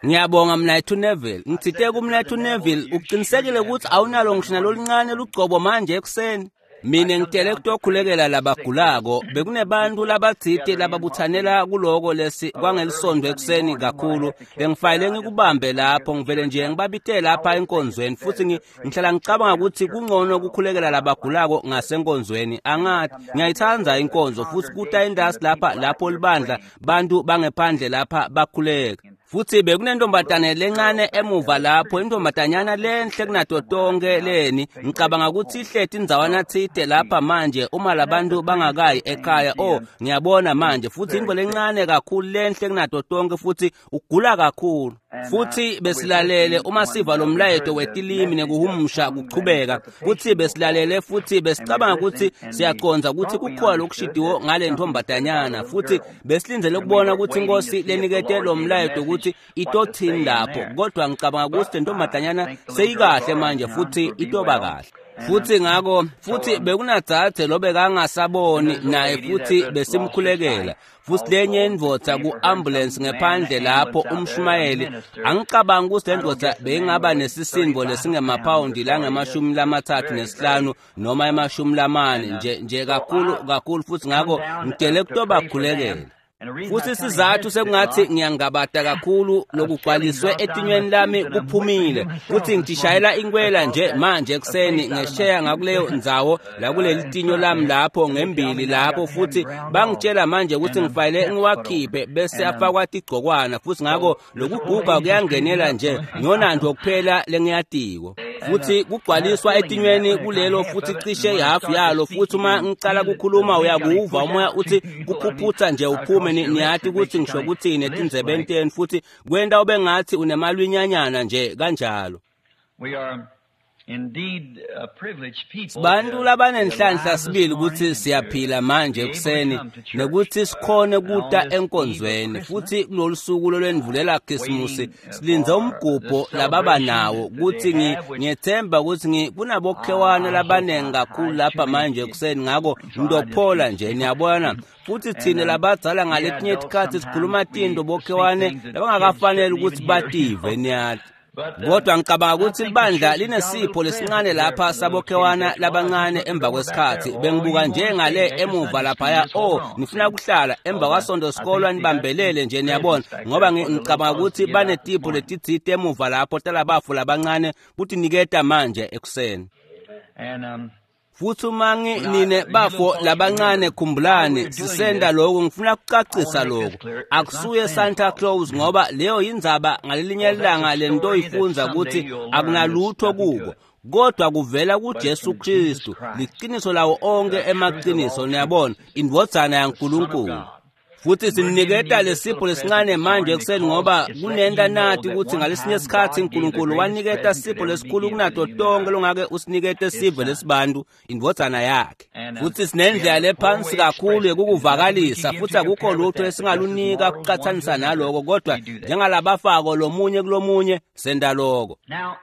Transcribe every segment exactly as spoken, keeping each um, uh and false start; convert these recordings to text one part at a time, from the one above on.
Ngiyabonga Mnayethu Neville. Ngithithe kuMnayethu Neville uqinisekile ukuthi awunalo ngisho nalolincane lugcobo manje ekseni. Mina ngitele kutokhulekela labagulako bekunebantu labathite lababuthanela kuloko lesi kwangelisonto ekseni kakhulu bengifayile ngikubambe lapho ngivele nje ngibabithe lapha enkonzweni futhi ngihlala ngicabanga ukuthi kungcono ukukhulekela labagulako ngasenkonzweni angathi ngiyayithanda inkonzo futhi kuta indasi lapha lapho libandla bantu bangephandle lapha bakhuleka. Futhi bekunentombatane lencane emuva lapho intombatanyana lenhle kunato tonke leni ngicabanga ukuthi ihlethi indzawana thide lapha manje uma labantu bangakayi ekhaya oh ngiyabona manje futhi into lencane kakhulu lenhle kunato tonke futhi ugula kakhulu. Futhi besilalele uma siva lo mlayeto wetilimi nekuhumusha kuchubeka futhi besilalele futhi besicabanga ukuthi siyaconza ukuthi kukhona lokushidiwo ngale ntombatanyana futhi besilinzele ukubona ukuthi inkosi lenikete lo mlayeto ukuthi itothini lapho kodwa ngicabanga ukuthi ntombatanyana seyikahle manje futhi itoba kahle. Futhi ngako futhi bekunadzathe lobe kangasaboni naye futhi besimkhulekela futhi lenye indvodza ku ambulance ngephandle lapho umshumayeli angicabanga ukuthi lendvodza beyingaba nesisindo lesingemapawundi langemashumi lamathathu nesihlanu noma emashumi lamane nje nje kakhulu kakhulu futhi ngako ngitele kutoba khulekela. Futhi sizathu sekungathi ngiyangabata kakhulu lokugcwaliswe etinyweni lami kuphumile futhi ngitishayela inkwela nje manje ekseni ngesheya ngakuleyo ndzawo la kuleli tinyo lami lapho ngembili lapho futhi bangitshela manje ukuthi ngifayile ngiwakhiphe bese afakwa tigcokwana futhi ngako lokuguga kuyangenela nje ngiyonanto okuphela lengiyatiko futhi kugcwaliswa etinyweni kulelo futhi cishe ihafu yalo futhi uma ngicala kukhuluma uyakuva umoya uthi kuphuphutha nje uphume niyathi ukuthi ngisho ukuthi netindzebeni tenu futhi kwenda ube ngathi unemalwinyanyana nje kanjalo. We are indeed a privileged people. Bantu labanenhlanhla sibili ukuthi siyaphila manje ekseni nekuthi sikhone kuta enkonzweni futhi kulolusuku lolwenvulela Christmas silinze umgubho lababa nawo ukuthi ngiyethemba ukuthi kunabokhewana labanengi kakhulu lapha manje ekseni ngako ngidophola nje niyabona futhi thina labadzala ngaletinye isikhathi sikhuluma tinto bokhewane labangakafanele ukuthi bative niyathi. Kodwa ngicabanga ukuthi libandla linesipho lesincane lapha sabokhewana labancane emva kwesikhathi bengibuka nje ngale emuva lapha oh nifuna ukuhlala emva kwasonto sikolwa nibambelele nje niyabona ngoba ngicabanga ukuthi banetipho letithite emuva lapho talabafu labancane ukuthi niketa manje ekseni. And um futhi mangi nine bafo labancane khumbulani sisenda lokho ngifuna ukucacisa lokho akusuye Santa Claus ngoba leyo indzaba ngalelinye ilanga lento ifunza ukuthi akunalutho kubo kodwa kuvela kuJesu Kristu liqiniso lawo onke emaqiniso niyabona indvodzana yaNkulunkulu. Futhi siniketa lesipho lesincane manje ekseni ngoba kunenda nathi ukuthi ngalesinye isikhathi uNkulunkulu waniketa isipho lesikhulu kunato tonke longake usinikete sive lesibantu indvodzana yakhe. Futhi sinendlela lephansi kakhulu yokukuvakalisa futhi akukho lutho esingalunika kuqhathanisa naloko kodwa njengalabafako lomunye kulomunye senda lokho. Now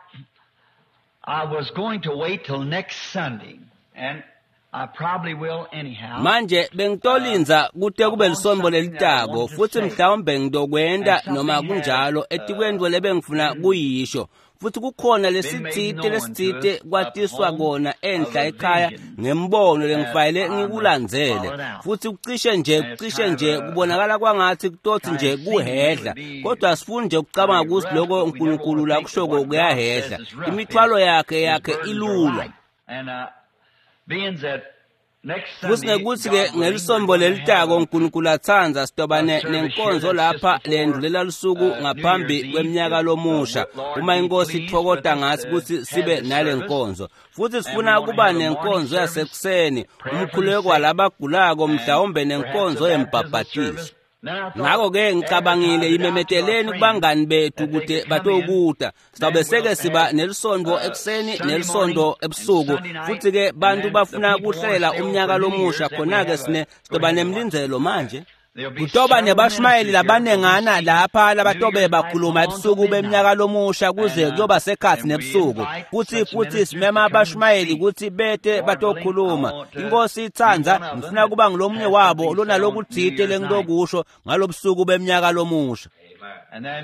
I was going to wait till next Sunday and I probably will anyhow. Manje bengitolinza kute kube lisombo lelitako futhi mhlawumbe ngidokwenda noma kunjalo etikwendwe lebengifuna kuyisho futhi kukhona lesithite lesithite kwatiswa kona enhla ekhaya ngembono lengifayile ngikulandzele futhi kucishe nje kucishe nje kubonakala kwangathi kutothi nje kuhedla kodwa sifuni nje ukucabanga ukuthi lokho uNkulunkulu la kushoko kuyahedla imithwalo yakhe yakhe ilula. And uh being futhi ngekuthi-ke ngelisombo lelitako uNkulunkulu athanza sitobane nenkonzo lapha lendulela lusuku ngaphambi kweminyaka lomusha uma inkosi ithokoda ngathi ukuthi sibe nale nkonzo futhi sifuna ukuba nenkonzo yasekuseni umkhuleko walabagulako mhlawumbe nenkonzo yembhabhatiso. Ngako-ke ngicabangile imemeteleni kubangani bethu ukuthi batokuta sitawube seke siba nelisonto ekuseni nelisonto ebusuku futhi-ke bantu bafuna kuhlela umnyaka lomusha khona-ke sine sitoba nemlinzelo manje kutoba nebashumayeli labanengana lapha labatobe bakhuluma ebusuku beminyaka lomusha kuze kuyoba sekhathi nebusuku futhi futhi simema abashumayeli ukuthi bete batokhuluma inkosi ithanza ngifuna kuba ngilomunye wabo lona lokuthite lengitokusho ngalobusuku beminyaka lomusha. And then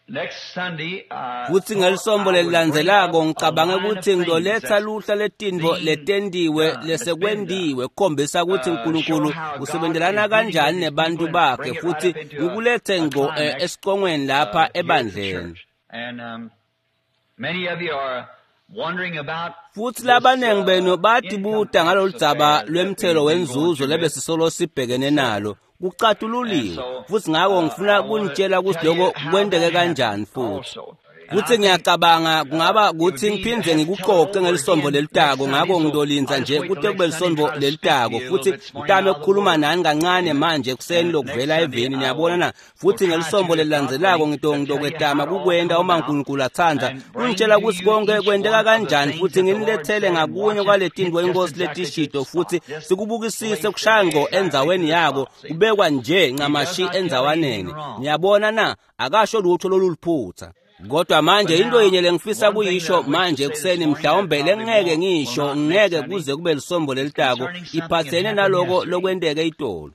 next Sunday, uh, futhi ngelisombo lelilandzelako ngicabanga ukuthi ngizoletha luhla letinvo letendiwe lesekwendiwe kukhombisa ukuthi uNkulunkulu usebenzelana kanjani nebantu bakhe futhi ngikulethe ngqo esiqongweni lapha ebandleni. And um, many of you are wondering about futhi labanengi benu batibuta ngalolu dzaba lwemthelo wenzuzo lebesisolo sibhekene nalo kucatululiwe futhi ngako ngifuna kunitshela ukuthi lokho kwendeke kanjani futhi futhi ngiyacabanga kungaba ukuthi ngiphindze ngikuqoqe ngelisombo lelitako ngako ngidolinza nje kuthi kube lisombo lelitako futhi ngitame ukukhuluma nani kancane manje ekuseni lokuvela eveni niyabona na futhi ngelisombo lelilandzelako ngitokwetama kukwenda uma uNkulunkulu athandza kunitshela ukuthi konke kwendeka kanjani futhi nginilethele ngakunye kwaletinto inkosi letishito futhi sikubukisise kushaya ngqo endzaweni yako kubekwa nje ncamashi endzawaneni niyabona na akasho lutho loluliphutha. Kodwa manje into yenye lengifisa kuyisho manje ekuseni mhlawumbe lengeke ngisho ngeke kuze kube lisombo lelitako iphathene naloko lokwendeke itolo.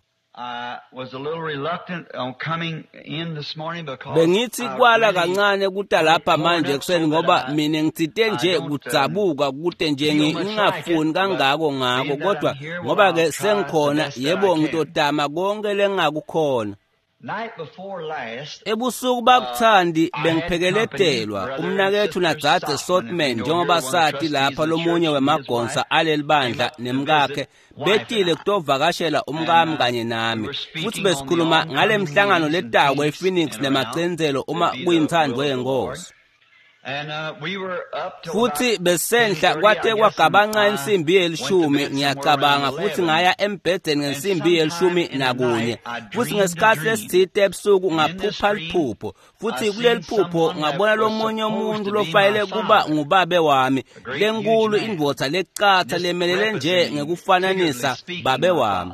Bengithi kwala kancane kuta lapha manje ekuseni ngoba mina ngitsite nje kudzabuka kude nje ngingafuni kangako ngako kodwa ngoba ke sengikhona yebo ngitotama konke lengakukhona. Ebusuku bakuthandi bengiphekeletelwa umnakethu Nadzadze Saltman njengoba sathi lapha lomunye wemagonsa alelibandla nemkakhe betile kutovakashela umkami kanye nami futhi besikhuluma ngale mhlangano letako ePhoenix nemacenzelo uma kuyinthandwe yenkosi. Futhi besenhla kwate kwagabanqa insimbi yelishumi ngiyacabanga futhi ngaya embhedeni ngensimbi yelishumi nakunye futhi ngesikhathi lesithite ebusuku ngaphupha liphupho futhi kuleli phupho ngabona lomunye umuntu lofayele kuba ngubabe wami lenkulu indvodza lecatha lemelele nje ngekufananisa babe wami.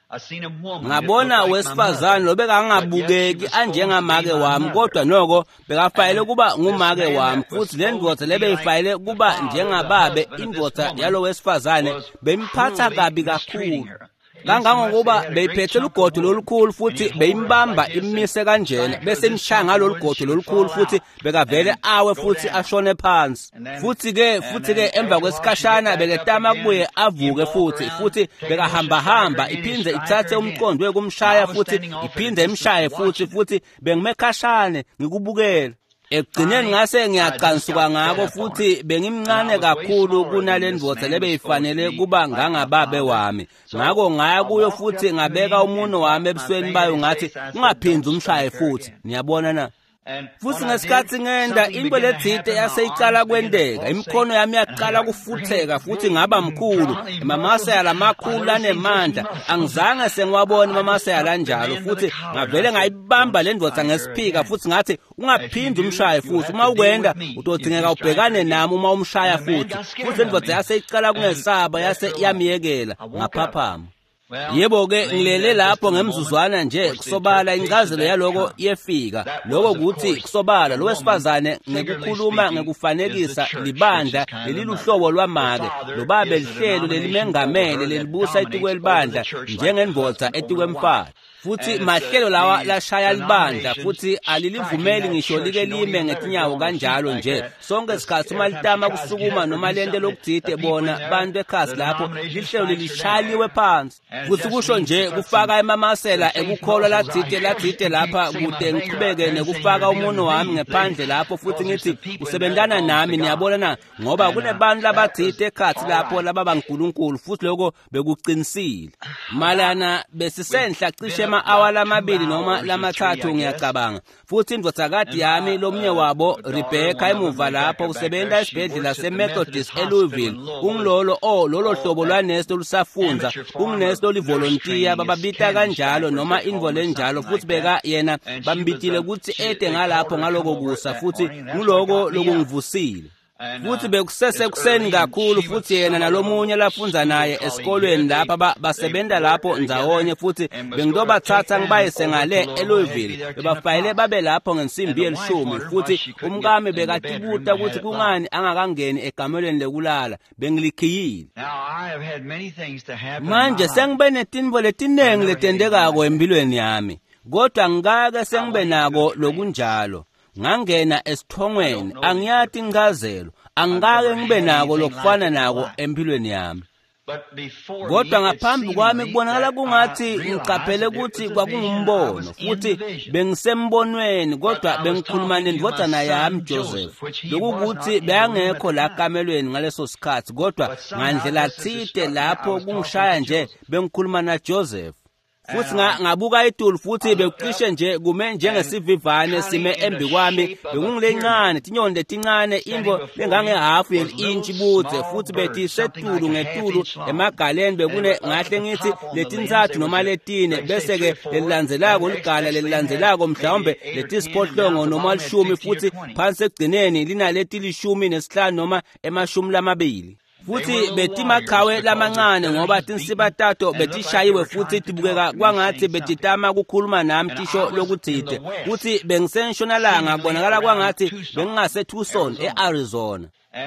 Ngabona wesifazane lobekangabukeki anjengamake wami kodwa noko bekafayele kuba ngumake wami futhi lendvodza lebeyifayele kuba njengababe indvodza yalo wesifazane bemphatha kabi kakhulu kangangokuba beyiphethe lugodo lolukhulu futhi beyimbamba imise kanjena bese nishaya ngalolu godo lolukhulu futhi bekavele awe futhi ashone phansi futhi ke futhi ke emva kwesikhashana beketama kubuye avuke futhi futhi bekahamba hamba iphindze ithathe umqondo wekumshaya futhi iphindze imshaye futhi futhi bengimekhashane ngikubukela. Ekugcineni ngase ngiyacansuka ngako futhi bengimncane kakhulu kunalendvodza lebeyifanele kuba ngangababe wami ngako ngaya kuyo futhi ngabeka umunwe wami ebusweni bayo ngathi ungaphindzi umshaye futhi niyabona na. Futhi ngesikhathi ngenda into lethite yaseyicala kwendeka imkhono yami yaqala kufutheka futhi ngaba mkhulu mamasaya lamakhulu anemandla angizange sengiwabone mamasaya kanjalo futhi ngavele ngayibamba lendvodza ngesiphika futhi ngathi ungaphindi umshaye futhi uma ukwenda utodingeka ubhekane nami uma umshaya futhi futhi lendvodza yaseyicala kungesaba yase yamiyekela ngaphaphama. Yebo ke ngilele lapho ngemzuzwana nje kusobala incazelo yaloko yefika lokho kuthi kusobala lo wesifazane ngekukhuluma ngekufanekisa libandla leliluhlobo lwamake lobabe lihlelo lelimengamele lelibusa etikwe libandla njengendvodza etikwe mfana futhi mahlelo lawa lashaya libandla futhi alilivumeli ngisho like lime ngetinyawo kanjalo nje sonke isikhathi uma litama kusukuma noma lente lokudzide bona bantu ekhasi lapho lihlelo lilishaliwe phansi futhi kusho nje kufaka emamasela ekukholwa ladzide ladzide lapha kude ngiqhubeke nekufaka umunwe wami ngephandle lapho futhi ngithi usebentana nami niyabona na ngoba kunebantu labadzide ekhathi lapho lababa uNkulunkulu futhi lokho bekuqinisile malana besisenhla cishe ama-hour lamabili noma lamathathu ngiyacabanga futhi indvodzakati yami lomnye wabo Rebecca emuva lapho usebenza esibhedlela seMethodist eLouisville ungilolo o lolo hlobo lwanesi olusafunza unginesi olivolontiya bababita kanjalo noma invole njalo futhi beka yena bambitile ukuthi ede ngalapho ngaloko kusa futhi nguloko lokungivusile futhi bekusese kuseni kakhulu futhi yena nalomunye lafunza naye esikolweni lapha basebenta lapho ndzawonye futhi bengidobathatha ngibayise ngale eLouisville bebafayele babe lapho ngensimbi yelishumi futhi umkami bekatibuta ukuthi kungani angakangeni egamelweni lekulala bengilikhiyile. Manje sengibe netinvo letinengi letendekako empilweni yami kodwa ngikake sengibe nako lokunjalo ngangena esithongweni angiyathi incazelo angake ngibe nako lokufana nako empilweni yami. Kodwa ngaphambi kwami kubonakala kungathi ngicaphele ukuthi kwakungumbono futhi bengisembonweni kodwa bengikhuluma nendodana yami Joseph lokuthi beyangekho la kamelweni ngaleso sikhathi kodwa ngandlela thide lapho kungishaya nje bengikhuluma na Joseph futhi ngabuka idulu futhi bekucishe nje kume njengesivivane sime embi kwami bekungilencane tinyoni letincane ingo lengange half inch budze futhi bethi setulu ngetulu emagaleni bekune ngahle ngithi letinzathu noma letine bese ke lelilandzelako ligala lelilandzelako mhlawumbe letisiphohlongo noma lishumi futhi phansi egcineni linaleti lishumi nesihlanu noma emashumi lamabili. Futhi betimaqhawe lamancane ngoba tinsibathathu betishayiwe futhi tibukeka kwangathi betitama ukukhuluma nami tisho lokuthide futhi bengisentshonalanga kubonakala kwangathi bengingase Tucson eArizona.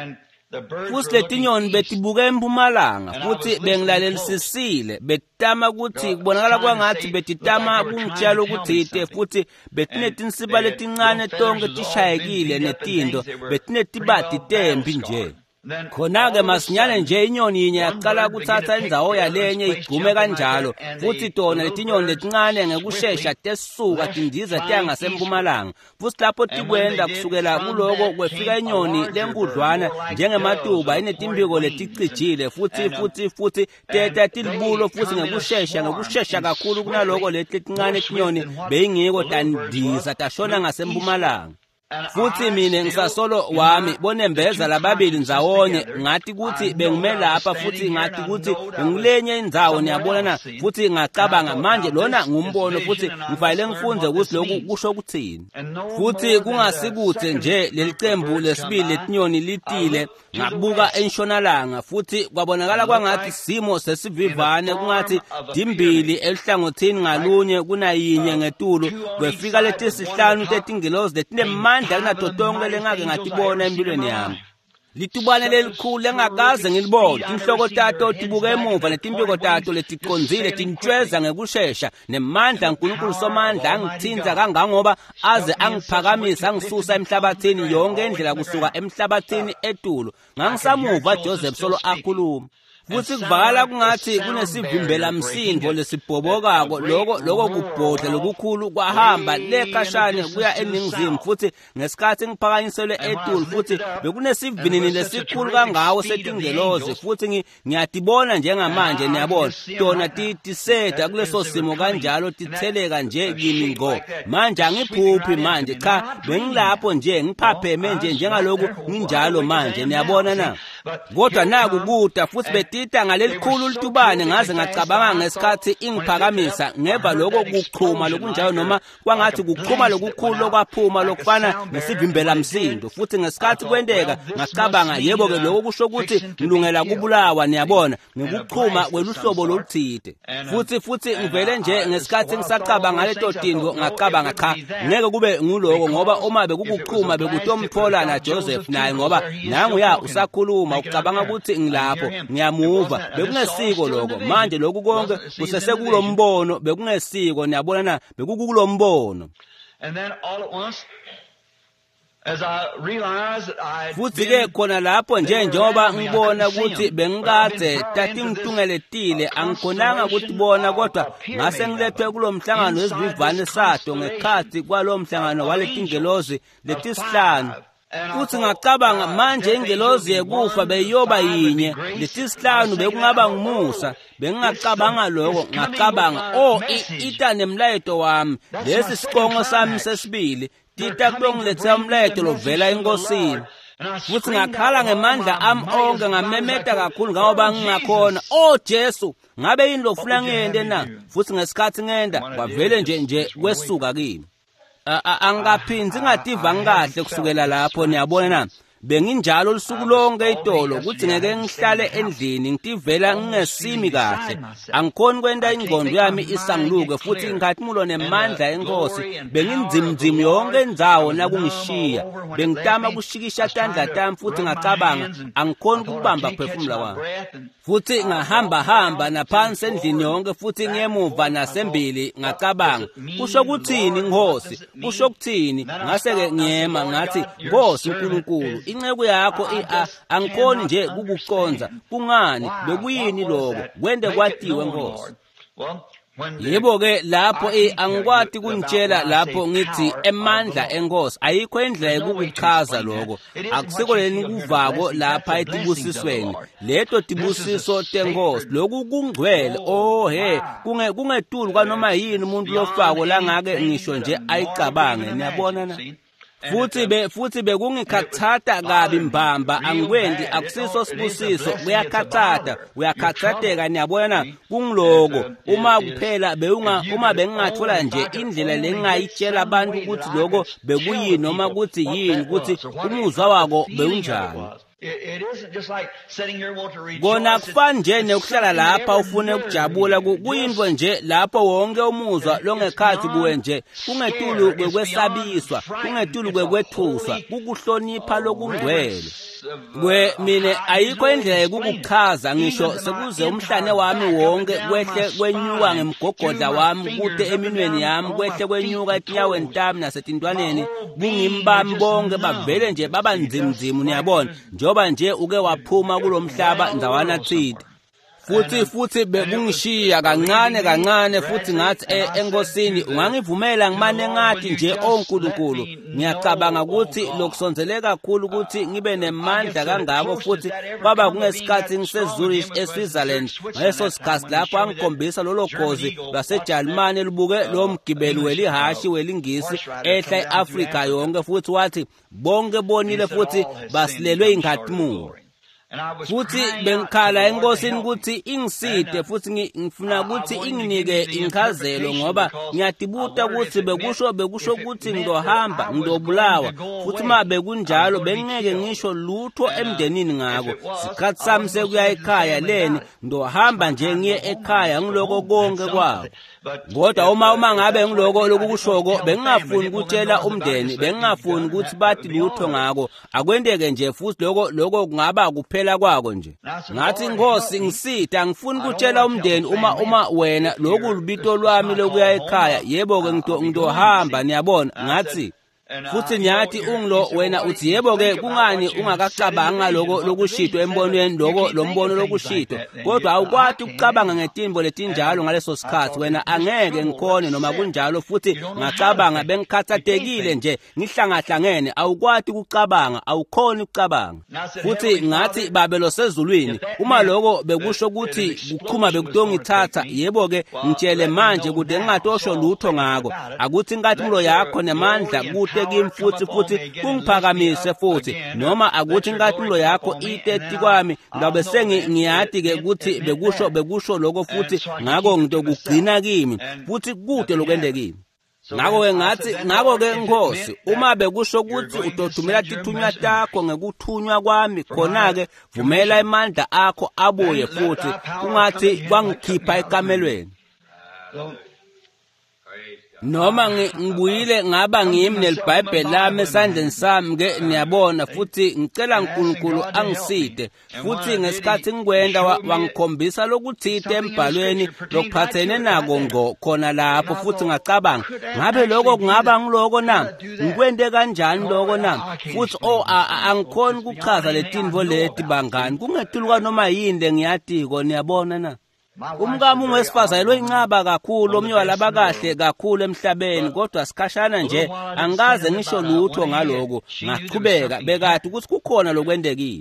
Futhi letinyoni betibuke empumalanga futhi bengilalelisisile betitama ukuthi kubonakala kwangathi betitama kungitshela ukuthide futhi betinetinsiba letincane tonke tishayekile netindo betinetibati tembi nje. Khona-ke masinyane nje inyoni yinye yaqala ukuthatha indzawo yalenye igqume kanjalo futhi tona letinyoni letincane ngekushesha tesisuka tindiza tiyangasempumalanga futhi lapho tikwenda kusukela kuloko kwefika inyoni lenkudlwana njengematuba inetimbiko leticijile futhi futhi futhi teta tilibulo futhi ngekushesha ngekushesha kakhulu kunaloko letincane tinyoni beyingiko tandiza tashona ngasempumalanga. Futhi mina ngisasolo wami bonembeza lababili ndzawonye ngathi ukuthi bengime lapha futhi ngathi ukuthi ngilenye indzawo niyabona futhi ngacabanga manje lona ngumbono futhi ngifayile ngifunze ukuthi lokhu kusho ukuthini futhi kungasikuthe nje lelicembu lesibili letinyoni litile ngabuka enshonalanga futhi kwabonakala kwangathi simo sesivivane kungathi dimbili elihlangothini ngalunye kunayinye ngetulu kwefika letisihlanu tetingilozi letinemandla kunatotonke lengake ngatibona empilweni yami. Litubane lelikhulu lengakaze ngilibone inhloko tato tibuke emuva netimpiko tato letiqonzile tintshweza ngekushesha nemandla uNkulunkulu somandla angithinza kangangoba aze angiphakamisa angisusa emhlabathini yonke indlela kusuka emhlabathini etulo ngangisamuva Joseph solo akhuluma futhi kuvakala kungathi kunesivimbela msindo lesibhobokako lokho lokho kubhodla lokukhulu kwahamba lekashane kuya eningizimu futhi ngesikhathi ngiphakanyiselwe eTulu futhi bekunesivinini lesikhulu kangawo setingelozi futhi ngiyatibona njengamanje niyabona tona titiseda kuleso simo kanjalo titheleka nje kimi ngo manje angiphuphi manje cha bengilapho nje ngiphapheme nje njengaloku nginjalo manje niyabona na kodwa naku kuda futhi betita ngalelikhulu litubane ngaze ngacabanga ngesikhathi ingiphakamisa ngeva lokho kuqhuma lokunjalo noma kwangathi kuqhuma lokukhulu lokwaphuma lokufana nesivimbela msindo futhi ngesikhathi kwendeka ngacabanga yebo ke lokho kusho ukuthi ngilungela kubulawa niyabona ngikuqhuma kweluhlobo loluthide futhi futhi ngivele nje ngesikhathi ngisacabanga ngaleto tindo ngacabanga cha ngeke kube nguloko ngoba uma bekukuqhuma bekutomthola na Joseph naye ngoba nangu ya usakhuluma ucabanga ukuthi ngilapho ngiyamuva bekungesiko lokho manje lokhu konke kusese kulombono bekungesiko niyabona na bekukulombono and then all at once as I realized that I futhi ke khona lapho nje njoba ngibona ukuthi bengikade tathi ngithungeletile angikhonanga ukuthi bona kodwa ngase ngilethwe kulomhlangano wezivivane sato ngekhathi kwalomhlangano waletingelozi letisihlanu futhi ngacabanga manje ingelozi yekufa beyoba yinye letisihlanu bekungaba ngumusa bengingacabanga lokho ngacabanga oh ita nemlayito wami lesi siqongo sami sesibili tita kulongiletha umlayito lovela enkosini futhi ngakhala ngemandla ami onke ngamemeta kakhulu ngoba ngingakhona oh Jesu ngabe yini lofuna ngende na futhi ngesikhathi ngenda kwavele nje nje kwesuka kimi angaphinzi ngativa ngikahle kusukela lapho niyabona na benginjalo lisuku lonke idolo ukuthi ngeke ngihlale endlini ngitivela ngingesimi kahle angikhoni kwenda ingqondo yami isangiluke futhi ngikhathimulo nemandla enkosi benginzimzimi yonke indzawo nakungishiya bengitama kushikisha tandla tami futhi ngacabanga angikhoni ukubamba phefumula kwami futhi ngahamba hamba naphansi endlini yonke futhi ngemuva nasembili ngacabanga kusho kuthini Nkosi kusho kuthini ngase ke ngiyema ngathi Nkosi uNkulunkulu inceku yakho angikhoni nje kukuconza kungani bekuyini lokho kwende kwatiwe Nkosi yebo ke lapho eh angikwati kunitshela lapho ngithi emandla enkosi ayikho indlela yokuchaza lokho akusiko leni kuvako lapha etibusisweni leto tibusiso tenkosi lokhu kungcwele oh he kunge kungetulu kanoma yini umuntu lofako la ngake ngisho nje ayicabange niyabona na futhi be futhi bekungikhathatha kabi mbamba angikwendi akusiso sibusiso uyakhathatha uyakhathatheka niyabona kungiloko uma kuphela beunga uma bengingathola nje indlela lengayitshela abantu ukuthi lokho bekuyini noma ukuthi yini ukuthi umuzwa wako beunjani kona kufana nje nekuhlala lapha ufune ukujabula kuyinto nje lapho wonke umuzwa longekhathi kuwe nje kungetulu kwekwesabiswa kungetulu kwekwethuswa kukuhlonipha lokungcwele kwe mina ayikho indlela yokukuchaza ngisho sekuze umhlane wami wonke kwehle kwenyuka ngemgogodla wami kude eminweni yami kwehle kwenyuka etinyaweni tami nasetintwaneni kungimbami bonke bavele nje baba nzimzimu niyabona njoba nje uke waphuma kulomhlaba ndawana thidi futhi futhi bekungishiya kancane kancane futhi ngathi enkosini ungangivumela ngimane ngathi nje oNkulunkulu ngiyacabanga ukuthi lokusonzele kakhulu ukuthi ngibe nemandla kangako futhi kwaba kungesikhathi ngisezurich eSwitzerland ngaleso sikhathi lapho angikhombisa lolo khozi lwaseJalimane libuke lo mgibeli welihashi welingisi ehla eAfrika yonke futhi wathi bonke bonile futhi basilelwe ingathimulo futhi bengikhala enkosini ukuthi ingiside futhi ngifuna ukuthi inginike inkhazelo ngoba ngiyadibuta ukuthi bekusho bekusho ukuthi ngizohamba ngizobulawa futhi ma bekunjalo bengeke ngisho lutho emndenini ngako sikhathi sami sekuya ekhaya leni ngizohamba nje ngiye ekhaya ngiloko konke kwawo kodwa uma uma ngabe ngiloko lokushoko bengingafuni ukutshela umndeni bengingafuni ukuthi bathi lutho ngako akwendeke nje futhi lokho lokho kungaba kuphela kwako nje ngathi Nkosi ngisida ngifuni ukutshela umndeni uma uma wena lokhu lubito lwami lokuya ekhaya yebo ke ngizohamba niyabona ngathi futhi nyathi unglo wena uthi yebo ke kungani ungakacabanga lokho lokushitwa embonweni lokho lombono lokushitwa kodwa awukwati ukucabanga ngetimbo letinjalo ngaleso sikhathi wena angeke ngikhone noma kunjalo futhi ngacabanga bengikhathatekile nje ngihlangahlangene awukwati ukucabanga awukhoni ukucabanga futhi ngathi babelo sezulwini uma lokho bekusho ukuthi kukhuma bekutongithatha yebo ke ngitshele manje kude ngingatosho lutho ngako akuthi ngathi mlo yakho nemandla kuthi kimi futhi futhi kungiphakamise futhi noma akuthi ngathi mlo yakho itethi kwami ngabe sengiyati ke ukuthi bekusho bekusho lokho futhi ngako ngitokugcina kimi futhi kude lokwendekile ngako ke ngathi ngako ke Nkosi uma bekusho ukuthi udothumela tithunywa takho ngekuthunywa kwami khona ke vumela imandla akho abuye futhi kungathi kwangikhipha ekamelweni noma ngibuyile ngaba ngimi nelibhayibheli lami esandleni sami ke niyabona futhi ngicela uNkulunkulu angiside futhi ngesikhathi ngikwenda wangikhombisa lokuthithe embhalweni lokuphathene nako ngo khona lapho futhi ngacabanga ngabe lokho kungaba ngiloko na ngikwende kanjani lokho na futhi oh angikhoni ukuchaza letinvo leti bangani kungetuluka noma yini lengiyatiko niyabona na umkami ungwesifazane loyincaba kakhulu omnywala abakahle kakhulu emhlabeni kodwa sikhashana nje angikaze ngisho lutho ngaloko ngachubeka bekathi ukuthi kukhona lokwendekile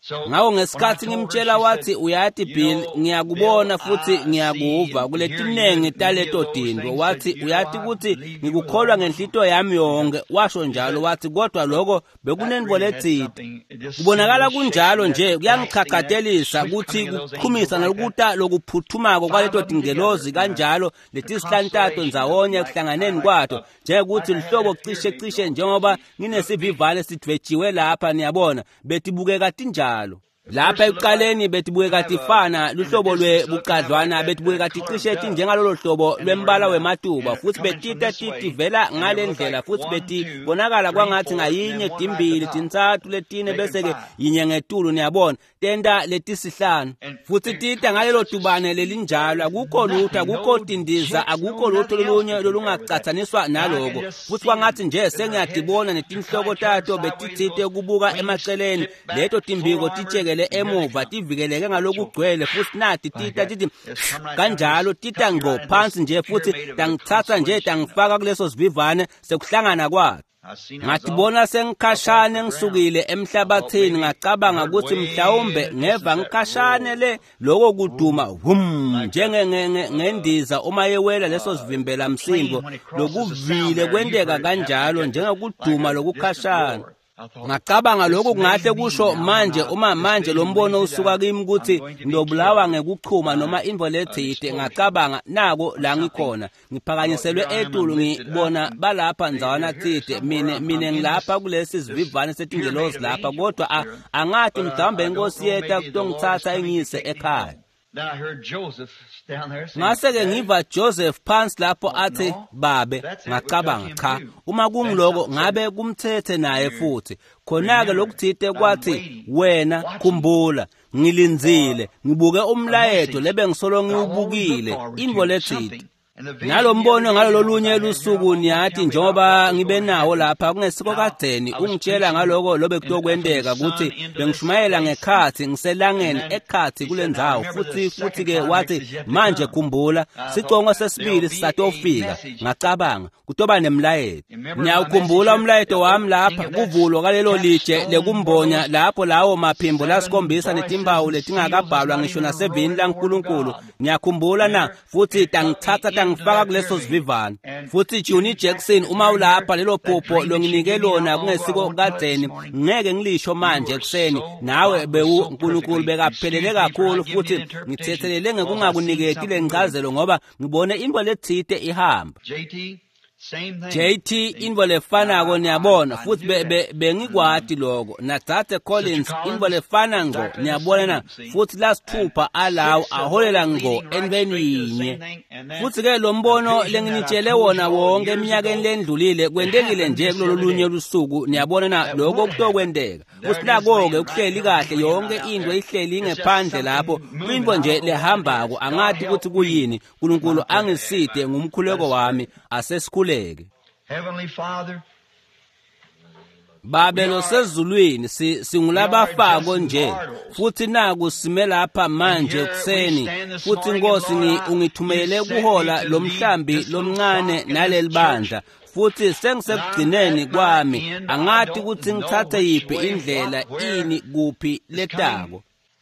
Ngawo ngesikhathi ngimtshela wathi uyathi Bill ngiyakubona futhi ngiyakuva kuletinengi taleto dindwa wathi uyathi ukuthi ngikukholwa ngenhlito yami yonke washo njalo wathi kodwa lokho bekunenvo letsite kubonakala kunjalo nje kuyangichakatelisa ukuthi kukhumisa nalokuta lokuphuthumako kwaleto dingelozi kanjalo letisihlanu ndzawonye kuhlanganeni kwato njengekuthi lihlobo cishe cishe njengoba nginesivivane sidwejiwe lapha niyabona betibukeka tinjalo lapha ekuqaleni betibukeka tifana luhlobo lwebucadlwana betibukeka ticishe tinjengalolo hlobo lwembala wematuba futhi betita titi vela ngale ndlela futhi betibonakala kwangathi ngayinye timbili tintsathu letine bese ke yinye ngetulu niyabona tenda letisihlanu futhi tita ngalelo tubane lelinjalo akukho lutho akukho tindiza akukho lutho lolunye lolungacathaniswa naloko futhi kwangathi nje sengiyadibona netinhloko tato betithite ukubuka emaceleni leto timbiko titsheke le emuva tivikeleke ngalokugcwele futhi nathi tita tithi kanjalo tita ngqo phansi nje futhi tangithatha nje tangifaka kuleso sivivane sekuhlangana kwathi ngatibona sengikhashane ngisukile emhlabathini ngacabanga ukuthi mhlawumbe ngeva ngikhashane le lokho kuduma vum njenge ngendiza uma yewela leso sivimbela msimbo lokuvile kwendeka kanjalo njengokuduma lokukhashana ngacabanga lokho kungahle kusho manje uma manje lombono usuka kimi ukuthi ndobulawa ngekuchuma noma imvo lethite ngacabanga nako la ngikhona ngiphakanyiselwe etulu ngibona balapha ndzawana thite mine mine ngilapha kulesi sivivane setingelozi lapha kodwa angathi mhlawumbe inkosi yeta kutongithatha engise ekhaya. Then I heard Joseph down there saying, ngase-ke ngiva Joseph phansi lapho athi babe ngacabanga cha uma kungiloko ngabe kumthethe naye futhi khona-ke lokuthite kwathi wena khumbula ngilinzile ngibuke umlayeto lebe ngisolo ngiwubukile imvo lethite nalo mbono ngalo lolunye lusuku niyathi njengoba ngibe nawo lapha kungesiko kadzeni ungitshela ngaloko lobe kutokwendeka ukuthi bengishumayela ngekhathi ngiselangeni ekhathi kulendzawo futhi futhi ke wathi manje khumbula sicongo sesibili sisatofika ngacabanga kutoba nemlayeto ngiyawukhumbula umlayeto wami lapha kuvulo kalelo litshe lekumbonya lapho lawo maphimbo lasikhombisa netimpawu letingakabhalwa ngisho nasevini laNkulunkulu ngiyakhumbula na futhi tangithatha ngifaka kuleso sivivana futhi Juni Jackson uma ulapha lelo phupho longinike lona kungesiko kadzeni ngeke ngilisho manje ekseni nawe bewu uNkulunkulu bekaphelele kakhulu futhi ngithethelele ngekungakuniketi lencazelo ngoba ngibone imbo lethite ihamba J T imvo lefanako niyabona futhi bengikwati lokho naThathe Collins imvo lefana ngo niyabona na futhi lasithupha alawo aholela ngo enveni yinye futhi ke lo mbono lenginitshele wona wonke eminyakeni lendlulile kwendekile nje kulolu lunye lusuku niyabona na lokho kutokwendeka futhi nako-ke ukuhleli kahle yonke into ihleli ngephandle lapho kwimvo nje lehambako angathi ukuthi kuyini uNkulunkulu angiside ngumkhuleko wami asesikhule Heavenly Father, Babelo sezulwini singulabafako nje futhi naku sime lapha manje kuseni futhi Nkosi ungithumelele kuhola lomhlambi lomncane nalelibandla futhi sengisekugcineni kwami angathi ukuthi ngithathe yipi indlela ini kuphi letako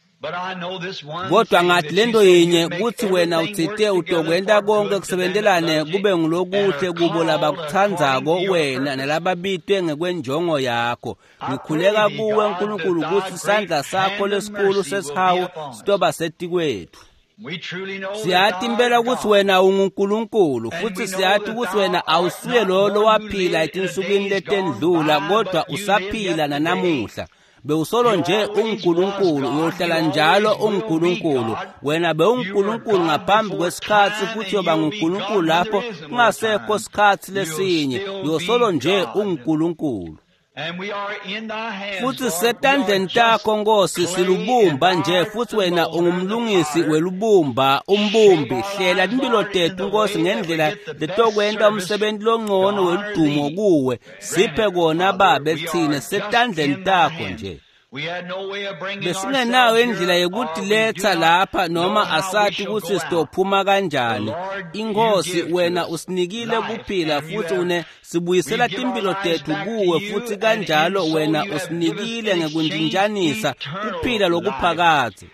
kodwa ngathi lento yinye kuthi wena uthite utokwenda konke kusebendelane kube ngulokuhle kubo labakuthandzako wena nalababitwe ngekwenjongo yakho ngikhuleka kuwe Nkulunkulu ukuthi isandla sakho lesikhulu sesihawu sitoba setikwethu siyathi impela ukuthi wena unguNkulunkulu futhi siyathi ukuthi wena awusuye lo lowaphila etinsukwini letendlula kodwa usaphila nanamuhla bewusolo nje uNkulunkulu uyohlala njalo uNkulunkulu wena bewuNkulunkulu ngaphambi kwesikhathi futhi yoba nguNkulunkulu lapho kungasekho isikhathi lesinye uyosolo nje uNkulunkulu futhi setandleni takho Nkosi silubumba nje futhi wena ungumlungisi welubumba umbumbi hlela impilo tethu Nkosi ngendlela letokwenda umsebenzi longcono weludumo kuwe siphe kona babe thina setandleni takho nje besingenayo indlela yokutiletha lapha noma asathi ukuthi sitophuma kanjani. Inkosi, wena usinikile kuphila futhi une sibuyisela timpilo tethu kuwe, futhi kanjalo wena usinikile ngekundinjanisa kuphila lokuphakathi.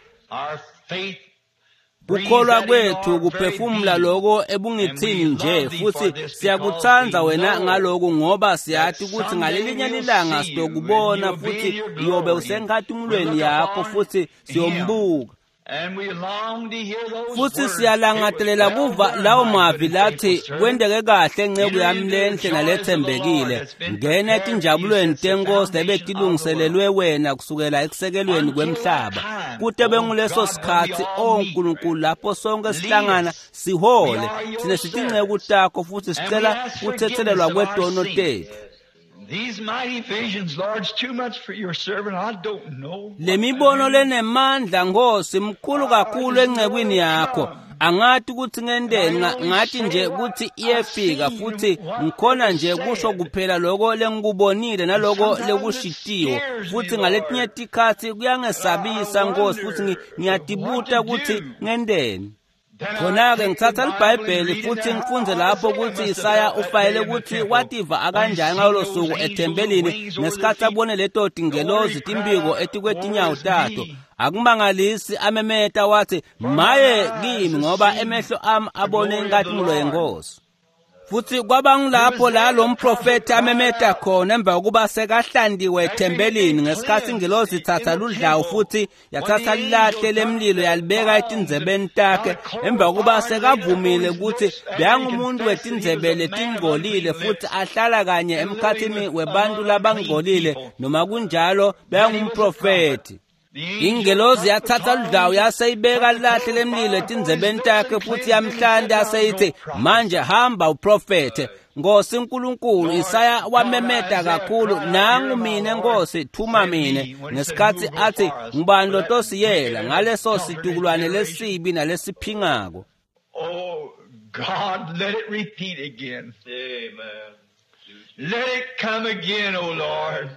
Kukholwa kwethu kuphefumula lokho ebungithini nje, futhi siyakuthanza wena ngalokho, ngoba siyathi ukuthi ngalelinye ilanga sitokubona futhi uyobe usenkathumulweni yakho futhi siyombuka. Futhi siyalangathelela kuva lawo mavi lathi, kwendeke kahle ncebo yami lenhle nalethembekile. Ngena etinjabulweni tenkosi ebetilungiselelwe wena kusukela ekusekelweni kwemhlaba. Kute benguleso sikhathi oNkulunkulu lapho sonke sihlangana sihole sine sitinceku takho futhi sicela kuthethelelwa kwedono tethu. These mighty visions, Lord, it's too much for your servant. I don't know. Lemibono lenemandla Nkosi mkhulu kakhulu encekwini yakho. Angathi ukuthi ngendeni ngathi nje ukuthi iyefika, futhi ngikhona nje kusho kuphela lokho lengikubonile naloko lekushitiwe. Futhi ngaletinye tikhathi kuyangesabisa Nkosi, futhi ngiyadibuta ukuthi ngendeni. Khona-ke ngithatha iBhayibheli futhi ngifunze lapho ukuthi Isaya ufayele ukuthi wativa akanjani ngalo suku ethembelini ngesikhathi abone leto tingelozi timbiko etikwetinyawo tato. Akumangalisi amemeta wathi, maye kimi ngoba emehlo ami abone inkathumulo yenkosi. Futhi kwabangilapho la lo mprofeti amemeta khona emva kokuba sekahlandiwe ethembelini ngesikhathi ingelozi ithatha ludlawu futhi yathatha lilahle lemlilo yalibeka etinzebeni takhe, emva kokuba sekavumile ukuthi beyangumuntu wetinzebe letingcolile futhi ahlala kanye emkhathini webantu labangcolile, noma kunjalo beyangumprofeti. Ingelozi yathatha ludlawu yaseyibeka lilahle lemlilo etinzebeni takhe futhi yamhlanda yaseyithi, manje hamba uprofete. Nkosi uNkulunkulu, Isaya wamemeta kakhulu, nangu mina Nkosi, thuma mina. Ngesikhathi athi ngubani lo tosiyela ngaleso situkulwane lesibi nalesiphingako. Oh God, let it repeat again. Amen. Let it come again, oh Lord.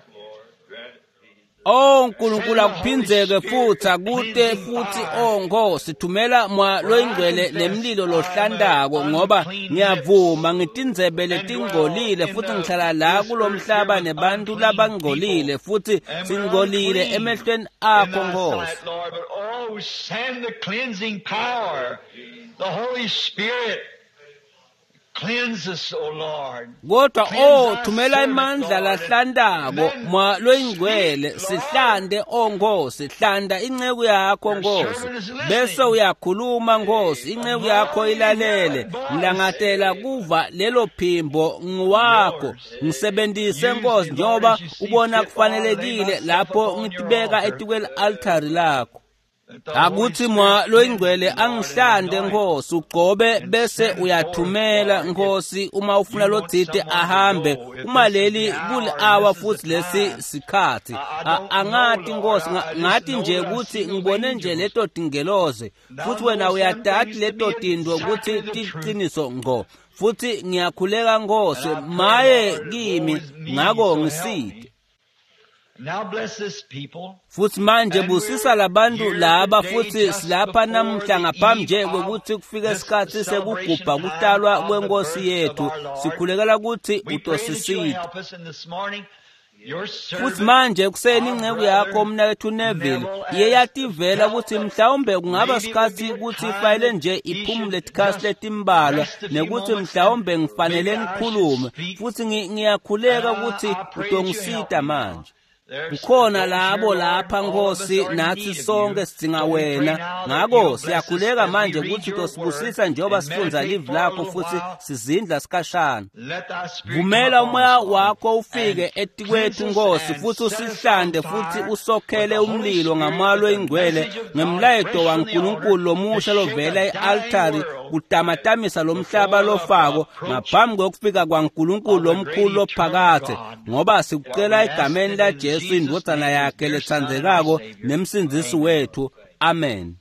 Oh Nkulunkulu akuphinzeke futhi akude futhi oh Nkosi, thumela mwa loyingcwele nemlilo lohlandako, ngoba ngiyavuma ngitinzebe letingcolile futhi ngihlala la kulomhlaba nebantu labangcolile futhi singcolile emehlweni akho Nkosi. Oh, send the cleansing power, the Holy Spirit. Cleanse us, O Lord. Kodwa oh thumela imandla lahlandako mwa loyingcwele sihlande oh Nkosi, hlanda inceku yakho Nkosi, bese uyakhuluma Nkosi, inceku yakho ilalele. Ngilangatela kuva lelo phimbo ngiwakho, ngisebenzise Nkosi njoba ubona kufanelekile lapho ngitibeka etikweli altari lakho. Akuthi mwa loyingcwele angihlande Nkosi, ugcobe bese uyathumela Nkosi uma ufuna lo dzite ahambe uma leli kule hour futhi lesi sikhathi. Angathi Nkosi, ngathi nje ukuthi ngibone nje leto tingeloze futhi wena uyadati leto tindo ukuthi tiqiniso ngo, futhi ngiyakhuleka Nkosi, maye kimi ngako ngiside. Now bless this people. Futhi manje busisa labantu laba futhi silapha namhla ngaphambi nje kwekuthi kufike isikhathi sekugubha kutalwa kwenkosi yethu, sikhulekela ukuthi utosiside. Futhi manje kuseni inceku yakho umnakethu Neville iye yativela ukuthi mhlawumbe kungaba isikhathi ukuthi ifayile nje iphumule tikhasi letimbalwa, nekuthi mhlawumbe ngifanele ngikhulume, futhi ngiyakhuleka ukuthi utongisida manje. Kukhona labo lapha Nkosi, nathi sonke sidinga wena, ngako siyakhuleka manje ukuthi tosibusisa njengoba sifunza live lakho futhi sizindla sikashana. Vumela umoya wakho ufike etikwethu Nkosi, futhi usihlande futhi usokhele umlilo ngamalo ingcwele ngemlayeto waNkulunkulu lomusha lovela e-altari kutamatamisa lomhlaba lofako ngaphambi kokufika kwaNkulunkulu lomkhulu lophakathe, ngoba sikucela egameni laJesu indodana yakhe lethandekako nemsindisi wethu. Amen.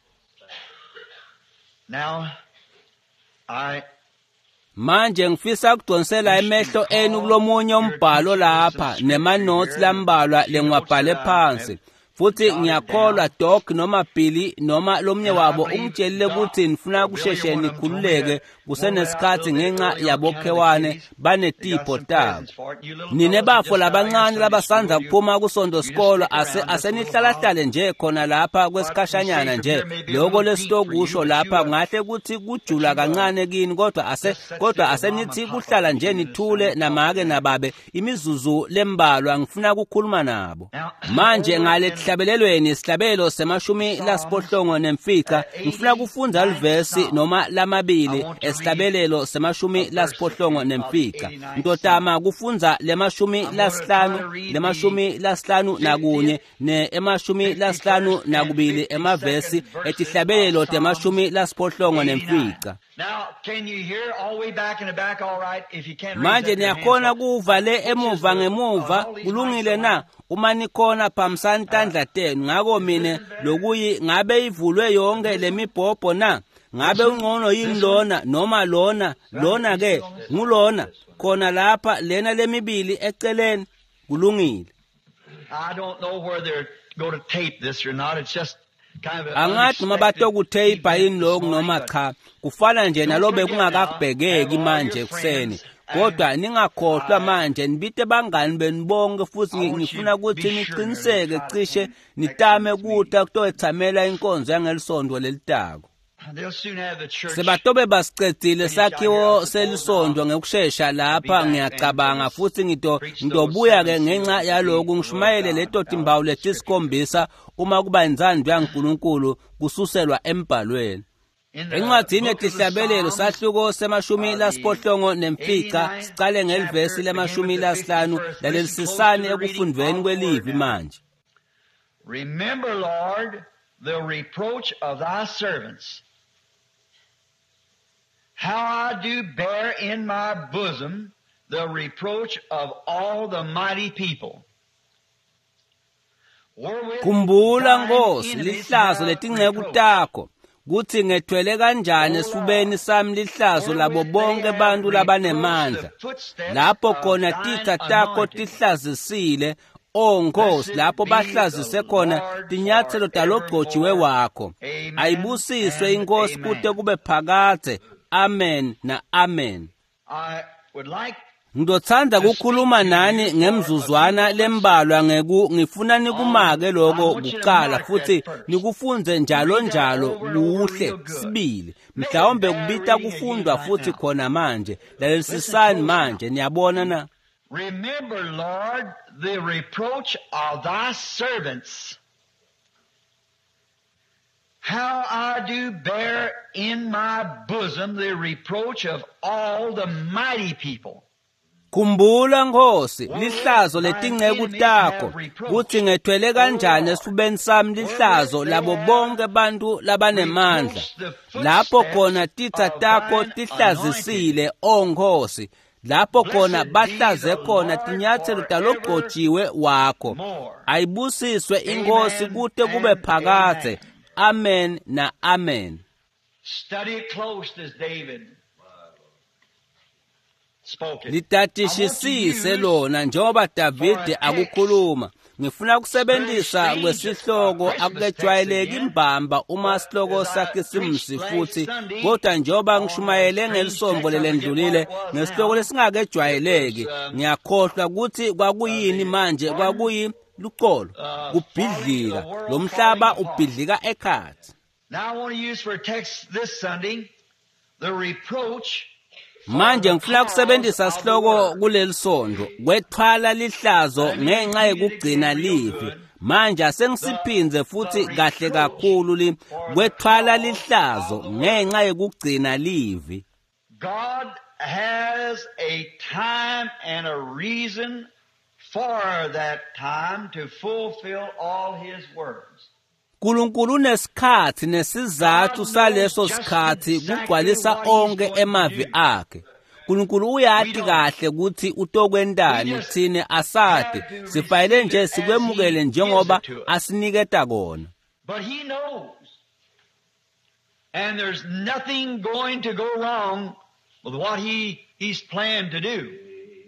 Now I manje ngifisa ukudonsela emehlo enu kulomunye umbhalo lapha nemanothi lambalwa lengwabhale phansi. futhi ngiyakholwa Doc noma Billy noma lomnye wabo ungitshelile ukuthi nifuna kusheshe nikhululeke kusenesikhathi ngenxa yabokhewane banetipho tabo. Nine bafo labancane labasanza kuphuma kusonto sikolo ase asenihlalahlale nje khona lapha kwesikhashanyana nje lokho lesitokusho lapha ngahle ukuthi kujula kancane kini kodwa ase kodwa asenithi kuhlala nje nithule namake nababe imizuzu lembalwa ngifuna ukukhuluma nabo. Manje ngale hlabelelweni sihlabelo semashumi lasiphohlongo nemfica ngifuna kufunda livesi noma lamabili esihlabelelo semashumi lasiphohlongo nemfica. Ntotama kufunza lemashumi lasihlanu lemashumi lasihlanu nakunye ne emashumi lasihlanu nakubili emavesi etihlabelelo temashumi lasiphohlongo nemfica. Now, can you hear all the way back in the back all right? If you can't manje niyakhona kuva le emuva ngemuva kulungile na uma nikhona phamsani tandla tenu ngako mine lokuyi ngabe ivulwe yonke lemibhobho na ngabe ungcono yini lona noma lona lona ke ngulona khona lapha lena lemibili eceleni kulungile. I don't know where they're going to tape this or not. It's just angathi noma batokuthayipa yini lokho noma cha kufana nje nalobe kungakabhekeki manje kuseni kodwa ningakhohlwa manje nibite bangani benibonke futhi ngifuna ukuthi niqiniseke cishe nitame kuta kutoyithamela inkonzo yangelisonto lelitako. Sebatobe basicedile sakhiwo selisondo ngekusheshsha lapha ngiyacabanga futhi ngito ngidobuya ke ngenxa yaloko ngishumayele leto timbawu letisikhombisa uma kuba inzando yaNkulunkulu kususelwa embhalweni. Encwadini etihlabelelo sahluko semashumi lasiphohlongo nemfica sicale ngelivesi lemashumi lasihlanu lalelisisane ekufundweni kwelivi manje. Remember, Lord, the reproach of thy servants, how I do bear in my bosom the reproach of all the mighty people. Kumbula Nkosi lihlazo letingceku takho kuthi ngethwele kanjani esifubeni sami lihlazo labo bonke bantu labanemandla lapho khona titha takho tihlazisile o Nkosi lapho bahlazise khona tinyathelo talogcotshiwe wakho. Ayibusiswe inkosi kude kube phakade. Amen na amen. I would like Ngizothanda kukhuluma nani ngemzuzwana lembalwa ngeku ngifuna nikumake lokho kuqala futhi nikufunze njalo njalo kuhle sibili mhlawumbe kubita kufundwa futhi khona manje lalelisisani manje niyabona na. Remember, Lord, the reproach of thy servants, how I do bear in my bosom the reproach of all the mighty people. Kumbula Nkosi lihlazo letingceku takho kuthi ngethwele kanjani esifubeni sami lihlazo labo bonke bantu labanemandla lapho khona titha takho tihlazisile o Nkosi lapho khona bahlaze khona tinyathelo talogcotshiwe wakho. Ayibusiswe inkosi kude kube phakade. Amen na amen. Study it close as David spoke it. Litatishisise lona njengoba Davide akukhuluma. Ngifuna ukusebenzisa kwesihloko akujwayeleki imbamba uma sihloko sakhe simsi futhi kodwa njengoba ngishumayele ngelisombo lelendlulile ngesihloko lesingakejwayeleki ngiyakhohlwa ukuthi kwakuyini manje kwakuyi luqolo kubhidlika lomhlaba ubhidlika ekhathi. Now I want to use for a text this Sunday the reproach. Manje ngifuna ukusebenzisa sihloko kuleli sondo kwethwala lihlazo ngenxa yokugcina livi. Manje asengisiphinze futhi kahle kakhulu li kwethwala lihlazo ngenxa yokugcina livi. God has a time and a reason for that time to fulfill all his words. Nkulunkulu nesikhathi nesizathu saleso sikhathi kugcwalisa onke emavi akhe. Nkulunkulu uyathi kahle ukuthi utokwendani thine asade sifayele nje sikwemukele njengoba asiniketa kona. But he knows. And there's nothing going to go wrong with what he he's planned to do.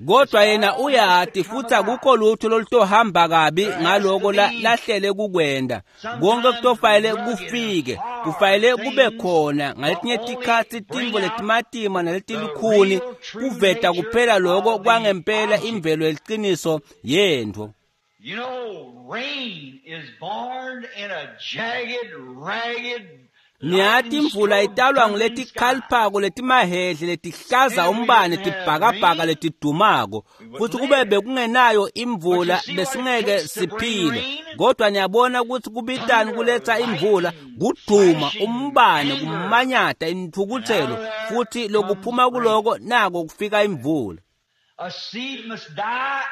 kodwa yena uyathi futhi akukho lutho lolutohamba kabi ngaloko lahlele kukwenda. Konke kutofanele kufike, kufanele kube khona. Ngaletinye tikhathi timbo letimatima naletilukhuni kuveta kuphela lokho kwangempela imvelo yeqiniso yendvo. You know, rain is born in a jagged, ragged, Niyathi imvula italwa ngileti khalphako letimahedle letihlaza umbane tibhakabhaka letidumako futhi kube bekungenayo imvula besingeke siphile. Kodwa niyabona ukuthi kubitani kuletha imvula, kuduma umbane kumanyata inthukuthelo futhi lokuphuma kuloko nako kufika imvula. A seed must die,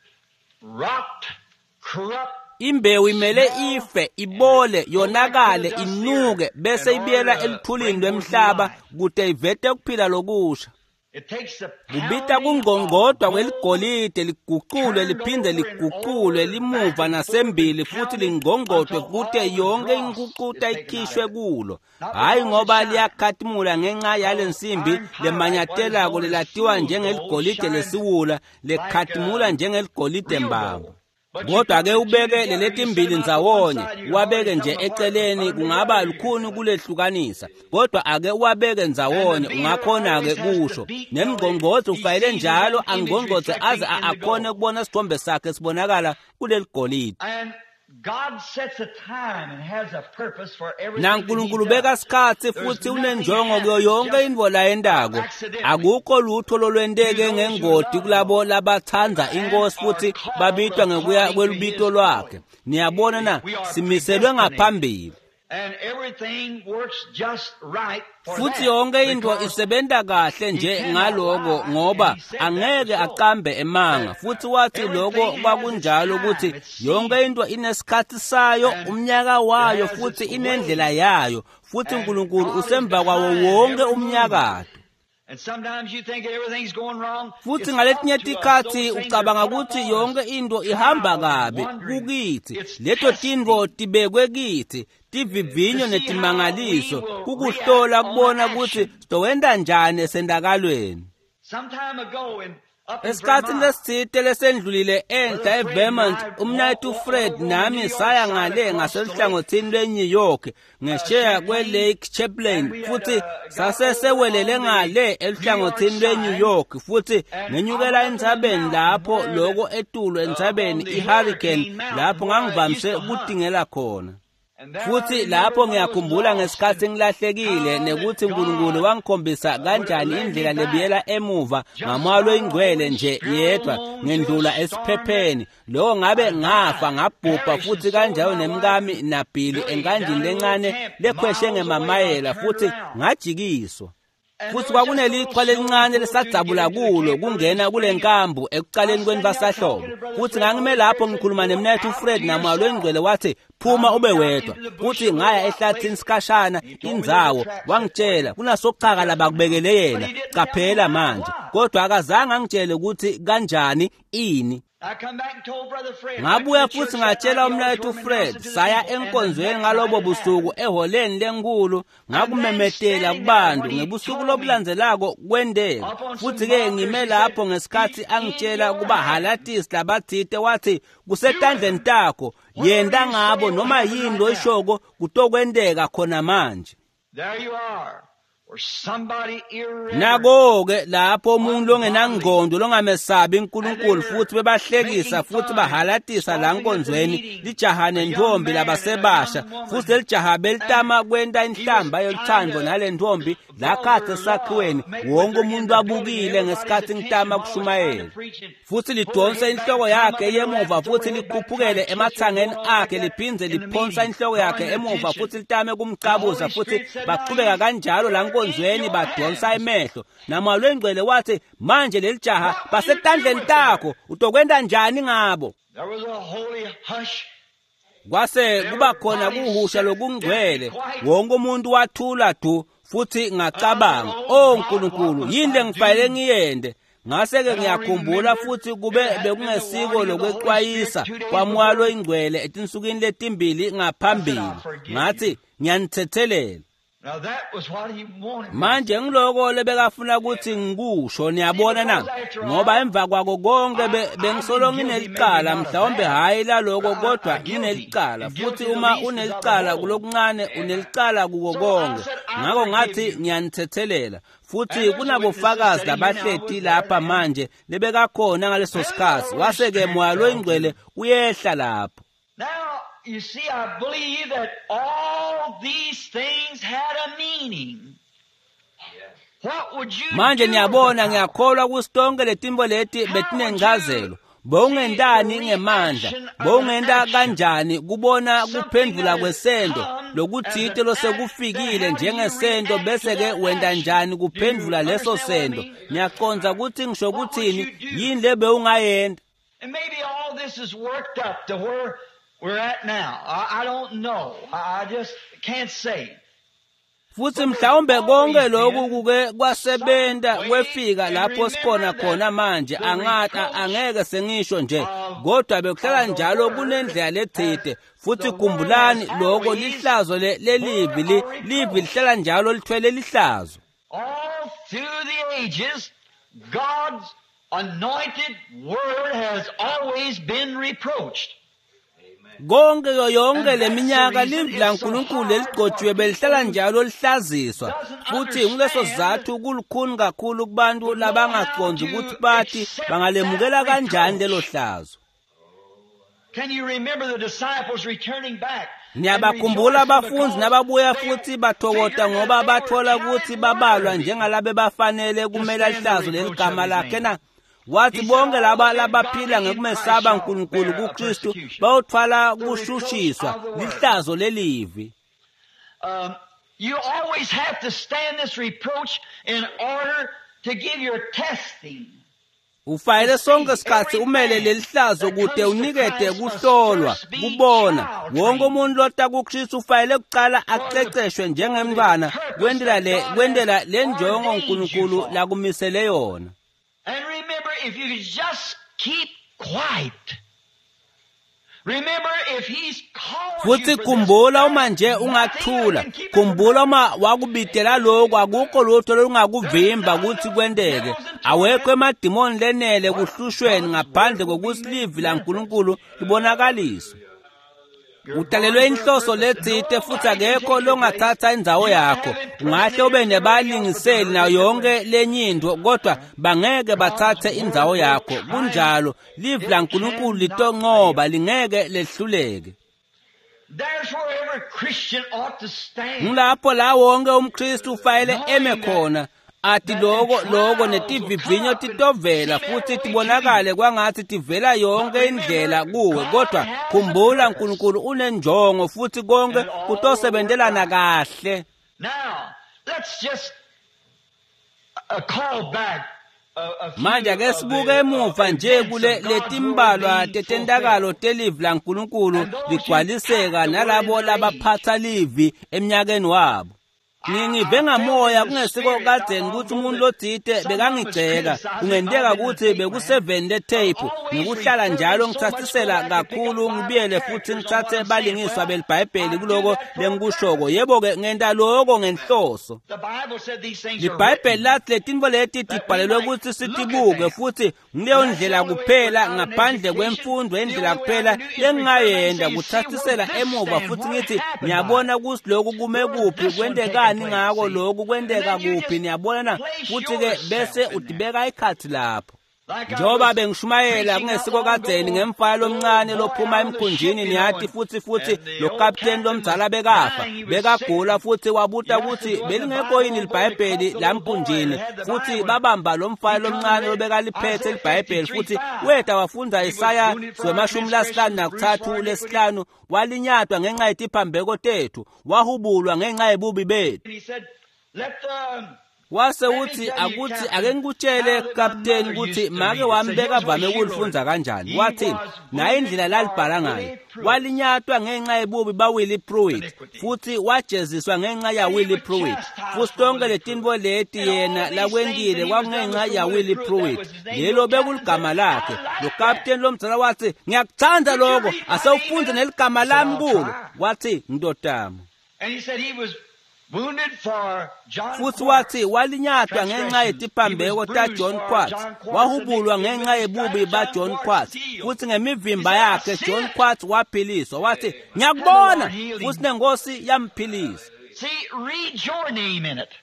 rot, corrupt. Imbewu imele ife, ibole, yonakale, inuke, bese ibiyela eluthulini lwemhlaba kude ivete kuphila lokusha. Kubita kungqongqodwa kweligolide liguqulwe liphinde liguqulwe limuva nasembili futhi lingqongqodwe kude yonke inkuquta ikhishwe kulo. Hayi ngoba liyakhathimula ngenxa yalensimbi lemanyatelako lelatiwa njengeligolide lesiwula lekhathimula njengeligolide mbango. Kodwa ke ubeke leleti mbili ndzawonye, uwabeke nje eceleni kungaba lukhuni kulehlukanisa. Kodwa ake uwabeke ndzawonye ungakhona ke kusho. Nemngqongqozo ufanele njalo angqongqoze aze akhone kubona isithombe sakhe sibonakala kuleli golide. God sets a time and has a purpose for everything. Nankulunkulu beka isikhathi futhi unenjongo kuyo yonke indvo layendako. Akukho lutho lolwendeke ngengoti kulabo labathanza inkosi futhi babitwa ngekuya kwelubito lwakhe. Niyabona na, simiselwe ngaphambili. And everything works just right for that. Futhi yonke into isebenta kahle nje ngaloko ngoba angeke aqambe emanga. Futhi wathi lokho kwakunjalo ukuthi yonke into inesikhathi sayo, umnyaka wayo futhi inendlela yayo. Futhi uNkulunkulu usemva kwawo wonke umnyakato. And sometimes you think everything's going wrong. Futhi ngaletinye tikhathi ucabanga ukuthi yonke into ihamba kabi kukithi. Leto tindvo tibekwe kithi, tivivinyo netimangaliso, kukuhlola kubona ukuthi sitowenda njani esendakalweni. Some time ago in Esikhathini lesithile lesendlulile enhla eVermont, umnayethu uFred nami saya ngale ngaselihlangothini lweNew York ngesheya kweLake Champlain futhi sasesewelele ngale elihlangothini lweNew York futhi ngenyukela entsabeni lapho lokho etulo entsabeni iHurricane lapho ngangivamise ukudingela khona. Futhi lapho ngiyakhumbula ngesikhathi ngilahlekile nekuthi uNkulunkulu wangikhombisa kanjani indlela lebiyela emuva ngamalo ingcwele nje yedwa ngendlula esiphepheni. Lo ngabe ngafa ngabhubha futhi kanjalo nemkami naBhili enkanjini lencane lekhweshe ngemamayela futhi ngajikiswa. Futhi kwakunelichwa lelincane lesadzabula kulo kungena kule nkambu ekuqaleni kwentwasahlobo. Futhi ngangime lapho ngikhuluma nemnethu uFred namalo engcwele wathi phuma ube wedwa. Futhi ngaya ehlathini sikhashana indzawo wangitshela kunasochaka labakubekele yena qaphela manje. Kodwa akazange angitshele ukuthi kanjani ini. Ngabuya futhi ngatshela umnayethu uFred saya enkonzweni ngalobo busuku eholeni lenkulu ngakumemetela kubantu ngebusuku lobulandzelako kwendeka. Futhi ke ngime lapho ngesikhathi angitshela kuba halatisi labathite wathi kusetandleni takho yenda ngabo noma yini loyishoko kutokwendeka khona manje. There you are. Nako-ke lapho umuntu ongenangqondo longamesabi uNkulunkulu futhi bebahlekisa futhi bahalatisa la nkonzweni lijaha nentombi labasebasha futhi lelijaha belitama kwenta inhlamba yoluthando nale ntombi lakhathe sakhiweni wonke umuntu abukile ngesikhathi ngitama kushumayela futhi lidonse inhloko yakhe yemuva futhi likhuphukele emathangeni akhe liphindze liphonsa inhloko yakhe emuva futhi litame kumcabuza futhi baqhubeka kanjalo la konzweni badonsa emehlo namalo engcwele wathi manje lelijaha basetandleni takho utokwenda njani ngabo. Kwase kuba khona kuhusha lokungcwele wonke umuntu wathula du futhi ngacabanga oh Nkulunkulu yini lengifanele ngiyende. Ngase-ke ngiyakhumbula futhi kube bekungesiko lokwexwayisa kwamwalo ingcwele etinsukwini letimbili ngaphambili ngathi ngiyanithethelela. Now that was what he wanted. Manje ngiloko lebekafuna ukuthi ngikusho niyabona na ngoba emva kwako konke bengisolo nginelicala mhlawumbe hayi laloko kodwa nginelicala futhi uma unelicala kulokuncane unelicala kuko konke ngakho ngathi ngiyanithethelela futhi kunabofakazi labahleti lapha manje lebekakhona ngaleso sikhathi waseke moya loyingcwele uyehla lapho. Now you see, I believe that all these things had a meaning. What would you manje niyabona ngiyakholwa kusonke letimbo leti betinengazelo bowungendani ngemandla bowungenda kanjani kubona kuphendula kwesendo lokuthite losekufikile njengesendo bese ke wenda njani kuphendula leso sendo ngiyaconza ukuthi ngisho ukuthini yini lebe ungayenda. And maybe all this is worked up to where we're at now. I, I don't know. I, I just can't say. Futhi mhlawumbe konke lokhu kuke kwasebenta kwefika lapho sibona khona manje angata angeke sengisho nje kodwa bekuhlala njalo kunendlela lethide futhi khumbulani lokho lihlazo lelivi livi lihlala njalo lithwele lihlazo. All through the ages God's anointed word has always been reproached. Konke yonke leminyaka livi laNkulunkulu eligcotshiwe belihlala njalo lihlaziswa futhi nguleso sizathu kulukhuni kakhulu kubantu labangaqondi ukuthi bathi bangalemukela kanjani lelo hlazo. Can you remember the disciples returning back? Niyabakhumbula abafundi nababuya futhi bathokota ngoba bathola ukuthi babalwa njengalabe bafanele kumela ihlazo leligama lakhe na. Wathi bonke laba labaphila ngekumesaba uNkulunkulu kuKristu bawuthwala kushushiswa lihlazo lelivi. Um you always have to stand this reproach in order to give your testing. Ufayele sonke isikhathi umele lelihlazo kude unikete kuhlolwa kubona wonke umuntu lota kuKristu ufayele kuqala aceceshwe njengemntwana kwendela le kwendela lenjongo uNkulunkulu lakumisele yona. And remember, if you just keep quiet. Remember, if he's called futhi khumbula uma nje ungathula khumbula uma wakubidela lokho akukho lutho lungakuvimba ukuthi kwendeke awekho emadimoni lenele kuhlushweni ngaphandle kokusilivi laNkulunkulu libonakaliswe. Utalelwe inhloso lethite futhi akekho longathatha indzawo yakho ungahle ube nebalingiseli nayo yonke lenyindo kodwa bangeke bathathe indzawo yakho kunjalo live laNkulunkulu litonqoba lingeke lehluleke. There's where every Christian ought to stand. Ngilapho la wonke umKristu ufayele eme khona athi loko loko netivivinyo titovela futhi tibonakale kwangathi tivela yonke indlela kuwe kodwa khumbula uNkulunkulu unenjongo futhi konke kutosebendelana kahle. Now let's just uh, call back manje ke sibuke emuva nje kule letimbalwa tetendakalo telivi laNkulunkulu ligcwaliseka nalabo labaphatha livi eminyakeni wabo. Ngingive ngamoya kungesiko kade ukuthi umuntu lothite bekangigceka kungendeka ukuthi beku-seven le tape ngikuhlala njalo ngithathisela kakhulu ngibiyele futhi ngithathe balingiswa belibhayibheli kuloko lengikushoko yebo ke ngenta lokho ngenhloso. Libhayibheli lathi letinto leti tibhalelwe ukuthi sitibuke futhi ngileyo ndlela kuphela ngaphandle kwemfundo endlela kuphela lengingayenda kuthathisela emuva futhi ngithi ngiyabona ukuthi lokhu kume kuphi kwendeka ngako lokhu kwendeka kuphi niyabona na futhi ke bese udibeka ikhathi lapho njoba bengishumayela kungesiko kadeni ngemfalo omncane lophuma emkhunjini niyathi futhi futhi lo captain lomdzala bekafa bekagula futhi wabuta ukuthi belingekho yini libhayibheli lamkhunjini futhi babamba lo mfalo omncane lobekaliphethe libhayibheli futhi weda wafunda Isaya semashumi lasihlanu nakuthathu lesihlanu walinyatwa ngenxa yetiphambeko tethu wahubulwa ngenxa yebubi bethu. Wase uthi akuthi ake ngikutshele captain ukuthi make wambeka vame ukulifunza kanjani wathi naye indlela lalibhala ngayo walinyatwa ngenxa yebubi baWillie Pruitt futhi wajeziswa ngenxa yaWillie Pruitt futhi tonke letinto leti yena lakwendile kwangenxa yaWillie Pruitt lelo bekuligama lakhe lo captain lomdzala wathi ngiyakuthanda lokho asewufunze neligama lami kulo wathi ngidodama. And he said he was wounded for John futhi wathi walinyathwa ngenxa yetiphambeko ta John Quartz, wahubulwa ngenxa yebubi ba John Quartz, futhi ngemivimba yakhe John Quartz waphiliswa. Wathi ngiyakubona futhi nenkosi yamphilisa. See, read your name in it.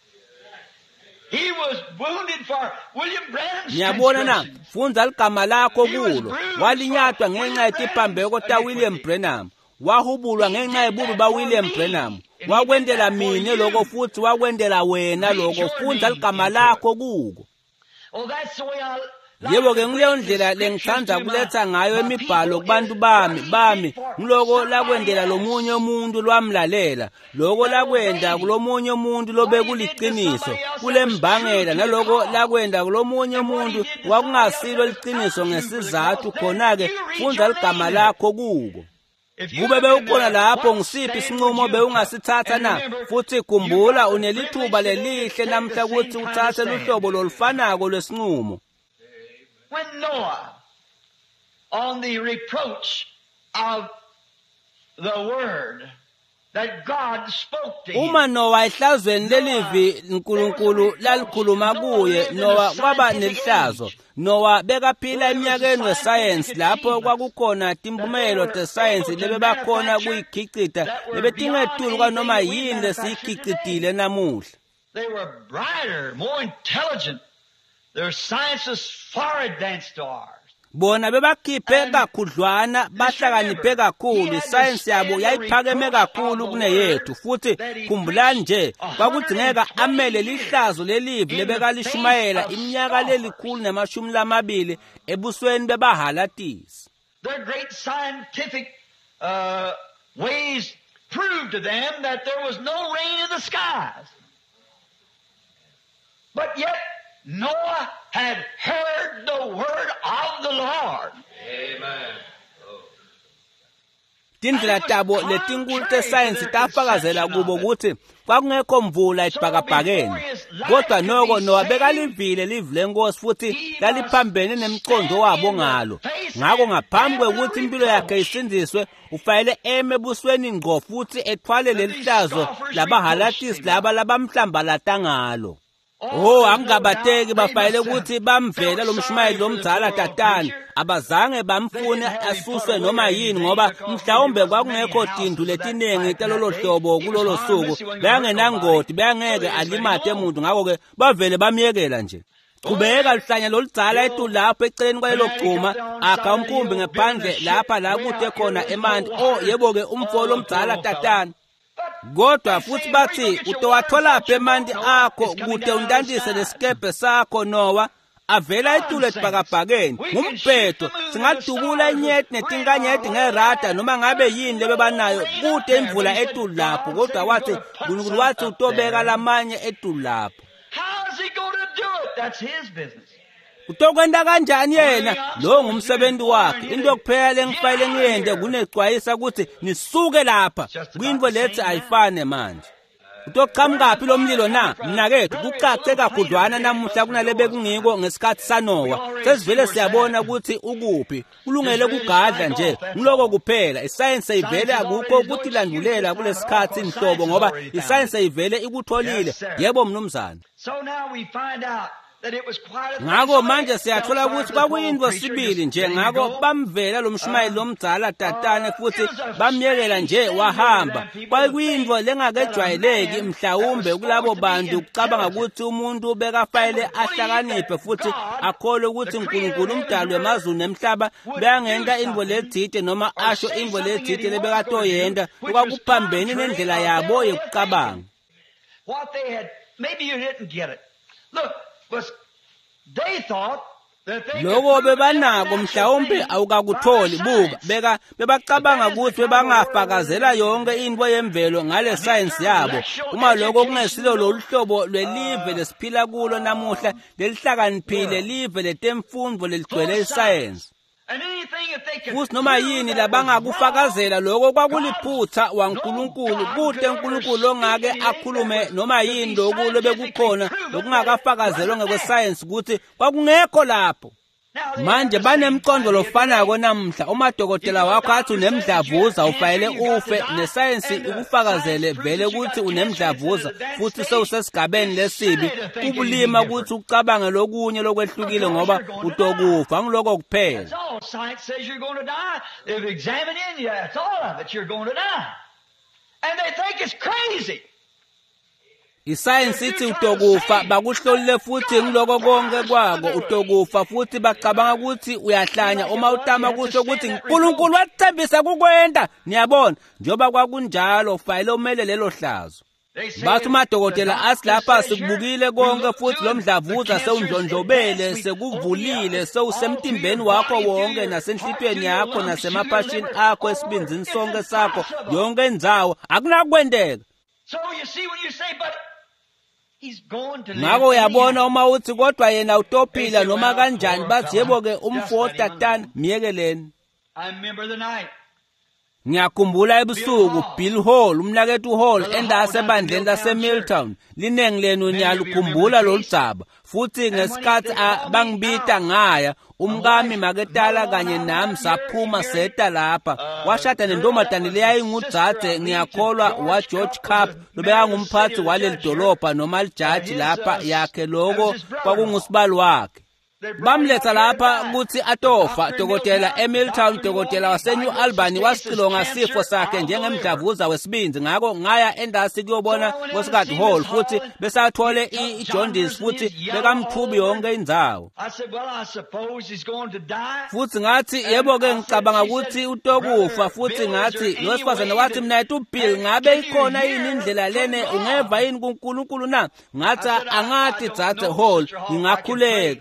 He was wounded for William Branham's Ngiyabona na, transgression. funza ligama lakho kulo. Walinyathwa ngenxa yetiphambeko ta William Branham, wahubulwa ngenxa yebubi ba William Branham. Wakwendela mina lokho futhi wakwendela wena lokho, funza ligama lakho kuko. Oh, that's the way I Yebo ke ngileyo ndlela lengithanda kuletha ngayo emibhalo kubantu bami bami ngiloko lakwendela lomunye umuntu lwamlalela, lokho lakwenda kulomunye umuntu lobe kuliqiniso kulembangela, naloko lakwenda kulomunye umuntu wakungasilo liqiniso ngesizathu, khona ke funza ligama lakho kuko. Kube bewukhona lapho ngisiphi isinqumo bewungasithatha na, futhi khumbula unelithuba lelihle namhla ukuthi uthathe luhlobo lolufanako lwesinqumo. When Noah, on the reproach of the word that God spoke to him, Uma Noah ehlazweni lelivi uNkulunkulu lalikhuluma kuye, Noah kwaba nelihlazo. Noah bekaphila eminyakeni wesayensi lapho kwakukhona timpumelo tesayensi lebe bakhona kuyikhicita lebetingetulu kanoma yini lesiyikhicitile namuhla. they were brighter, more intelligent. Their science was far advanced to ours. Bona bebakhiphe kakhudlwana, bahlakaniphe kakhulu, isayensi yabo yayiphakeme kakhulu kuneyethu, futhi khumbulani nje kwakudingeka amele lihlazo lelivi lebekalishumayela iminyaka lelikhulu nemashumi lamabili ebusweni bebahalatisi. Their great scientific uh, ways proved to them that there was no rain in the skies. But yet Noah had heard the word of the Lord. Amen. Tindlela tabo letinkulu tesayensi tafakazela kubo ukuthi kwakungekho mvula esibhakabhakeni, kodwa noko Noah bekalivile livi lenkosi futhi laliphambene nemcondo wabo ngalo. Ngakho ngaphambi kwekuthi impilo yakhe isinziswe, ufanele eme ebusweni ngqo futhi ethwale lelihlazo labahalatisi laba labamhlambalata ngalo. Oh, angabateki bafanele ukuthi bamvela lomshumayeli lomdzala tatani, abazange bamfune asuswe noma yini ngoba mhlawumbe kwakungekho tindu letinengi talolo hlobo kulolo suku, beyangenangoti, beyangeke alimate umuntu, ngakho ke bavele bamyekela nje. Kubeka lihlanya loludzala etu lapho eceleni kwalelo gcuma, akha umkhumbi ngaphandle lapha la kude khona emanti. Oh, yebo ke umfolo lomdzala tatani. Kodwa futhi bathi utowatholaphi emanti akho kude undandise lesikepe sakho Noah, avela etule esibhakabhakeni ngumbhedo, singadubula inyeti netinkanyeti ngerada noma ngabe yini lebebanayo kude imvula etulu lapho. Kodwa wathi uNkulunkulu wathi utobeka lamanye etulu lapho. How is he going to do it? That's his business. Utokwenda kanjani yena? Lo ngumsebenzi wakhe. Into yokuphela lengifayile ngiyende kunexwayisa ukuthi nisuke lapha. Kwinto lethi ayifane manje. Utoqhamuka phi lo mlilo na? Mnakethu kucace kakhudlwana namuhla kunalebe kungiko ngesikhathi sanowa. Sesivele siyabona ukuthi ukuphi. Kulungele kugadla nje. Ngiloko kuphela. Isayensi ayivele akukho ukuthi landulela kulesikhathi inhlobo ngoba isayensi ayivele ikutholile. Yebo mnumzana. So now we find out that it was quite a Ngakho manje siyathola ukuthi kwakuyinto sibili nje, ngakho bamvela lomshumayeli lomdzala tatane futhi bamyekela nje wahamba. Kwakuyinto lengakejwayeleki mhlawumbe kulabo bantu ukucabanga ukuthi umuntu bekafanele ahlakaniphe futhi akholwe ukuthi uNkulunkulu umdali wemazulu nemhlaba beyangenta into lethide noma asho into lethide lebekatoyenda okwakuphambene nendlela yabo yokucabanga. what they had. Maybe you didn't get it. Look, was they thought that they Loko bebanako mhlawumbe awukakutholi buka beka bebacabanga ukuthi bebangafakazela yonke into yemvelo ngale science yabo. Uma lokho kungesilo loluhlobo lwelive lesiphila kulo namuhla lelihlakaniphile live letemfundo leligcwele iscience. and anything that they could Futhi noma yini labangakufakazela lokho kwakuliphutha waNkulunkulu kude uNkulunkulu ongake akhulume noma yini lokho lebekukhona lokungakafakazelwa ngekwesayensi ukuthi kwakungekho lapho. Manje banemqondo lofanayo namuhla uma dokotela wakho athi unemdlavuza ufayele ufe nesayensi ikufakazele vele ukuthi unemdlavuza futhi sewusesigabeni lesibi kubulima ukuthi ucabange lokunye lokwehlukile ngoba utokufa ngiloko kuphela. That's all science says you're going to die. They've examined in you. That's all of it. You're going to die. And they think it's crazy. Isayensi ithi utokufa bakuhlolile futhi ngiloko konke kwako utokufa futhi bacabanga ukuthi uyahlanya uma utama kusho ukuthi uNkulunkulu wathembisa kukwenda. Niyabona njoba kwakunjalo fayile umele lelo hlazo. Bathi madokotela asi lapha sikubukile konke futhi lo mdlavuza sewundlondlobele sekuvulile sewusemtimbeni wakho wonke nasenhlitweni yakho nasemaphashini akho esibinzini sonke sakho yonke indzawo akunakwendeka. So you see when you say but he's going to live. Ngako uyabona uma uthi kodwa yena utophila noma kanjani bathi yebo ke umfo tatana miyekeleni. I remember the night. Ngiyakhumbula ebusuku Bill Hall umnakethu Hall endase bandleni laseMilltown linengi lenu niyalukhumbula loludzaba futhi ngesikhathi bangibita ngaya umkami maketala kanye nami saphuma seta lapha washada nentombazane leyayingudzadze ngiyakholwa wa George Cup lobeka ngumphathi waleli dolobha noma lijaji lapha yakhe lokho kwakungusibali wakhe. Bamletha lapha ukuthi atofa dokotela eMilltown dokotela waseNew Albany wasicilonga sifo sakhe njengemdlavuza wesibindi ngako ngaya endasi kuyobona ngosikhathi Hall futhi besathole ijaundice futhi bekamthubi yonke indzawo. Futhi ngathi yebo ke ngicabanga ukuthi utokufa futhi ngathi losifazane wathi mina ethi uBill ngabe ikhona yini indlela lene ungeva yini kuNkulunkulu na ngathi angathi dzadze Hall ngingakhuleka.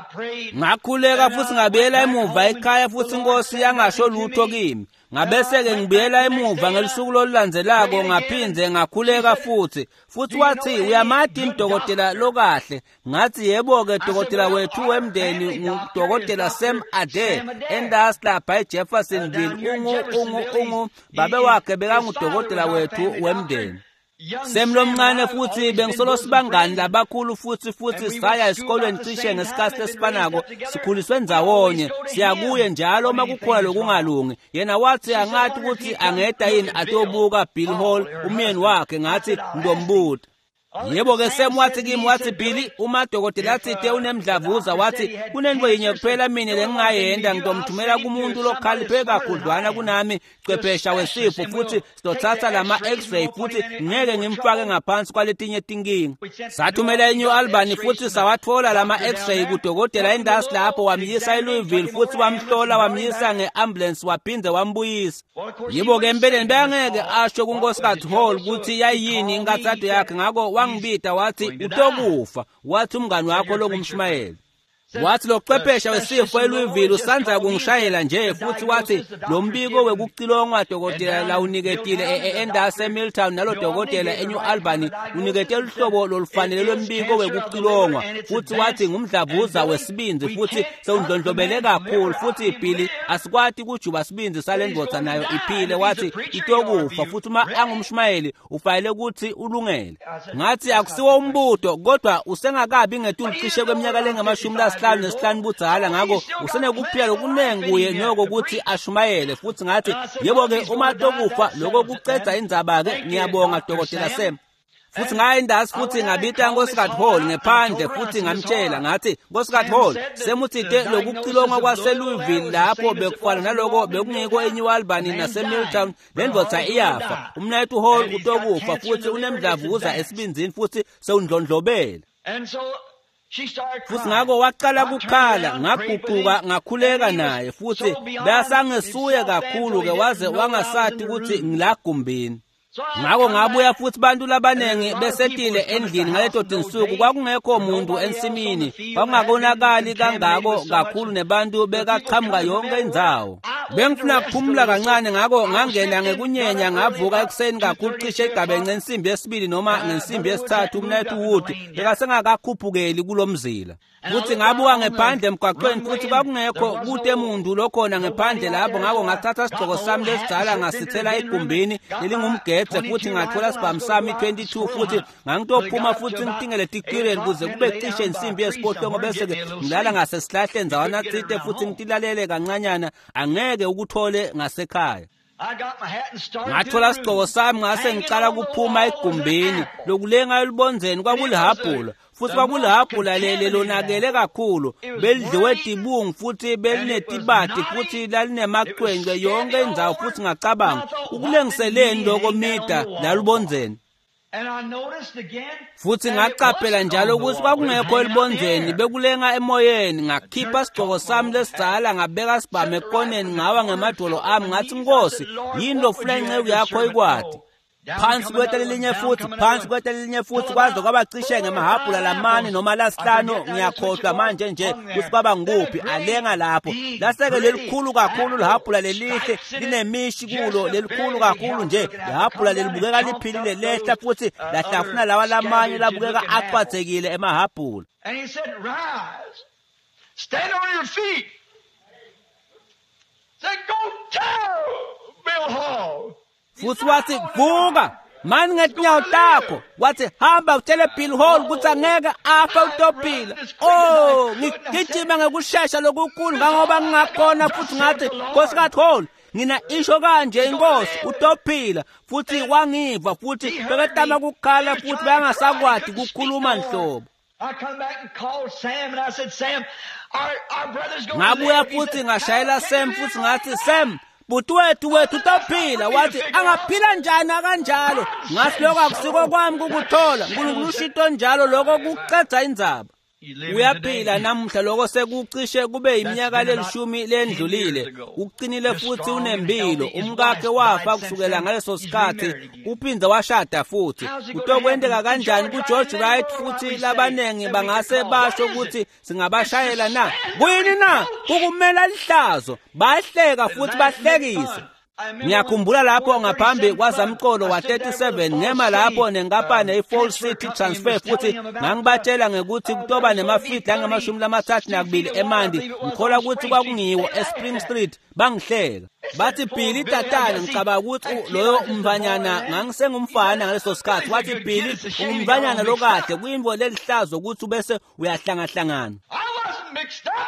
Ngakhuleka futhi ngabuyela emuva ekhaya futhi inkosi yangasho lutho kimi. Ngabese-ke ngibuyela emuva ngelisuku lolulandzelako ngaphindze ngakhuleka futhi. Futhi wathi uyamadi imdokotela lokahle. Ngathi yebo-ke dokotela wethu wemndeni ngudokotela Sam Ade endasi lapha eJeffersonville ungu ungu ungu babe wakhe bekangudokotela wethu wemndeni. Semlomncane futhi bengisolo sibangani labakhulu futhi futhi saya esikolweni cishe ngesikhathi esifanako sikhuliswe ndzawonye siyakuye njalo uma kukhona lokungalungi yena wathi angathi ukuthi angeda yini atobuka Bill Hall umyeni wakhe ngathi ndombuta. Yebo ke semwathi kimi wathi Billy uma dokotela athi te unemdlavuza wathi kunento yinye kuphela mina lengingayenda ngitomthumela kumuntu lokhaliphe kakhudlwana kunami chwephesha wesifo futhi sizothatha lama x-ray futhi ngeke ngimfake ngaphansi kwaletinye tinkinga. Sathumela eNew Albany futhi sawathola lama x-ray kudokotela endasi lapho wamyisa eLouisville futhi wamhlola wamyisa ngeambulance waphinde wambuyisa. Yebo ke empeleni bengeke asho kuNkosikazi Hall ukuthi yayini inkathado yakhe ngako wangibita wathi utokufa wathi umngani wakho lokungishmayela. Wathi loqephesha wesifo eLouisville usanza kungishayela nje futhi wathi lo mbiko wekucilongwa dokotela la uniketile endase eMilltown nalo dokotela eNew Albany uniketela uhlobo lolufanele lwembiko wekucilongwa futhi wathi ngumdlavuza wesibindi futhi sewundlondlobele kakhulu futhi Billy asikwati kujuba sibindi salendvodza nayo iphile wathi itokufa futhi uma angumshmayeli ufayele ukuthi ulungele. Ngathi akusiwo umbuto kodwa usengakabi ngetulucishe kweminyaka lengamashumi lasihlanu nesihlanu budzala ngako usene kuphila lokunengi kuye noko ukuthi ashumayele futhi ngathi yebo ke uma tokufa lokho kuceda indzaba ke ngiyabonga dokotela Sam. Futhi ngaya indasi futhi ngabita Nkosikazi Hall ngephandle futhi ngamtshela ngathi Nkosikazi Hall semuthite lokucilonga kwaseLouisville lapho bekufana naloko bekungekho eNew Albany naseMilltown lendvodza iyafa umnayethu Hall utokufa futhi unemdlavuza esibinzini futhi sewundlondlobele. Futhi ngako waqala kukhala ngaguquka ngakhuleka naye futhi basangesuye kakhulu ke waze wangasathi ukuthi ngilagumbini. Ngako ngabuya futhi bantu labanengi besetile endlini ngaleto tinsuku kwakungekho umuntu ensimini kwakungakonakali kangako kakhulu nebantu bekaqhamuka yonke indzawo. Bengifuna kuphumula kancane ngako ngangena ngekunyenya ngavuka ekuseni kakhulu cishe igabence insimbi yesibili noma ngensimbi yesithathu umnayethu Wood bekasengakakhuphukeli kulomzila. Futhi ngabuka ngephandle emgwaqweni futhi kwakungekho kude umuntu lokhona ngephandle lapho ngako ngathatha isigqoko sami lesidala ngasithela egumbini lelingumgede ngigetse futhi ngathola sibhamu sami twenty-two futhi ngangitophuma futhi ngitingele tigwireni kuze kube cishe insimbi yesiphohlongo bese-ke ngilala ngasesihlahleni nzawana cite futhi ngitilalele kancanyana angeke ukuthole ngasekhaya. Ngathola sigqoko sami ngase ngicala kuphuma egumbini lokulenga elibonzeni kwakulihabhula futhi kwakulihabhula leli lonakele kakhulu belidliwe dibungu futhi belinetibati futhi lalinemaqwenqe yonke indzawo futhi ngacabanga ukulengiseleni lokho mida lalibonzeni. Futhi ngaqaphela njalo ukuthi kwakungekho elibonzeni bekulenga emoyeni ngakhipha sigqoko sami lesizala ngabeka sibhame ekoneni ngawa ngemadolo ami ngathi Nkosi yini lo funa inceku yakho ikwadi. Phansi kwetele linye futhi phansi kwetele linye futhi kwaze kwabacishe ngemahabhula lamani noma lasihlanu ngiyakhohlwa manje nje ukuthi kwaba nguphi alenga lapho laseke lelikhulu kakhulu lihabhula lelihle linemishi kulo lelikhulu kakhulu nje lihabhula lelibukeka liphilile lehla futhi lahlafuna lawa lamanye labukeka aqwathekile emahabhula. And he said, rise, stand on your feet. Said, go tell Bill Hall. Futhi wathi vuka mani ngetinyawo takho wathi hamba utshele Bill Hall ukuthi angeke afa uTophila. Oh ngigijima ngekusheshsha lokukhulu ngoba ngingakhona futhi ngathi Nkosikazi Hall ngina isho kanje inkosi uTophila futhi wangiva futhi beketama ukukhala futhi bangasakwadi ukukhuluma nhlobo. I come back and called Sam and I said, Sam, our, our brother's going to ngabuya futhi ngashayela Sam futhi ngathi Sam buti wethu wethu uTophila wathi angaphila njani kanjalo ngathi lokho akusiko kwami ukuthola uNkulunkulu ushito njalo lokho kuqedza indzaba. Uyaphila namuhla lokho sekucishe kube iminyaka lelishumi lendlulile uqinile futhi unempilo umkakhe wafa kusukela ngaleso sikhathi uphinda washada futhi. Kutokwendeka kanjani kuGeorge Wright futhi labanengi bangase basho ukuthi singabashayela na kuyini na ukumela lihlazo bahleka futhi bahlekisa. Ngiyakhumbula lapho ngaphambi kwazamqolo wa thirty-seven ngema lapho nenkampani eFall City Transfer futhi ngangibatshela ngekuthi kutoba nemafidi angamashumi lamathathu nakubili eMandi ngikhola ukuthi kwakungiwo eSpring Street bangihleka bathi Billy tatana ngicabanga ukuthi loyo umvanyana ngangisengumfana ngaleso sikhathi wathi Billy umvanyana lokahle kuyimvo lelihlazo ukuthi bese uyahlangahlangana. I wasn't mixed up.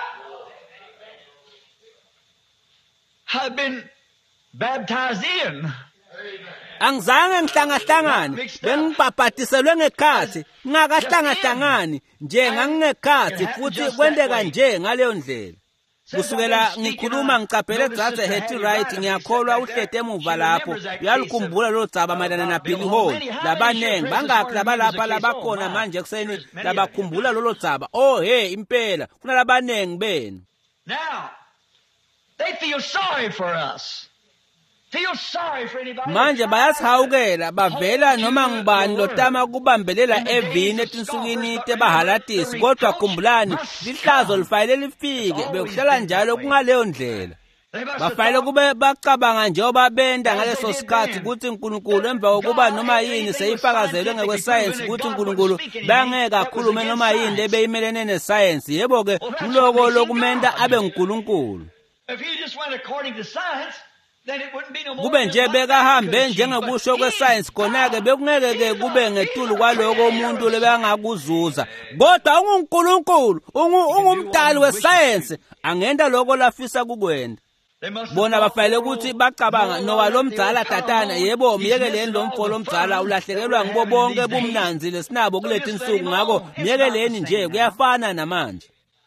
I've been baptized in. Angizange ngihlangahlangane bengibhabhatiselwe ngekhathi ngakahlangahlangani nje ngangingekhathi futhi kwendeka nje ngaleyo ndlela. Kusukela ngikhuluma ngicaphele Dr. Hetty Wright ngiyakholwa uhlete emuva lapho uyalikhumbula lo dzaba mayelana na Bill Hall labanengi bangakhi labalapha labakhona manje ekuseni labakhumbula lolo dzaba. Oh hey impela kunalabanengi benu. Now they feel sorry for us. Feel sorry for anybody. Manje bayasihawukela bavela noma ngibani lotama ukubambelela evini etinsukini tebahalatisi kodwa khumbulani lihlazo lifanele lifike bekuhlala njalo kungaleyo ndlela. Bafanele kube bacabanga njengoba benda ngaleso sikhathi ukuthi uNkulunkulu emva kokuba noma yini seyifakazelwe ngekwesayensi ukuthi uNkulunkulu bangeke kakhulume noma yini lebeyimelene nesayensi. Yebo ke kuloko lokumenda abe uNkulunkulu. If he just went according to science, then it wouldn't be no more. Kube nje bekahambe njengekusho kwesayensi khona-ke bekungeke kube ngetulu kwaloko umuntu lebangakuzuza. Kodwa unguNkulunkulu ungumdali wesayensi angenda lokho lafisa kukwenda. Bona bafanele ukuthi bacabanga nowa lomdzala tatana yebo miyekeleni lo mfolo omdzala ulahlekelwa ngibo bonke bumnanzi lesinabo kulethi insuku ngako miyekeleni nje kuyafana namanje.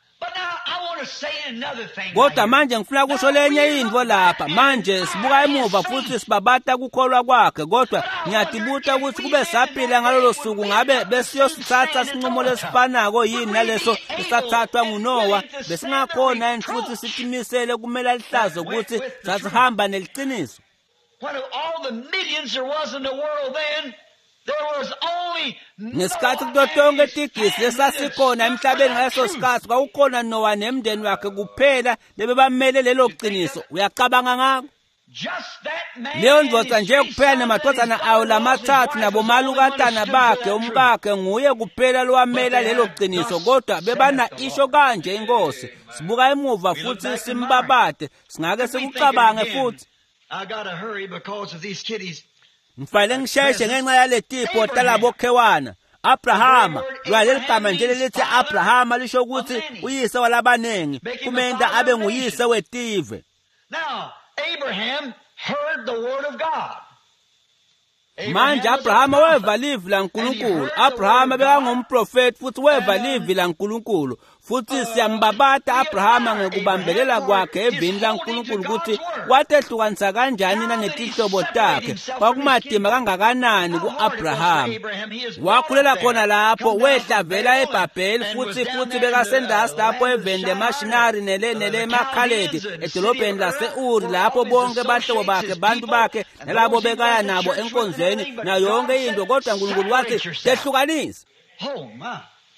Kodwa manje ngifuna kusho lenye indvo lapha manje sibuka emuva futhi sibabata kukholwa kwakhe kodwa ngiyatibuta ukuthi kube saphila ngalolo suku ngabe besiyosithatha sinqumo lesifanako yini naleso esathathwa nguNoah besingakhona yini futhi sitimisele kumela lihlazo ukuthi sasihamba neliqiniso. What of all the millions there was in the world then? There was only ngesikhathi kutotonke tigisi lesasikhona emhlabeni ngaleso sikhathi kwakukhona Noah nemndeni wakhe kuphela lebebamele lelo qiniso. Uyacabanga ngako leyo ndvodza nje kuphela nemadodana ayo lamathathu nabomalukatana bakhe umkakhe nguye kuphela lowamela lelo qiniso kodwa bebana isho kanje inkosi. Sibuka emuva futhi simbabade singake sikucabange futhi. I got to hurry because of these kiddies. Ngifanele ngisheshe ngenxa yaletipho talabokhewana. Abrahama, lwaleli gama nje lelithi Abrahama lisho ukuthi uyise walabanengi, kumenda abe nguyise wetive. Now, Abraham heard the word of God. Manje Abrahama weva livi la nkulunkulu. Abrahama bekangumprofeti futhi weva livi la nkulunkulu. Futhi siyambabata Abrahama ngekubambelela kwakhe evini la nkulunkulu ukuthi watehlukanisa kanjani nanetihlobo takhe. Kwakumadima kangakanani ku-Abrahama. Wakhulela khona lapho, wehla vela eBhabheli futhi futhi bekasendasi lapho eveni lemashinari nele nele makhaledi edolobheni lase-Uri lapho bonke bahlobo bakhe, bantu bakhe nalabo bekaya nabo enkonzweni na yonke into, kodwa uNkulunkulu wathi tehlukanisa. Oh my.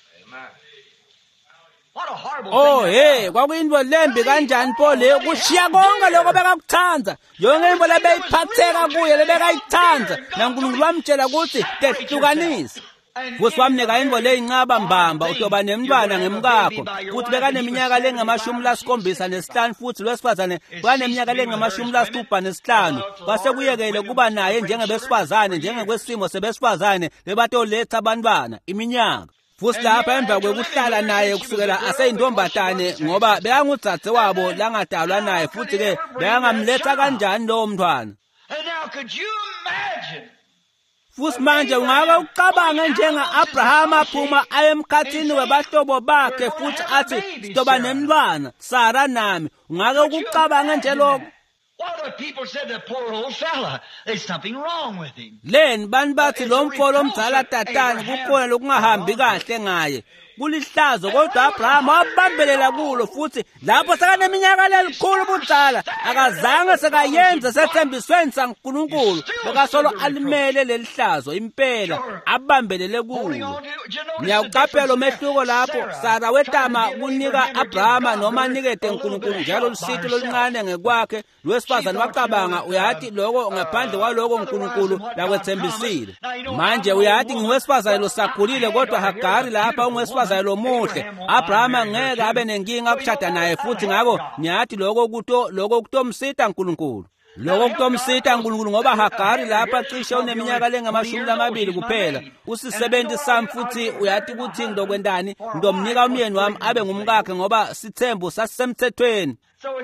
What a horrible Oh thing. hey, kwakuyinto lembi kanjani pho le kushiya konke lokho bekakuthanza. Yonke into lebeyiphatheka kuye lebekayithanza. naNkulunkulu wamtshela ukuthi tehlukanisa. Futhi wamnika into leyincaba mbamba utoba nemntwana ngemkakho. Futhi bekaneminyaka lengamashumi lasikhombisa nesihlanu futhi lwesifazane bekaneminyaka lengamashumi lasithupha nesihlanu. Kwase kuyekele kuba naye njengebesifazane njengekwesimo sebesifazane lebatoletha abantwana iminyaka. Futhi lapha emva kwekuhlala naye kusukela aseyintombatane ngoba bekangudzadze wabo langadalwa naye futhi ke bekangamletha kanjani lowo mntwana. And now could you imagine? Futhi manje ungake ucabanga njenga-Abrahama aphuma aye emkhathini webahlobo bakhe futhi athi sitoba nemntwana Sara nami. Ungake ukucabanga nje lokho? Well, the people said the poor old fella, there's something wrong with him. Leni bani bathi lo mfolo omdala tatani kukhona lokungahambi kahle ngaye. Kulihlazo kodwa Abrahama wabambelela kulo futhi lapho sekaneminyaka lelikhulu budala akazange sekayenze sethembisweni saNkulunkulu bekasolo alimele lelihlazo impela abambelele kulo. Ngiyaqaphela umehluko lapho. Sara wetama kunika Abrahama noma nikete uNkulunkulu njalo lusithi lolincane ngekwakhe, lwesifazane wacabanga uyathi lokho ngaphandle kwaloko uNkulunkulu lakwethembisile. Manje uyathi ngwesifazane losakhulile kodwa Hagari lapha ungwesifazane lo muhle. Abrahama ngeke abe nenkinga ukushada naye futhi ngako ngiyathi lokho kuto lokho kutomsita uNkulunkulu. Lokho kutomsita uNkulunkulu ngoba Hagari lapha cishe uneminyaka lengamashumi amabili kuphela. Usisebenzi sami futhi uyathi ukuthi ngidokwendani ndomnika umyeni wami abe ngumkakhe ngoba sithembu sasisemthethweni.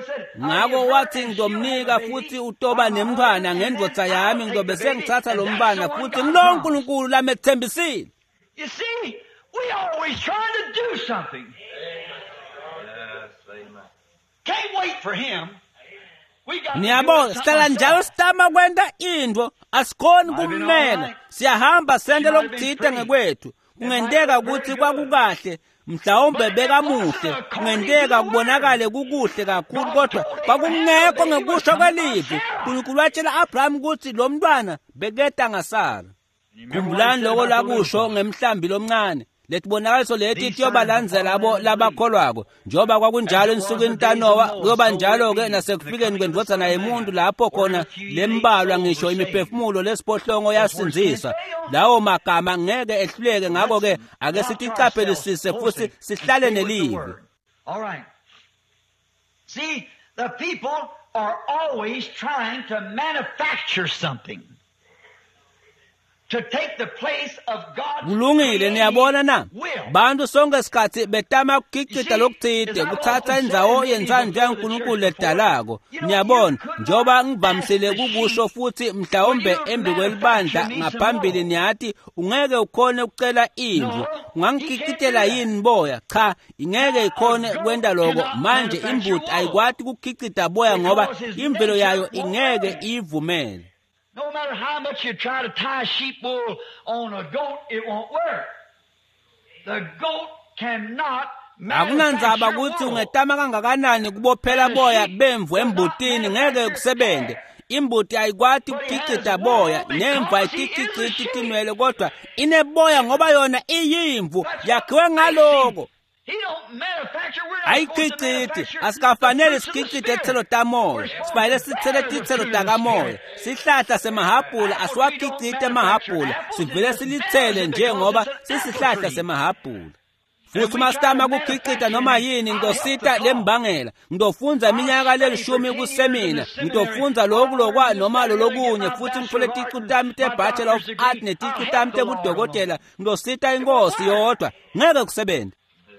Ngako wathi ngizomnika futhi utoba nemntwana ngendvodza yami ngizobe sengithatha lo mbana futhi ngilo uNkulunkulu lamethembisile. You see, we always trying to do something. Can't wait for him. We got Niyabona sihlala njalo sitama kwenta into asikhoni kummela. Siyahamba sende lokuthitha ngekwethu. Kungenteka ukuthi kwakukahle mhlawumbe bekamuhle, kungenteka kubonakale kukuhle kakhulu kodwa kwakungekho ngekusho kwelivi. uNkulunkulu watshela Abraham ukuthi lo mntwana beketa ngaSara. Khumbulani lokho lakusho ngemhlambi lomncane. Letibonakaliso lethi tiyoba landzela labo labakholwako njoba kwakunjalo ensukwini taNowa kuyoba njalo ke nasekufikeni kwendvodzana yemuntu lapho khona lembalwa ngisho imiphefumulo lesiphohlongo yasinzisa. Lawo magama ngeke ehluleke ngako ke ake siticaphelisise futhi sihlale nelivi. All right. See, the people are always trying to manufacture something to take the place of God's kulungile niyabona na bantu sonke sikhathi betama ukukicita lokuthide kuthatha indzawo yenzani yaNkulunkulu ledalako. Niyabona njoba ngivamisile kukusho futhi mhlawumbe embi kwelibandla ngaphambili niyathi ungeke ukhone ukucela indlu ungangikicitela yini boya. Cha, ingeke ikhone kwenda lokho. Manje imbuti ayikwati ukukicita boya ngoba imvelo yayo ingeke ivumele. No matter how much you try to tie sheep wool on a goat, it won't work. The goat cannot akunandzaba manufacture ukuthi wool. ungetama kangakanani kubophela boya bemvu embutini ngeke kusebente. Imbuti ayikwati ukukicita boya nemvu ayikiciciti tinwele kodwa ineboya ngoba yona iyimvu yakhiwe ngaloko. He don't manufacture. We're not supposed to Ayikiciti manufacture. asikafanele The fruits of the sikicite Spirit. tithelo tamoya. Sifanele sithele tithelo takamoya. Sihlahla semahapula asiwakicite mahapula. Sivele silithele nje ngoba sisihlahla semahapula. futhi masitama kukhicita noma yini ngidosita lembangela ngidofunza iminyaka lelishumi kusemina ngidofunza lokhu lokwa noma lokunye futhi ngithole ticu tami te-Bachelor of Art neticu tami tebudokotela ngidosita inkosi yodwa ngeke kusebenze.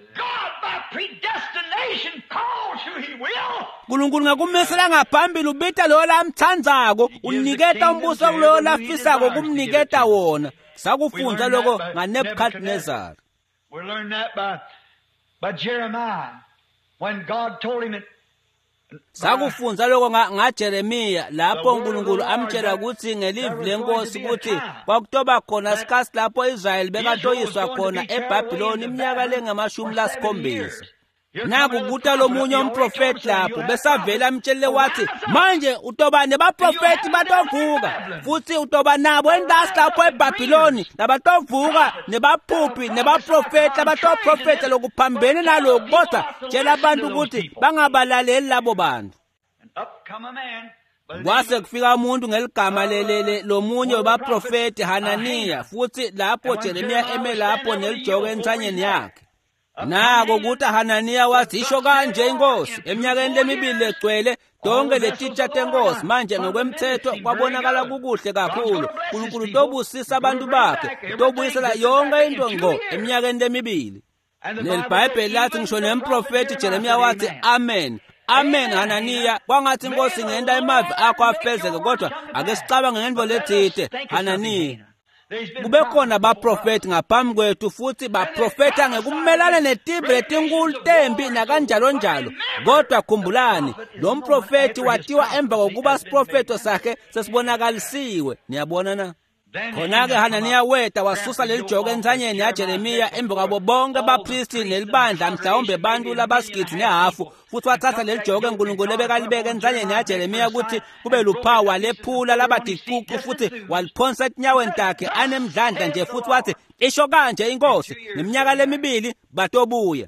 Nkulunkulu ngakumisela ngaphambili ubita lo lamthandzako uniketa umbuso kulo lafisako kumniketa wona. Sakufunza lokho ngaNebukadnezar. We learned that by by Jeremiah when God told him it. Sakufunza lokho ngaJeremiya lapho uNkulunkulu amtshela ukuthi ngelivi lenkosi ukuthi kwakutoba khona isikhathi lapho Israyeli bekatoyiswa khona eBhabhiloni iminyaka lengamashumi lasikhombisa. Naku kuta lo munye umprofeti lapho besavela amtshele wathi manje utoba nebaprofeti batovuka futhi utoba nabo endasi lapho eBhabhiloni nabatovuka nebaphuphi nebaprofeti abatoprofeta lokuphambene nalokho kodwa tshela abantu ukuthi bangabalaleli labo bantu. Kwase kufika umuntu ngeligama lelele lomunye wabaprofeti Hananiya futhi lapho Jeremiya eme lapho nelijoke entsanyeni yakhe. Nako kuthi Hananiya wathi isho kanje inkosi eminyakeni lemibili egcwele donke letitsha tenkosi manje ngokwemthetho kwabonakala kukuhle kakhulu uNkulunkulu tobusisa abantu bakhe tobuyisela yonke into ngqo eminyakeni lemibili. NeBhayibheli lathi ngisho nemprofeti Jeremiya wathi amen. Amen Hananiya kwangathi inkosi ngenda emavi akho afezeke kodwa ake sicabanga ngendvo lethide Hananiya. Kube khona baprofeti ngaphambi kwethu futhi baprofeta ngekumelana netibe letinkulu tembi nakanjalo njalo kodwa khumbulani lo mprofeti watiwa emva kokuba siprofeto sakhe sesibonakalisiwe. Niyabona na khona-ke Hananiya weta wasusa leli joke entsanyeni yaJeremiya emva kwabo bonke abapristi nelibandla mhlawumbe bantu labasigidi nehafu futhi wathatha leli joke uNkulunkulu ebekalibeka entsanyeni yaJeremiya ukuthi kube luphawu walephula labadicucu futhi waliphonsa etinyaweni takhe anemdlandla nje futhi wathi isho kanje inkosi neminyaka lemibili batobuya.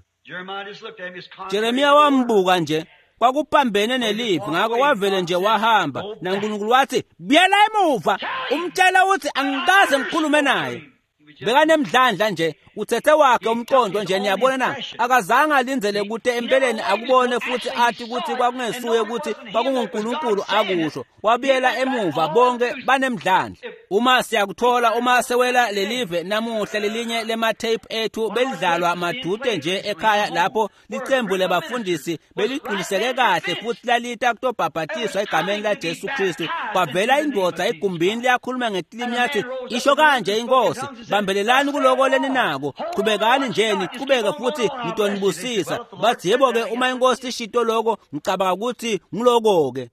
Jeremiya wambuka nje kwakuphambene nelivi ngako wavele nje wahamba naNkulunkulu wathi buyela emuva umtshela ukuthi angikaze ngikhulume naye. Bekanemdlandla nje uthethe wakhe umqondo nje niyabona na akazange alinzele ukuthi empeleni akubone futhi athi ukuthi kwakungesuye ukuthi kwakunguNkulunkulu akusho wabuyela emuva bonke banemdlandla. Uma siyakuthola uma sewela lelive namuhla lelinye lema-tape ethu belidlalwa madude nje ekhaya lapho licembu lebafundisi beliquliseke kahle futhi lalita kutobhabhatiswa egameni laJesu Kristu kwavela indoda egumbini liyakhuluma ngetilimi yathi isho kanje inkosi bambelelani kuloko leni nako qhubekani nje niqhubeke futhi nitonibusisa bathi yebo-ke uma inkosi ishito loko ngicabanga ukuthi ngiloko-ke.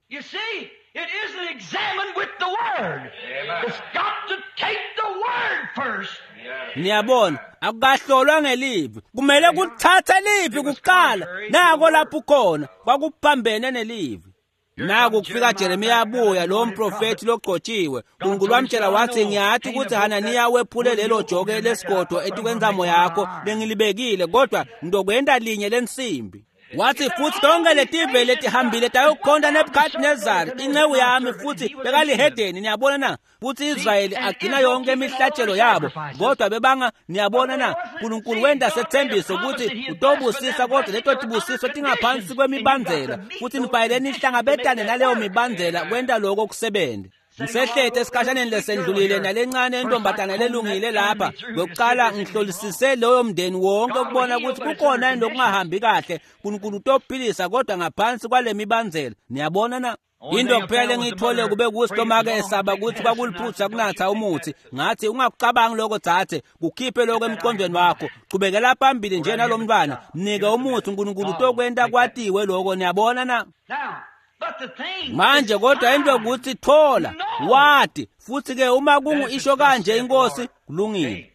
It isn't examined with the word. It's got to take the word first. Niyabona akukahlolwa ngelivi kumele kuthatha livi kuqala nako lapho khona kwakuphambene nelivi. Naku kufika Jeremiya abuya lo mprofeti loqotshiwe uNkulunkulu wamtshela wathi ngiyathi ukuthi Hananiya wephule lelo joke lesigodo etukwenzamo yakho lengilibekile kodwa ndokwenda linye lensimbi. Wathi futhi donke letive letihambile tayokukhonda Nebukadnezar inceku yami futhi bekalihedeni. Niyabona na futhi Israyeli agcina yonke imihlatshelo yabo kodwa bebanga. Niyabona na uNkulunkulu wenda sethembiso ukuthi utobusisa kodwa leto tibusiso tingaphansi kwemibandzela futhi nibhayeleni ihlangabetane naleyo mibandzela kwenda lokho kusebende. Ngisehlete esikhashaneni lesendlulile nalencane entombatana lelungile lapha ngokuqala ngihlolisise loyo mndeni wonke ukubona ukuthi kukhona into okungahambi kahle uNkulunkulu utophilisa kodwa ngaphansi kwale mibandzela. Niyabona na into kuphela engiyithole kube kusitoma-ke esaba ukuthi kwakuliphutha kunatha umuthi ngathi ungakucabangi lokho thathe kukhiphe lokho emqondweni wakho qhubekela phambili nje nalomntwana mnike umuthi uNkulunkulu utokwenta kwatiwe lokho. Niyabona na manje kodwa into ukuthi thola wadi futhi ke uma kungu isho kanje inkosi kulungile.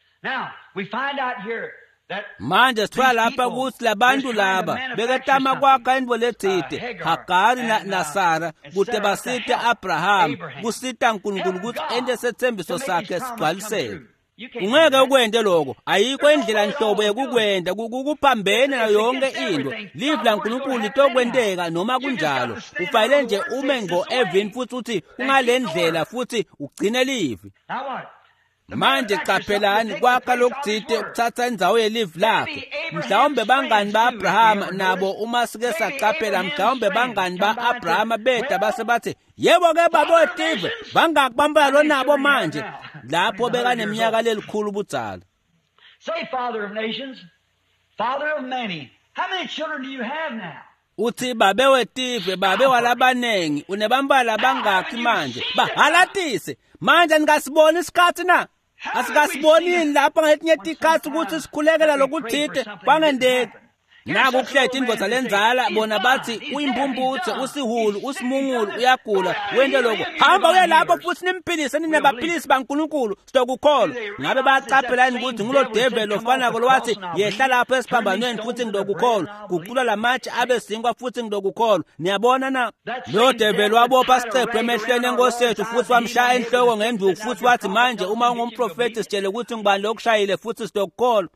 Manje sithola lapha ukuthi labantu laba beketama kwakha indvo lethide Hagari na, na Sara kude basite Abraham kusita uNkulunkulu ukuthi ende sethembiso sakhe sigcwaliseke. Ungeke ukwende lokho ayikho indlela nhlobo yokukwenda kukuphambene nayo yonke into live la uNkulunkulu litokwendeka noma kunjalo ufanele nje ume ngo Evin futhi uthi ungalendlela futhi ugcine live. manje qaphelani kwakha lokuthite ukuthatha indzawo yelive lakhe. Mhlawumbe bangani ba-Abrahama nabo uma sike saqaphela mhlawumbe bangani ba-Abrahama beda base bathi yebo ke babo Steve bangakubamba lo nabo manje lapho bekaneminyaka lelikhulu budzala. Say, Father of nations, Father of many. How many children do you have now? Uthi babe weTive babe walabanengi unebambala bangakhi manje bahalatise manje nikasibona isikhathi na asikasibonini lapha ngetinye tikhathi ukuthi sikhulekela lokuthithe kwangendeki naku kuhletha indvodza lenzala bona bathi uyimbumbuthe usihulu usimungulu uyagula wente lokho hamba uye lapho futhi nimphilise ninebaphilisi baNkulunkulu sitokukholwa ngabe bayacaphela ukuthi ngulo devil ofana ko lowathi yehla lapho esiphambanweni futhi ngidokukholwa kuqula lamatshe abe sinkwa futhi ngidokukholwa niyabona na lo devil wabopha sicephe emehlweni enkosethu futhi wamshaya enhloko ngenduku futhi wathi manje uma ungumprofeti sitshele ukuthi ngibani lokushayile futhi sitokukholwa.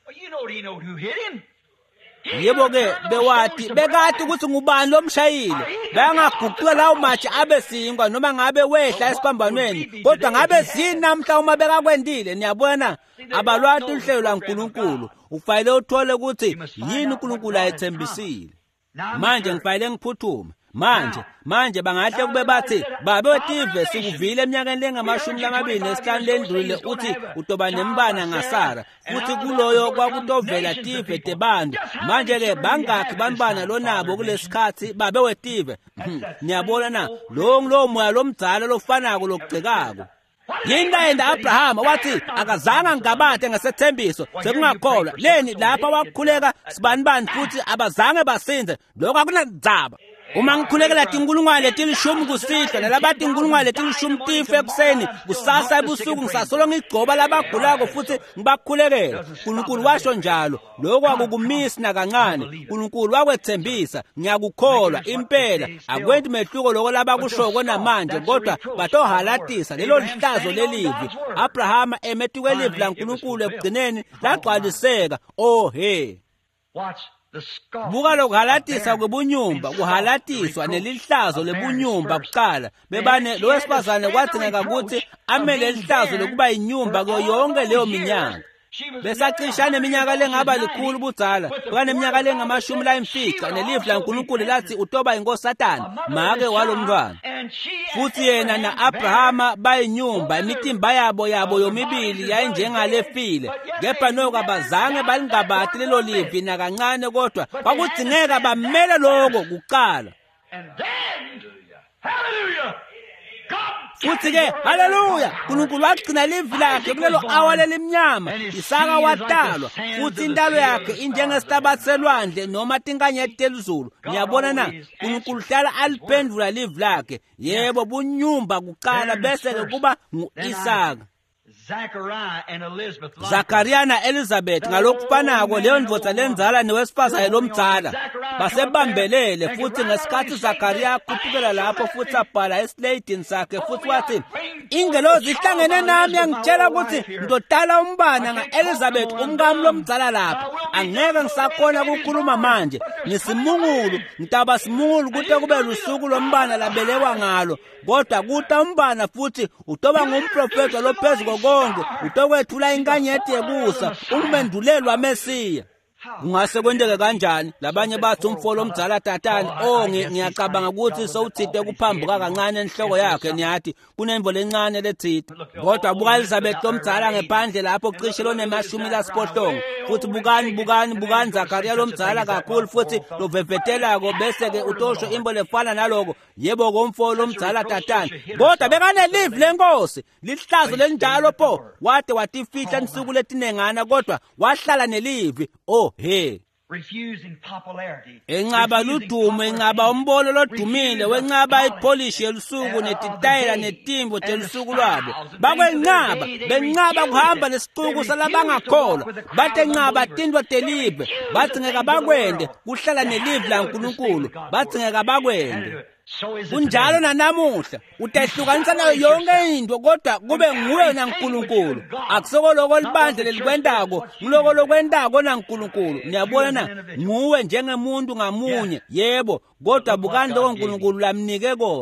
Yebo ke bewathi bekade ukuthi ngubani lomshayile bangaguqula lawo matshe abe sinkwa noma ngabe wehla esiphambanweni kodwa ngabe zini namhla uma bekakwendile niyabona abalwati uhlelo laNkulunkulu ufanele uthole ukuthi yini uNkulunkulu ayethembisile. Manje ngifanele ngiphuthume manje manje bangahle kube bathi babe weTive sikuvile eminyakeni lengamashumi lamabili nesihlanu lendlule uthi utoba nembana ngasara futhi kuloyo kwakutovela Tive tebantu manje ke bangakhi banibana lonabo kulesikhathi babe weTive. Niyabona na lo ngilo moya lomdzala lofanako lokugcikako yini ayenda Abraham wathi akazanga ngabathe ngesethembiso sekungakholwa leni lapha wakukhuleka sibani bani futhi abazange basinze lokho akunadzaba. Uma ngikhulekela tinkulungwane letilishumi kusihla nalabathi inkulungwane letilishumi tife ekuseni kusasa ebusuku ngisasolo ngigcoba labagulako futhi ngibakhulekela. uNkulunkulu washo njalo lokho akukumisi nakancane. uNkulunkulu wakwethembisa ngiyakukholwa impela akwendi mehluko lokho labakushoko namanje kodwa batohalatisa lelo lihlazo lelivi. Abrahama emetuke livi laNkulunkulu ekugcineni lagcwaliseka. Oh he buka lokuhalatisa kwebunyumba kuhalatiswa nelihlazo lebunyumba kuqala bebane lo wesifazane kwadingeka ukuthi amele lihlazo lokuba inyumba kuyo yonke leyo minyaka. Besacishana iminyaka lengaba likhulu budzala bekaneminyaka lengamashumi layimfica nelivi laNkulunkulu lathi utoba inkosi Satani make walomntwana futhi yena na-Abrahama bayinyumba imitimba yabo yabo yomibili yayinjengalefile kepha noko abazange balingabathi lelo livi nakancane kodwa kwakudingeka bamele lokho kuqala. Futhi ke haleluya uNkulunkulu wagcina livi lakhe kulelo awa lelimnyama Isaka watalwa futhi intalo yakhe injengesihlabathi selwandle noma tinkanyeti telizulu. Niyabona na uNkulunkulu hlala aliphendula livi lakhe yebo bunyumba kuqala bese ke kuba ngu-Isaka. Zakaria na Elizabeth ngalokufanako leyo ndvodza lenzala newesifazane lomdzala basebambelele futhi ngesikhathi Zakaria akhuphukela lapho futhi abhala esleyidini sakhe futhi wathi ingelozi ihlangene nami yangitshela ukuthi ngidodala umbana nga-Elizabeth umkami lomdzala lapha angeke ngisakhona ukukhuluma manje ngisimungulu ngitaba simungulu kuthi kube lusuku lombana labelekwa ngalo kodwa kuthi umbana futhi utoba ngumprofeti lophezu konke utokwethula inkanyeti yebusa umbendulelwa Mesiya. Ungase kwendeke kanjani labanye bathi umfolo omdzala tatani oh ngiyacabanga ukuthi sowuthithe kuphambuka kancane enhloko yakhe niyathi kunemvo lencane lethithe kodwa buka Elizabeth lomdzala ngephandle lapho cishe lonemashumi lasiphohlongo futhi bukani bukani bukani Zakaria lomdzala kakhulu futhi lovevetelako bese ke utosho imbo lefana naloko yebo komfolo omdzala tatani kodwa bekanelivi lenkosi lihlazo lenjalo pho wade watifihla insuku letinengana kodwa wahlala nelivi. Oh he refusing popularity enqaba ludumo enqaba umbolo lodumile wenqaba ipolishi yelusuku netitayela netimbo telusuku lwabo bakwenqaba benqaba kuhamba lesiquku salabangakholwa bathe nqaba tindwa telive bathingeka bakwende kuhlala nelive laNkulunkulu bathingeka bakwende. Kunjalo nanamuhla utehlukanisa nayo yonke into kodwa kube nguwe naNkulunkulu akusokoloko libandle lelikwendako ngiloko lokwendako naNkulunkulu. Niyabona na nguwe njengemuntu ngamunye yebo kodwa bukani lokho uNkulunkulu lamnike kona.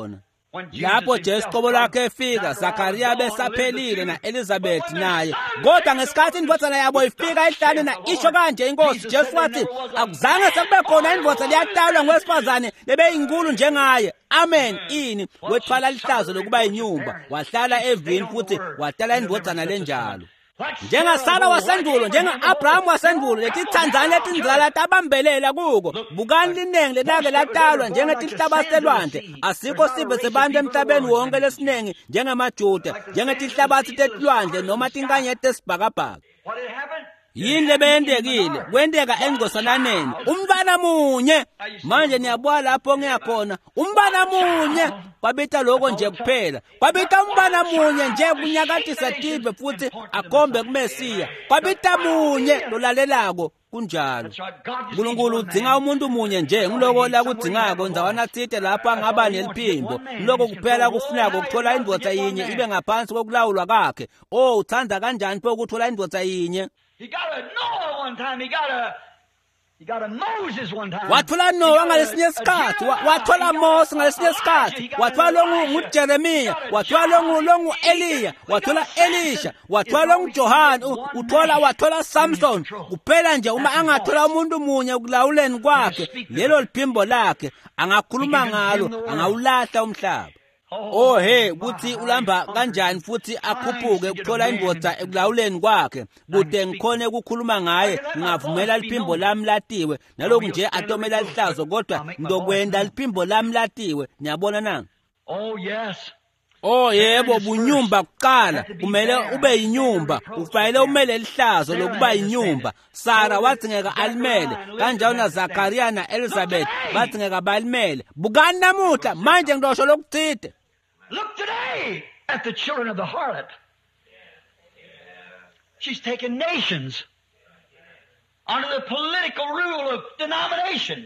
lapho Jesu qobo lakhe efika Zakariya besaphelile na Elizabeth naye kodwa ngesikhathi indvodzana yabo ifika ehlane na isho kanje inkosi Jesu wathi akuzange sekube khona indvodza liyatalwa ngowesifazane lebeyinkulu njengaye amen ini wethwala lihlazo lokuba inyumba wahlala evini futhi watala indvodzana lenjalo njengaSara wasendulo njenga-Abraham wasendulo letithandzane letindzala tabambelela kuko bukani linengi lenake latalwa njengetihlaba selwandle asikho sibe sebantu emhlabeni wonke lesinengi njengemajuda njengetihlabathi tetilwandle noma tinkanyeti tesibhakabhaka yini lebeyendekile kwenteka engcosananeni umntwana munye manje niyabona lapho ngiyakhona umntwana munye kwabita lokho nje kuphela kwabita umntwana munye nje kunyakatisa tibe futhi akhombe kuMesiya kwabita munye lolalelako kunjalo uNkulunkulu udzinga umuntu munye nje ngiloko la kudzingako ndzawana tsite lapho angaba neliphimbo ngiloko kuphela kufunako ukuthola indvodza yinye ibe ngaphansi kokulawulwa kwakhe oh uthanda kanjani pho ukuthola indvodza yinye. He got a Noah one time. He got a he got a Moses one time. Wathola Noah ngalesinye sikhathi, wathola Moses ngalesinye sikhathi, wathola lo nguJeremiya, wathola lo lo Eliya, wathola Elisha, wathola lo Johana, uthola wathola Samson. Kuphela nje uma angathola umuntu munye ukulawuleni kwakhe, lelo liphimbo lakhe angakhuluma ngalo, angawulahla umhlaba. Oh he kuthi ulamba kanjani futhi akhuphuke ukuthola indvodza ekulawuleni kwakhe kude ngikhone ukukhuluma ngaye ngavumela liphimbo lami latiwe naloku nje atomela lihlazo kodwa ndokwenda liphimbo lami latiwe niyabona na. Oh yes. Oh yebo bunyumba kuqala kumele ube yinyumba ufanele umele lihlazo lokuba yinyumba. Sara wathingeka alimele kanjalo na Zakariya na Elizabeth bathingeka balimele bukani namuhla manje ngidosho lokuthide. Look today at the children of the harlot. She's taken nations under the political rule of denomination.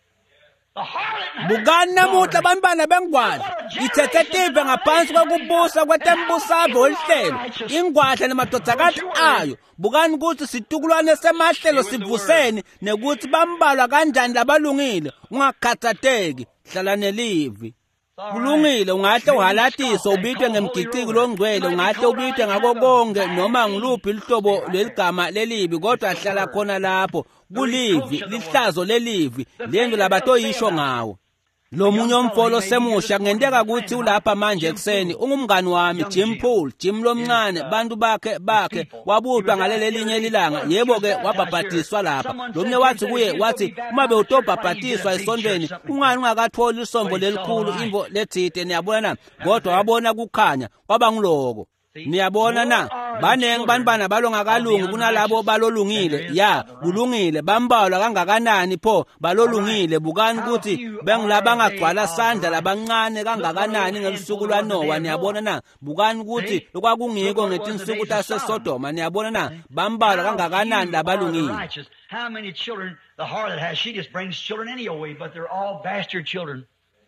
The harlot. Bukani namuhla bantwana bengwadla ithethe tive ngaphansi kokubusa kwetembusavo lihlelo ingwadla nemadodzakati ayo bukani ukuthi situkulwane semahlelo sivuseni nekuthi bambalwa kanjani labalungile ungakhathateki hlala nelivi. Kulungile ungahle uhalatise ubitwe ngemgiciki longcwele ungahle ubitwe ngako konke noma ngiluphi lihlobo leligama lelibi kodwa hlala khona lapho kulivi lihlazo lelivi lendlu labatoyisho ngawo. Lo munye umfolo semusha ngenteka ukuthi ulapha manje ekseni ungumngani wami Jim Paul Jim lomncane bantu bakhe bakhe wabutwa ngaleli linye lilanga yebo ke wabhabhatiswa lapha lomnye wathi kuye wathi uma bewutobhabhatiswa esontweni ungani ungakatholi isombo lelikhulu imvo lethite niyabona kodwa wabona kukhanya kwaba ngiloko niyabona na banenge banibana balongakalungi kunalabo balolungile ya kulungile bambalwa kangakanani pho balolungile bukani ukuthi bengilaba ngagcwala sandla labancane kangakanani ngelusuku lwaNowa niyabona na bukani ukuthi lokwakungiko ngetinsuku taseSodoma niyabona na bambalwa kangakanani labalungile. How many children the harlot has? She just brings children anyway, but they're all bastard children.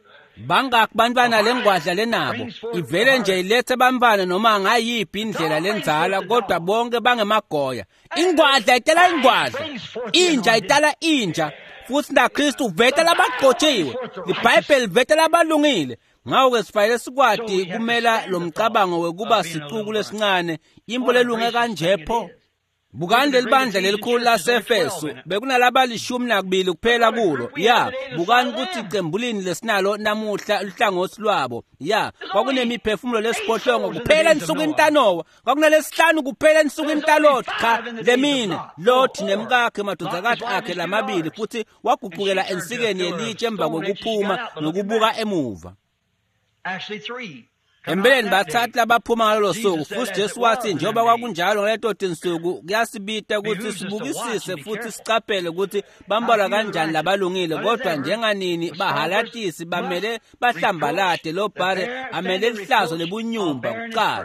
Bangaki bantwana lengwadla lenabo ivele nje ilethe bantwana noma ngayiphi indlela lenzala kodwa bonke bangemagoya. Ingwadla itala ingwadla inja itala inja futhi na Kristu uveta labaqotshiwe iBhayibheli iveta labalungile ngawo ke sifanele sikwadi kumela lo mcabango wekuba sicuku lesincane imbo lelunge kanje pho. Bukani lelibandla lelikhulu laseFeso bekunalaba lishumi nakubili kuphela kulo ya bukani ukuthi icembulini lesinalo namuhla uhlangothi lwabo ya kwakunemiphefumulo lesiphohlongo kuphela insuku intanowa kwakunalesihlanu kuphela insuku intalot cha lemine lothi nemkakhe madodzakati akhe lamabili futhi waguqukela ensikeni yelitshe emva kokuphuma nokubuka emuva. Actually three. Empeleni bathathu labaphuma ngalolo suku futhi Jesu wathi njengoba kwakunjalo ngaleto tinsuku kuyasibita ukuthi sibukisise futhi sicaphele ukuthi bambalwa kanjani labalungile kodwa njenganini bahalatisi bamele bahlambalade lo bare amele lihlazo lebunyumba kuqala.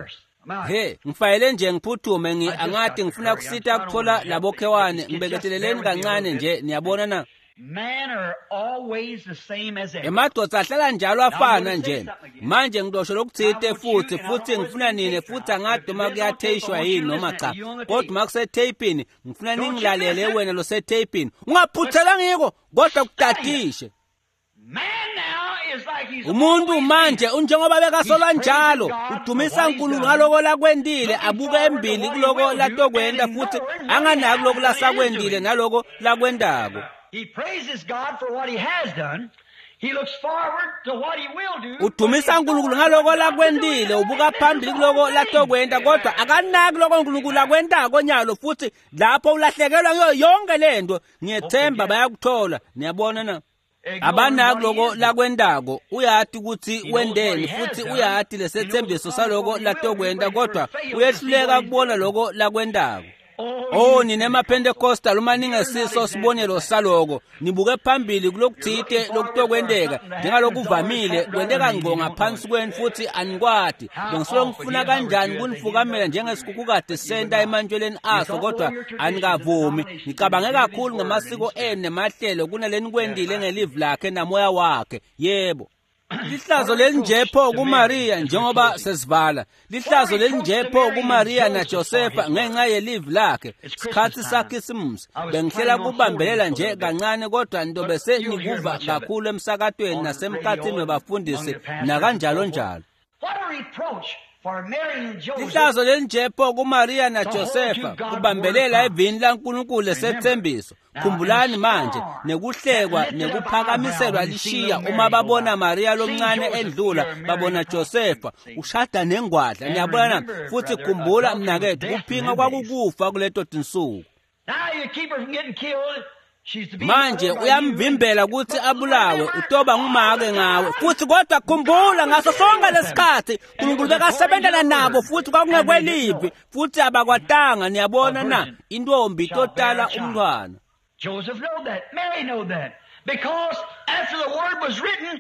He ngifayele nje ngiphuthume ngi angathi ngifuna kusita kuthola labokhewane ngibeketeleleni kancane nje niyabona na. Men are always the same as ever. Emadoda ahlala njalo afana nje. Manje ngidosho lokuthite futhi futhi ngifuna nini futhi angathi uma kuyatheshwa yini noma cha. Kodwa makuse taping ngifuna ningilalele wena lo se taping. Ungaphuthela ngiko kodwa kutatishe. Man now umuntu manje unjengoba bekasolwa njalo udumisa uNkulunkulu ngaloko lakwendile abuke embili kuloko latokwenda futhi anganaki lokho lasakwendile naloko lakwendako. He praises God for what he has done. He looks forward to what he will do. Udumisa uNkulunkulu ngaloko lakwendile ubuka phambili kuloko latokwenda kodwa akanaki lokho uNkulunkulu lakwendako nyalo futhi lapho ulahlekelwa kuyo yonke lento ngiyethemba bayakuthola. Niyabona na? Abanaki lokho lakwendako uyathi ukuthi wendeni futhi uyathi lesethembiso saloko latokwenda kodwa uyehluleka kubona lokho lakwendako. Oh nine maPentecostal uma ningesiso sibonelo saloko nibuke phambili kulokuthite lokutokwendeka njengalokuvamile kwendeka ngqo ngaphansi kwenu futhi anikwadi bengisolo ngifuna kanjani kunifukamela njengesikukukade senta emantshweleni aso kodwa anikavumi nicabange kakhulu ngamasiko enu nemahlelo kunaleni kwendile ngelive lakhe namoya wakhe. Yebo, lihlazo lelinjepho kuMaria njengoba sesivala lihlazo lelinjepho kuMaria naJosefa ngenxa yelive lakhe sikhathi sakhe simsi bengihlela kubambelela nje kancane kodwa into bese nikuva kakhulu emsakatweni nasemkhathini webafundisi nakanjalo njalo. Lihlazo lelinjepho kuMaria naJosefa kubambelela evini laNkulunkulu lesethembiso. Khumbulani manje nekuhlekwa nekuphakamiselwa lishiya uma babona Maria lomncane endlula babona Josefa ushada nengwadla. Niyabona futhi khumbula mnakethu kuphinga kwakukufa kuleto tinsuku. Manje uyamvimbela ukuthi abulawe utoba ngumake ngawe futhi kodwa khumbula ngaso sonke lesikhathi uNkulunkulu bekasebenzela nabo futhi kwakungekwelivi futhi abakwatanga. Niyabona na intombi totala umntwana. Joseph knew that. Mary knew that. Because after the word was written,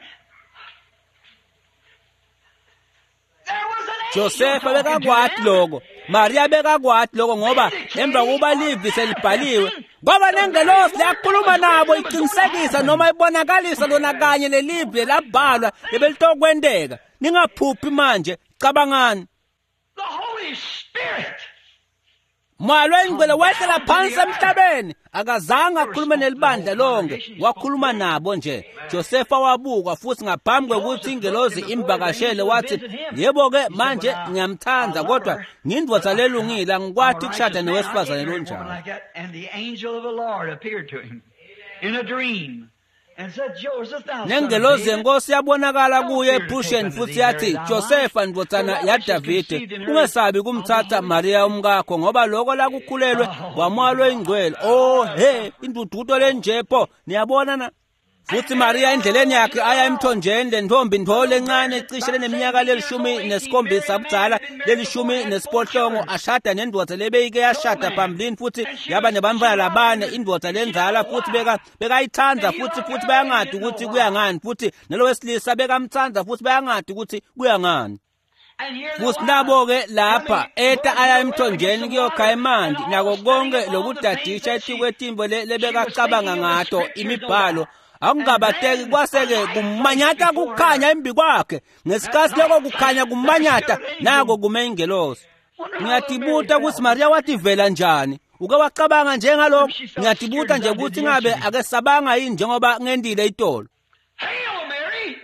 there was an angel. Josefa bekakwati lokho, Maria bekakwati lokho ngoba emva kuba livi selibhaliwe kwaba nengelosi lakhuluma nabo iqinisekisa noma ibonakalisa lona kanye lelivi labhalwa lebelitokwendeka. Ningaphuphi manje, cabangani. The Holy Spirit. Mwalo ingcwele wehlela phansi emhlabeni akazange akhulume nelibandla lonke wakhuluma nabo nje. Josefa wabuka futhi ngaphambi kwekuthi ingelozi imvakashele wathi yebo ke manje ngiyamthanda kodwa ngindvodza lelungile angikwathi ukushada nowesifazane lonjalo. And the angel of the Lord appeared to him in a dream. Nengelozi yenkosi yabonakala kuye ebusheni futhi yathi Josefa ndvodzana yaDavide ungesabi kumthatha Maria umkakho ngoba lokho lakukhulelwe kwamwalo ingcwele. Oh he indududo lenjepho. Niyabona na futhi Maria endleleni yakhe aya emthonjeni lentombi ndolo encane ecishe leneminyaka lelishumi nesikhombisa budzala lelishumi nesiphohlongo ashada nendvodza lebeyike yashada phambilini futhi yaba nebantwana labane indvodza lenzala futhi beka bekayithandza futhi futhi bayangadi ukuthi kuya ngani futhi nalo wesilisa bekamthanda futhi bayangadi ukuthi kuya ngani. Futhi nabo-ke lapha eta aya emthonjeni kuyokha emanti nako konke lokudadisha etikwetimbo lebekacabanga ngato imibhalo akungabateki kwaseke kumanyata kukhanya embi kwakhe ngesikhathi lokho kukhanya kumanyata nako kume ingelosi. Ngiyatibuta ukuthi Maria wativela njani uke wacabanga njengalokho. Ngiyatibuta nje ukuthi ngabe ake sabanga yini njengoba ngendile itolo. Hail Mary.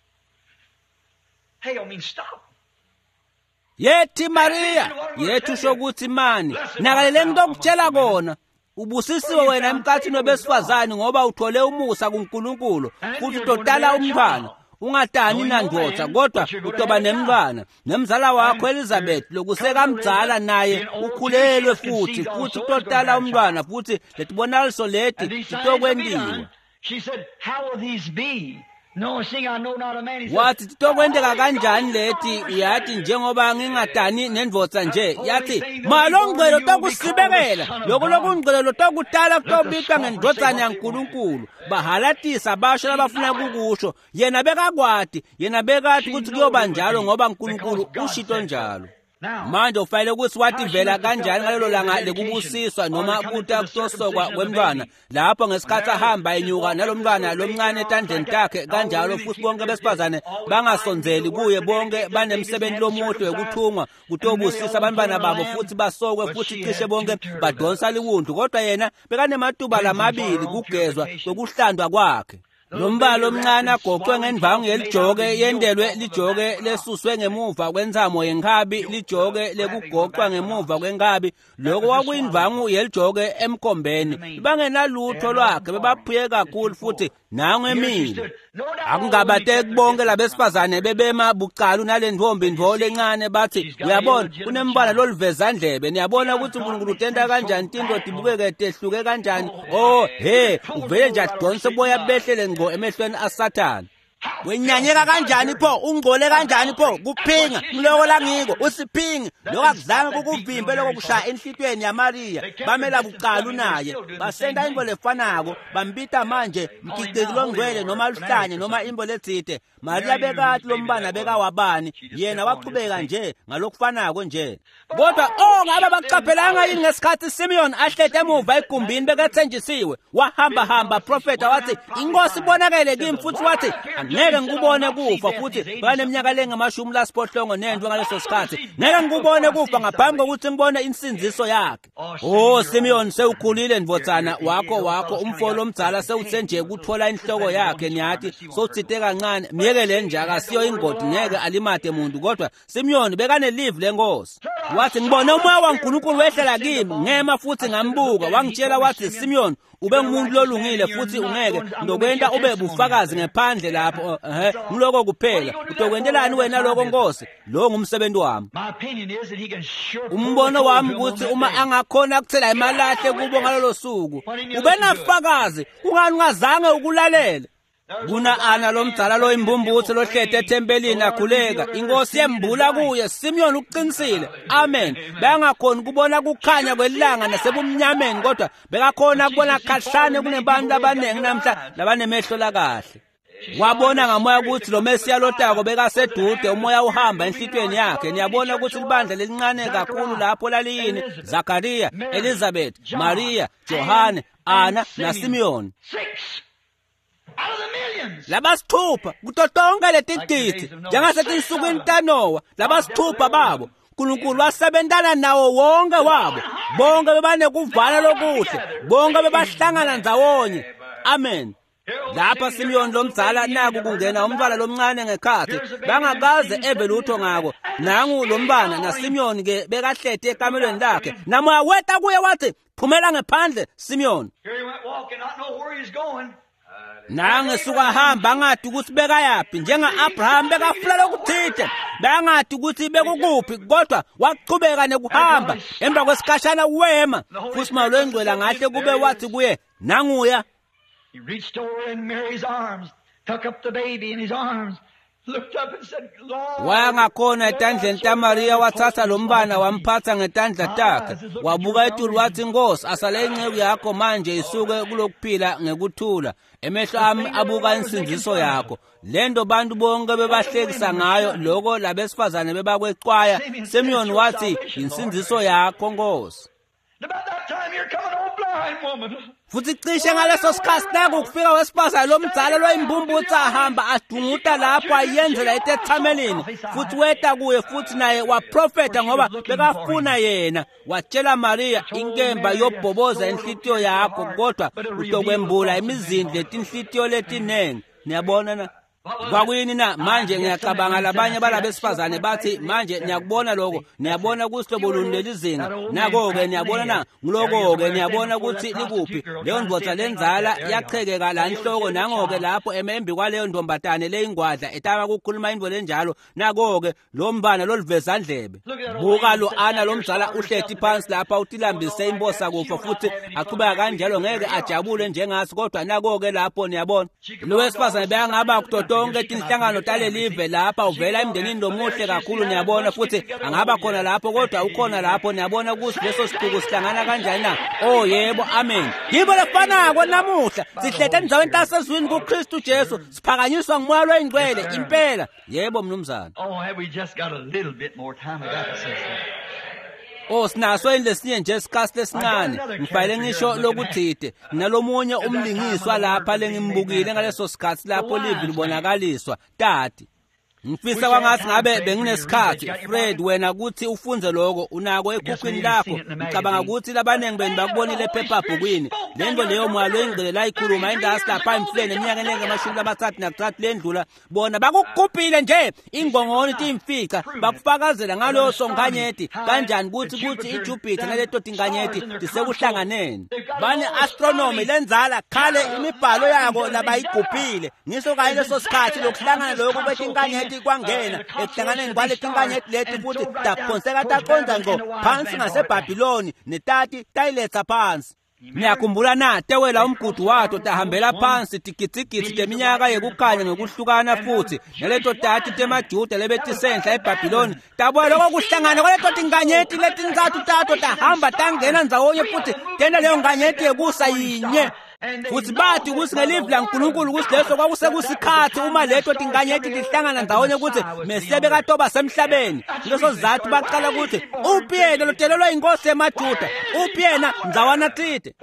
Hail means stop. Yethi Maria yethu shokuthi mani nakalele ngitokutshela kona ubusisiwe wena emkhathini webesifazane ngoba uthole umusa kuNkulunkulu futhi utotala umntwana. Ungatani nandvodza kodwa utoba nemntwana nemzala wakho Elizabeth lokuseka mdzala naye ukhulelwe futhi futhi utotala umntwana futhi letibonaliso leti titokwendiwe. She said, how will these be? No, seeing I know not a man. Wathi titokwendeka kanjani leti? Yathi njengoba ngingatani nendvodza nje. Yathi malongcelo tokusibekela lokho lokungcelo tokutala kutobika ngendodzana yaNkulunkulu. Bahalatisa basho labafuna kukusho yena bekakwati yena bekathi ukuthi kuyoba njalo ngoba uNkulunkulu ushito njalo. Manje ufanele ukuthi wativela kanjani ngalelo langa lekubusiswa noma kuta kutosokwa kwemntwana lapho ngesikhathi ahamba enyuka nalomntwana lomncane etandleni takhe kanjalo futhi bonke besifazane bangasonzeli kuye bonke banemsebenzi lomuhle wekuthungwa kutobusisa abantwana babo futhi basokwe futhi cishe bonke badonsa liwundu kodwa yena bekanematuba lamabili kugezwa kwekuhlandwa kwakhe. Lombala omncane agoqwe ngendvangu yelijoke yendelwe lijoke lesuswe ngemuva kwenzamo yenkhabi lijoke lekugoqwa ngemuva kwenkabi lokho kwakuyindvangu yelijoke emkombeni bangenalutho lwakhe bebaphuye kakhulu futhi nangu emile akungabateki bonke labesifazane bebema bucala nalendvombi ndvo lencane bathi uyabona kunembala loluvezandlebe niyabona ukuthi uNkulunkulu utenda kanjani tinto tibukeke tehluke kanjani oh he uvele nje adonse boya behlele ngo emehlweni aSathane wenyanyeka kanjani pho ungcole kanjani pho kuphinga ngiloko la ngiko usiphingi lokuzange kukuvimbe lokushaya enhlitweni yaMaria bamela bucala unaye basenda imbo lefanako bambita manje mkicikilo ngcwele noma luhlanye noma imbo letsite Maria bekathi lombana beka wabani yena waqhubeka nje ngalokufanako nje kodwa oh ngaba baqaphelanga yini ngesikhathi Simeon ahlete emuva egumbini bekathenjisiwe wahamba hamba profeta wathi inkosi ibonakele kimi futhi wathi ngeke ngikubone kufa futhi baneminyaka lengamashumi lasiphohlongo nendwe ngaleso sikhathi ngeke ngikubone kufa ngaphambi kokuthi ngibone insinziso yakhe oh Simeon sewukhulile ndvotsana wakho wakho umfolo omdzala sewuthe nje ukuthola inhloko yakhe niyathi sothite kancane miyekele nje akasiyo ingodi ngeke alimate umuntu kodwa Simeon bekane live lenkosi wathi ngibone umoya waNkulunkulu wehlela kimi ngema futhi ngambuka wangitshela wathi Simeon ube ngumuntu lolungile futhi ungeke ndokwenda ube bufakazi ngephandle lapho ehe ngiloko kuphela utokwendelani wena lokho Nkosi lo ngumsebenzi wami umbono wami ukuthi uma angakhona ukuthela imalahle kubo ngalolo suku ube nafakazi ungani ngazange ukulalela kuna ana lomdzala lo imbumbutho lohlete ethempelini akhuleka inkosi yembula kuye Simeon uqinisile amen bangakhona kubona kukhanya kwelanga nasebumnyameni kodwa bekakhona kubona khahlane kunebantu abanengi namhla labanemehlo la kahle wabona ngamoya ukuthi lo Mesiya lotako bekasedude umoya uhamba enhlitweni yakhe niyabona ukuthi libandla lelincane kakhulu lapho laliyini Zakaria Elizabeth Maria Johane Anna na Simeon labasithupha kutotonga letigidi njengasetinsukwini taNowa labasithupha babo uNkulunkulu wasebentana nawo wonke wabo bonke bebane kuvala lokuhle bonke bebahlangana ndawonye amen lapha Simeon lomdzala naku kungena umntwana lomncane ngekhathi bangakaze eve lutho ngako nangu lombana na Simeon ke bekahlete ekamelweni lakhe namoya weta kuye wathi phumela ngephandle Simeon nange suka hamba ngathi ukuthi bekayapi njenga Abraham bekafula lokuthithe bangathi ukuthi bekukuphi kodwa waqhubeka nekuhamba emva kwesikashana wema futhi malwengcwela ngahle kube wathi kuye nanguya he reached over in Mary's arms took up the baby in his arms looked up and said Lord wangakhona etandleni taMaria wathatha lombana wamphatha ngetandla takhe wabuka etulu wathi Nkosi asale inceku yakho manje isuke kulokuphila ngekuthula emehlo ami abuka insinziso yakho lento bantu bonke bebahlekisa ngayo lokho labesifazane bebakweqwaya Simeon wathi insinziso yakho Nkosi about that time you're coming old blind woman futhi cishe ngaleso sikhathi naku kufika wesifazane lomdzala loyimbumbutha ahamba adunguta lapho ayenzela etethamelini futhi weta kuye futhi naye waprofeta ngoba bekafuna yena watshela Maria inkemba yobhoboza enhlitiyo yakho kodwa utokwembula imizindle etinhlitiyo letinengi niyabona na kwakuyini na manje ngiyacabanga labanye balabesifazane bathi manje niyakubona lokho niyabona ukuthi lobulunile izinga nako-ke niyabona na ngiloko-ke niyabona ukuthi likuphi leyo ndvodza lenzala yachekeka la inhloko nango-ke lapho emembi kwaleyo ndombatane leyingwadla etaba kukhuluma indvo lenjalo nako-ke lo mbana loluvezandlebe buka lo ana lomdzala uhleti phansi lapha utilambise imbosa kufa futhi aqhubeka kanjalo ngeke ajabule njengasi kodwa nako-ke lapho niyabona lo wesifazane beyangaba kutoto tonke tinhlangano talelive lapha uvela emndenini lomuhle kakhulu niyabona futhi angaba khona lapho kodwa ukhona lapho niyabona ukuthi leso siquku sihlangana kanjani na oh yebo amen yibo lefanako namuhla sihlete endzaweni tasezwini kuKristu Jesu siphakanyiswa ngumoya loyingcwele impela yebo mnumzana oh have we just got a little bit more time I got to say oh sinaso lesinye nje isikhathi lesincane ngifayile ngisho lokuthide nalomunye umlingiswa lapha lengimbukile ngaleso sikhathi lapho livi libonakaliswa tati ngifisa kwangathi ngabe benginesikhathi Fred wena kuthi ufunze lokho unako ekhukhwini lakho ngicabanga ukuthi labanengi beni bakubonile ephephabhukwini lento leyo mwalo engcele la ikhuluma indasi lapha emfuleni eminyakeni engamashumi amathathu nakuthathu lendlula bona bakukugubhile nje ingongoni ithi imfica bakufakazela ngaloyo songanyeti kanjani kuthi kuthi iJupiter naleto tinganyeti disekuhlanganeni bani astronomy lenzala khale imibhalo yako labayigubhile ngiso kayi leso sikhathi lokuhlangana lokho betinganyeti kwangena ekuhlanganeni kwale tinganyeti leti futhi daphonseka taqonda ngo phansi ngaseBhabhiloni netati tayiletha phansi Niyakhumbula na tewela umgudu wato tahambela phansi tikitsikitsi teminyaka yekukhanya ngokuhlukana futhi naleto tati temajuda lebetisenhla eBhabhiloni tabuya lokho kuhlangana kwaleto tinganyeti letinzathu tato tahamba tangena ndzawonye futhi tena leyo nganyeti yekusa yinye futhi bathi ukuthi ngelive laNkulunkulu ukuthi leso kwakusekusikhathi uma leto tinganyeti lihlangana ndawonye ukuthi mesebe katoba semhlabeni leso sizathu baqala ukuthi uphi yena lotelelwa inkosi emajuda uphi yena ndzawana tite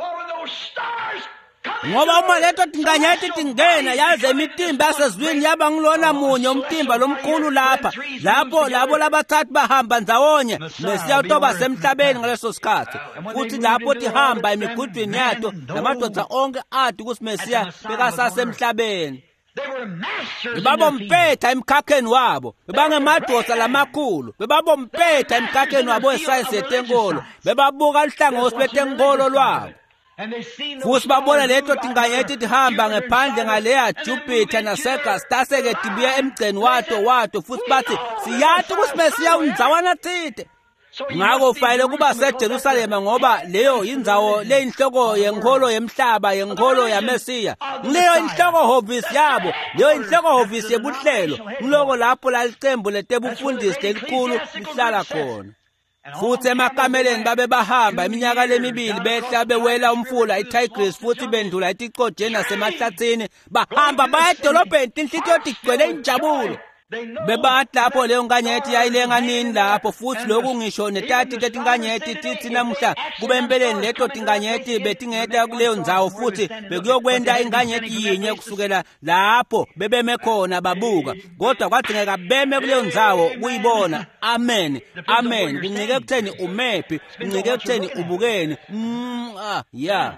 ngoba uma leto tinganyeti tingena yaze imitimba yasezwini yaba ngilona munye umtimba lomkhulu lapha lapho labo labathathu bahamba ndawonye mesiyawutoba semhlabeni ngaleso sikhathi futhi lapho tihamba emigudwini yato namadoda onke athi ukuthi mesiya bekasasemhlabeni bebabompetha emkhakheni wabo bebangemadoda lamakhulu bebabompetha emkhakheni wabo esayizi yetenkolo bebabuka lihlangosi betenkolo lwabo futhi babona leto tinganyeti tihamba ngephandle ngaleya Jupiter naSegas taseke tibuya emgceni wato wato futhi bathi siyathi ukuthi mesiya undzawana tite ngako fanele kuba seJerusalema ngoba leyo indzawo leyinhloko yenkolo yemhlaba yenkolo yaMesiya leyo inhloko hovisi yabo leyo inhloko hovisi yebuhlelo ngiloko lapho lalicembu letebufundisi elikhulu lihlala khona futhi emakameleni babe bahamba iminyaka lemibili behla bewela umfula iTigris futhi bendlula etiqojeni nasemahlathini bahamba baya edolobheni tinhlitiyo tigcwele injabulo bebathi lapho leyo nganyeti yayilenganini lapho futhi lokhu ngisho netati tetinganyeti tithi namuhla kube empeleni leto tinganyeti betingeta kuleyo ndzawo futhi bekuyokwenda inganyeti yinye kusukela lapho bebeme khona babuka kodwa kwadingeka beme kuleyo ndzawo kuyibona amen amen kuncike kutheni umephi kuncike kutheni ubukeni mm ah yeah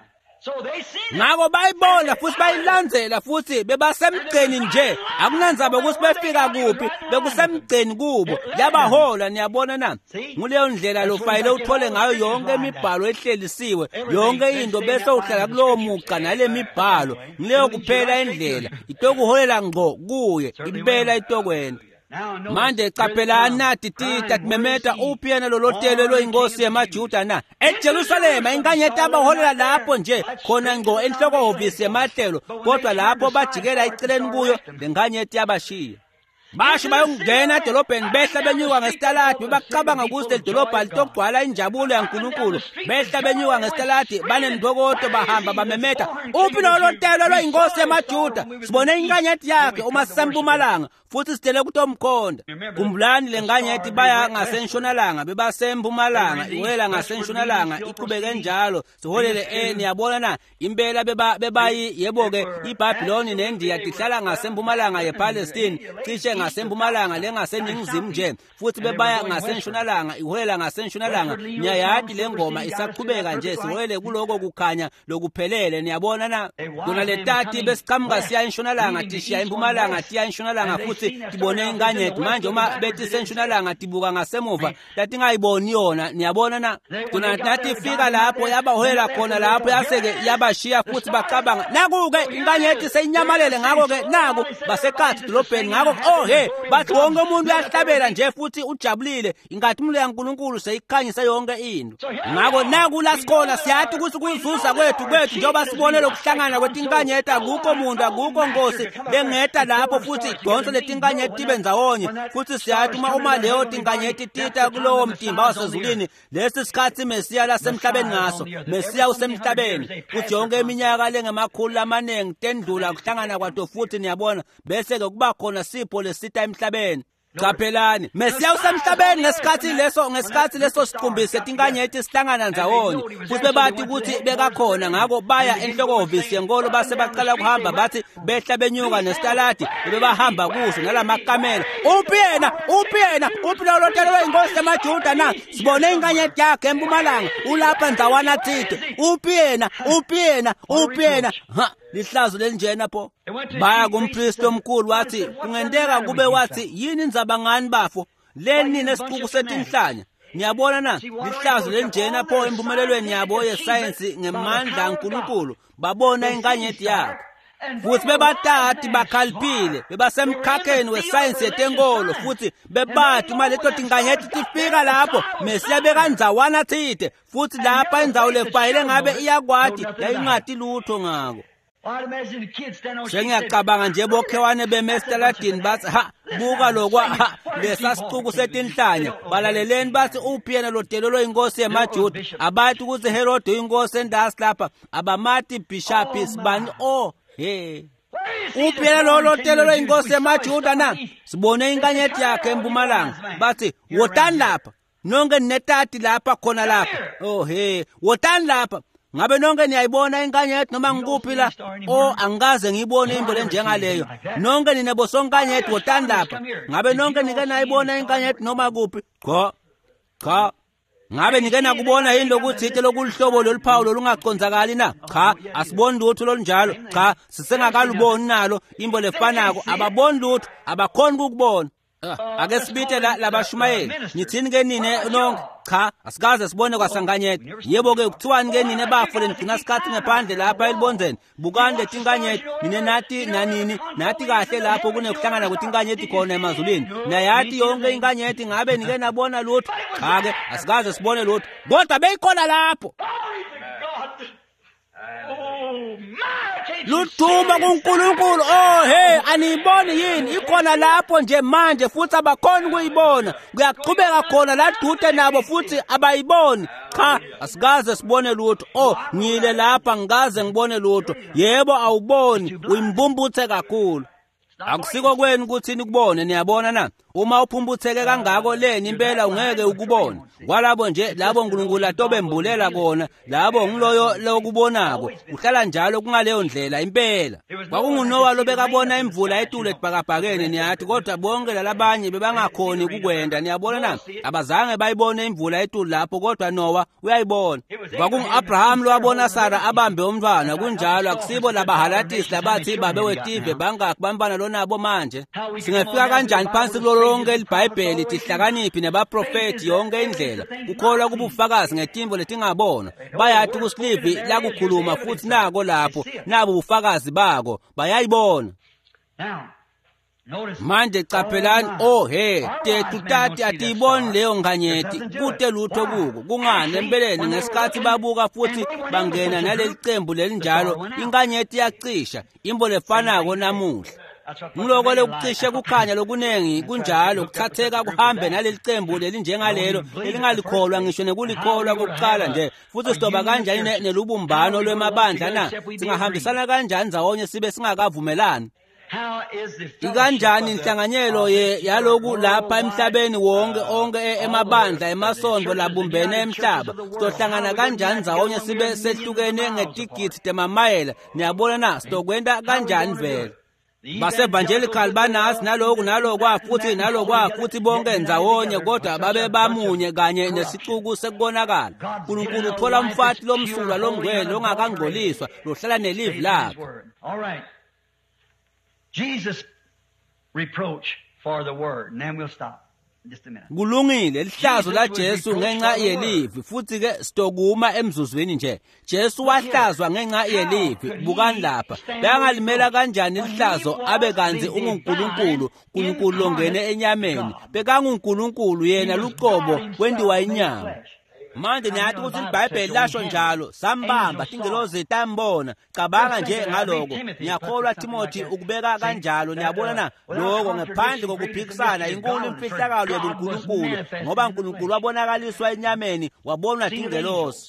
ngako bayibona futhi bayilandzela futhi bebasemgceni nje akunandzaba ukuthi befika kuphi bekusemgceni kubo yabahola niyabona na nguleyo ndlela lo fayile uthole ngayo yonke imibhalo ehlelisiwe yonke into bese uhlala kulowo muqa nale mibhalo ngileyo kuphela indlela itokuholela ngqo kuye impela itokwenda manje capelani nathi tita timemeta uphi yena lolotelo loyinkosi yemajuda na eJerusalema inganyeti abaholela lapho nje khona ngqo enhloko hovisi yemahlelo kodwa lapho bajikela iceleni kuyo lenganyeti yabashiya basho bayongena edolobheni behla benyuka ngesitaladi bebacabanga ukuthi idolobha litogcwala injabulo yaNkulunkulu behla benyuka ngesitaladi banemndokodo bahamba bamemeta uphi lolotelo loyinkosi yemajuda sibone inganyeti yakhe uma sisempumalanga futhi sitele kutomkhonda kumbulani lenganyeti baya ngasentshonalanga bebasempumalanga iwela ngasentshonalanga iqhubeke njalo siholele eni yabona na impela beba bebayi yebo ke iBhabhiloni neNdiya tihlala ngasempumalanga yePalestine cishe ngasempumalanga lengaseningizimu nje futhi bebaya ngasentshonalanga iholela ngasentshonalanga niyayadi lengoma isaqhubeka nje siholele kuloko kukhanya lokuphelele niyabona na dona letati besiqhamuka siya entshonalanga tishiya empumalanga tiya entshonalanga futhi tibone inganyeti manje uma bethi sentshonalanga tibuka ngasemuva tatingayiboni yona niyabona na dona nathi fika lapho yabaholela khona lapho yaseke yabashiya futhi bacabanga naku-ke inganyeti seyinyamalele ngako-ke naku basekathi dolobheni ngako oh he bathi wonke umuntu uyahlabela nje futhi ujabulile ingathi umlo yaNkulunkulu seyikhanyisa yonke into ngako naku la sikhona siyathi ukuthi kuyizuza kwethu kwethu njengoba sibone lokuhlangana kwetinganyeti akukho umuntu akukho nkosi lengeta lapho futhi idonso letinganyeti tibe ndzawonye futhi siyathi uma uma leyo tinganyeti tita kulowo mtimba wasezulwini lesi sikhathi Mesiya lasemhlabeni ngaso Mesiya usemhlabeni kuthi yonke iminyaka lengemakhulu amanengi tendlula kuhlangana kwato futhi niyabona bese ke kuba khona sipho lesita emhlabeni Qaphelani, Mesiya usemhlabeni ngesikhathi leso ngesikhathi leso siqumbise tinkanyeti sihlangana ndawonye. Futhi bebathi ukuthi bekakhona ngako baya enhlokovisi yenkolo base baqala ukuhamba bathi behla benyuka nestaladi bebahamba kuso nalamakamela. Uphi yena? Uphi yena? Uphi lo lotelo weinkosi yamaJuda na? Sibone inkanyeti yakhe eMpumalanga ulapha ndawana thide. Uphi yena? Uphi yena? Uphi yena? Ha, lihlazo lenjena pho. Baya kumpristi omkhulu wathi kungendeka kube wathi yini indzaba ngani bafo leni nesixuku setinhlanya. Niyabona na lihlazo lenjena pho empumelelweni yabo yesayensi ngemandla kaNkulunkulu babona inkanyeti yakhe. Futhi bebatati bakhaliphile bebasemkhakheni wesayensi yetenkolo futhi bebathi uma leto tinkanyeti tifika lapho Mesiya bekanzawana thide futhi lapha indzawo lefayile ngabe iyakwati yayingati lutho ngako. Sengiyacabanga nje bokhewane bemestaladini bathi ha buka lokwa ha lesasiquku setinhlanya balaleleni bathi uphi yena lodelo loyinkosi yamaJuda abathi ukuthi Herod uyinkosi endasi lapha abamathi bishop isibani oh hey uphi yena lo lodelo loyinkosi yamaJuda na sibone inkanyeti yakhe eMpumalanga bathi wotani lapha nonke netati lapha khona lapha oh hey wotani lapha ngabe nonke niyayibona inkanyeti noma ngikuphi la o angaze ngiyibone into lenjengaleyo nonke ninebo sonkanyeti wotani lapha ngabe nonke nike nayibona inkanyeti noma kuphi cha cha ngabe nike nakubona yini lokuthi ite lokulihlobo loluphawu lolungaconzakali na cha asiboni lutho lolunjalo cha sisengakaluboni nalo imbo lefanako ababoni lutho abakhona ukubona. Ake sibite labashumayeli nithini ke nine nonke cha asikaze sibone kwasankanyeti yebo ke kuthiwani ke nine bafo lenigcina isikhathi ngephandle lapha elibonzeni bukani letinkanyeti nine nathi nanini nathi kahle lapho kunekuhlangana kwetinkanyeti khona emazulwini nayathi yonke inkanyeti ngabe nike nabona lutho cha ke asikaze sibone lutho kodwa beyikhona lapho. Luthuma kuNkulunkulu oh hey aniyiboni yini ikhona lapho nje manje futhi abakhona ukuyibona kuyaqhubeka khona la dude nabo futhi abayiboni cha asikaze sibone lutho oh ngile lapha ngikaze ngibone lutho yebo awuboni uyimbumbuthe kakhulu akusiko kwenu ukuthi nikubone niyabona na uma uphumbutheke kangako leni impela ungeke ukubone kwalabo nje labo uNkulunkulu atobembulela kona labo ngiloyo lokubonako uhlala njalo kungaleyo ndlela impela kwakunguNowa lobekabona imvula etule etibhakabhakeni niyathi kodwa bonke lalabanye bebangakhoni ukukwenda niyabona na abazange bayibone imvula etule lapho kodwa Nowa uyayibona kwakungu-Abraham lowabona Sara abambe umntwana kunjalo akusibo labahalatisi labathi babe wetive bangakhi bambana lonabo manje singafika kanjani phansi lonke iBhayibheli tihlakaniphi nabaprofeti yonke indlela ukholwa kubufakazi ngetimvo letingabona bayathi kuSlivi la kukhuluma futhi nako lapho nabo ubufakazi bako bayayibona. Manje qaphelani oh he tethu tati atiyiboni leyo nkanyeti kute lutho kuko kungani empeleni ngesikhathi babuka futhi bangena naleli qembu lelinjalo inkanyeti yacisha imbo lefanako namuhla ngiloko lokucishe kukhanya lokunengi kunjalo kuthatheka kuhambe naleli qembu lelinjengalelo elingalikholwa ngisho nekulikholwa kokuqala nje futhi sidoba kanjani nelubumbano lwemabandla na singahambisana kanjani zawonye sibe singakavumelani ikanjani inhlanganyelo yaloku lapha emhlabeni wonke onke emabandla emasonto labumbene emhlaba sizohlangana kanjani zawonye sibe sehlukene ngetigithi temamayela niyabona na sizokwenda kanjani vele base-evangelical banasi naloku nalokwa futhi nalokwa futhi bonke ndzawonye kodwa babe bamunye kanye nesixuku sekubonakala uNkulunkulu uthola umfati lomsulwa lomngcwele longakangcoliswa lohlala nelive lakhe. Jesus reproach for the word and then we'll stop. Kulungile lihlazo la Jesu ngenxa yelivi futhi ke sitokuma emzuzweni nje Jesu wahlazwa ngenxa yelivi bukani lapha beyangalimela kanjani lihlazo abe kanzi unguNkulunkulu uNkulunkulu longene enyameni bekanguNkulunkulu yena luqobo wendiwa inyama. Manje niyathi ukuthi iBhayibheli lasho njalo sambamba tingelozi tambona cabanga nje ngaloko ngiyakholwa Timothy ukubeka kanjalo niyabona na lokho ngaphandle kokuphikisana inkulu imfihlakalo yobuNkulunkulu ngoba uNkulunkulu wabonakaliswa enyameni wabonwa tingelozi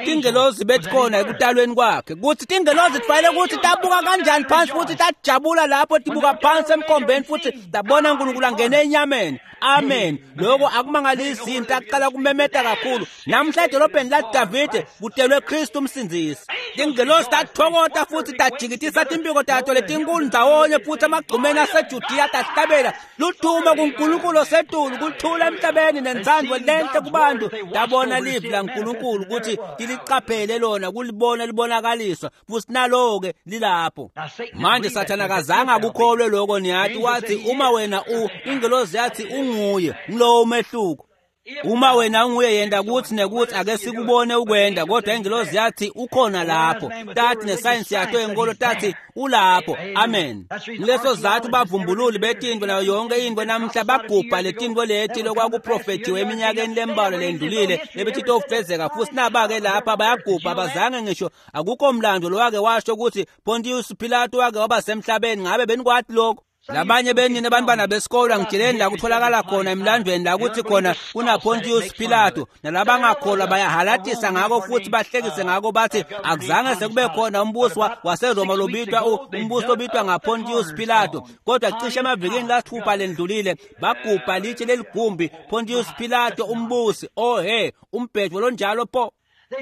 tingelozi bethi khona ekutalweni kwakhe kuthi tingelozi kufanele ukuthi tabuka kanjani phansi futhi tajabula lapho tibuka phansi emkhombeni futhi tabona uNkulunkulu angene enyameni. Amen. Lokho akumangalisi izinto aqala kumemeta kakhulu. Namhla edolobheni laDavide kutelwe Kristu umsindisi. Tingelozi tathokota futhi tajikitisa timpiko tato letinkulu ndawonye futhi amagqumeni aseJudiya tahlabela luthuma kuNkulunkulu osetulu kuthula emhlabeni nenzandwa lenhle kubantu. Dabona livi laNkulunkulu ukuthi tiliqaphele lona kulibona libonakaliswa futhi nalo-ke lilapho. Manje Sathana kazange akukholwe lokho niyathi wathi uma wena u ingelozi yathi unguye ngilo umehluko. Uma wena unguye yenda kuthi nekuthi ake sikubone ukwenda kodwa ingelozi yathi ukhona lapho. Tathi nescience yato enkolo tathi ulapho. Amen. Leso zathu bavumbululi betindwe nayo yonke indwe namhla bagubha letindwe leti lokwakuprofetiwe eminyakeni lembalwa lendulile lebethi tofezeka futhi nabake lapha bayagubha bazange ngisho akukho mlando lowake washo ukuthi Pontius Pilato wake waba semhlabeni ngabe benikwathi lokho. Labanye benini abantwana besikole ngitsheleni la kutholakala khona emlandweni la kuthi khona kuna Pontius Pilato nalabangakholwa bayahalatisa ngako futhi bahlekise ngako bathi akuzange sekube khona umbuso waseRoma lobitwa umbuso obitwa ngaPontius Pilato kodwa cishe emavikini lathupha lendlulile bagubha litshe leligumbi Pontius Pilato umbusi ohe umbhedo lonjalo pho.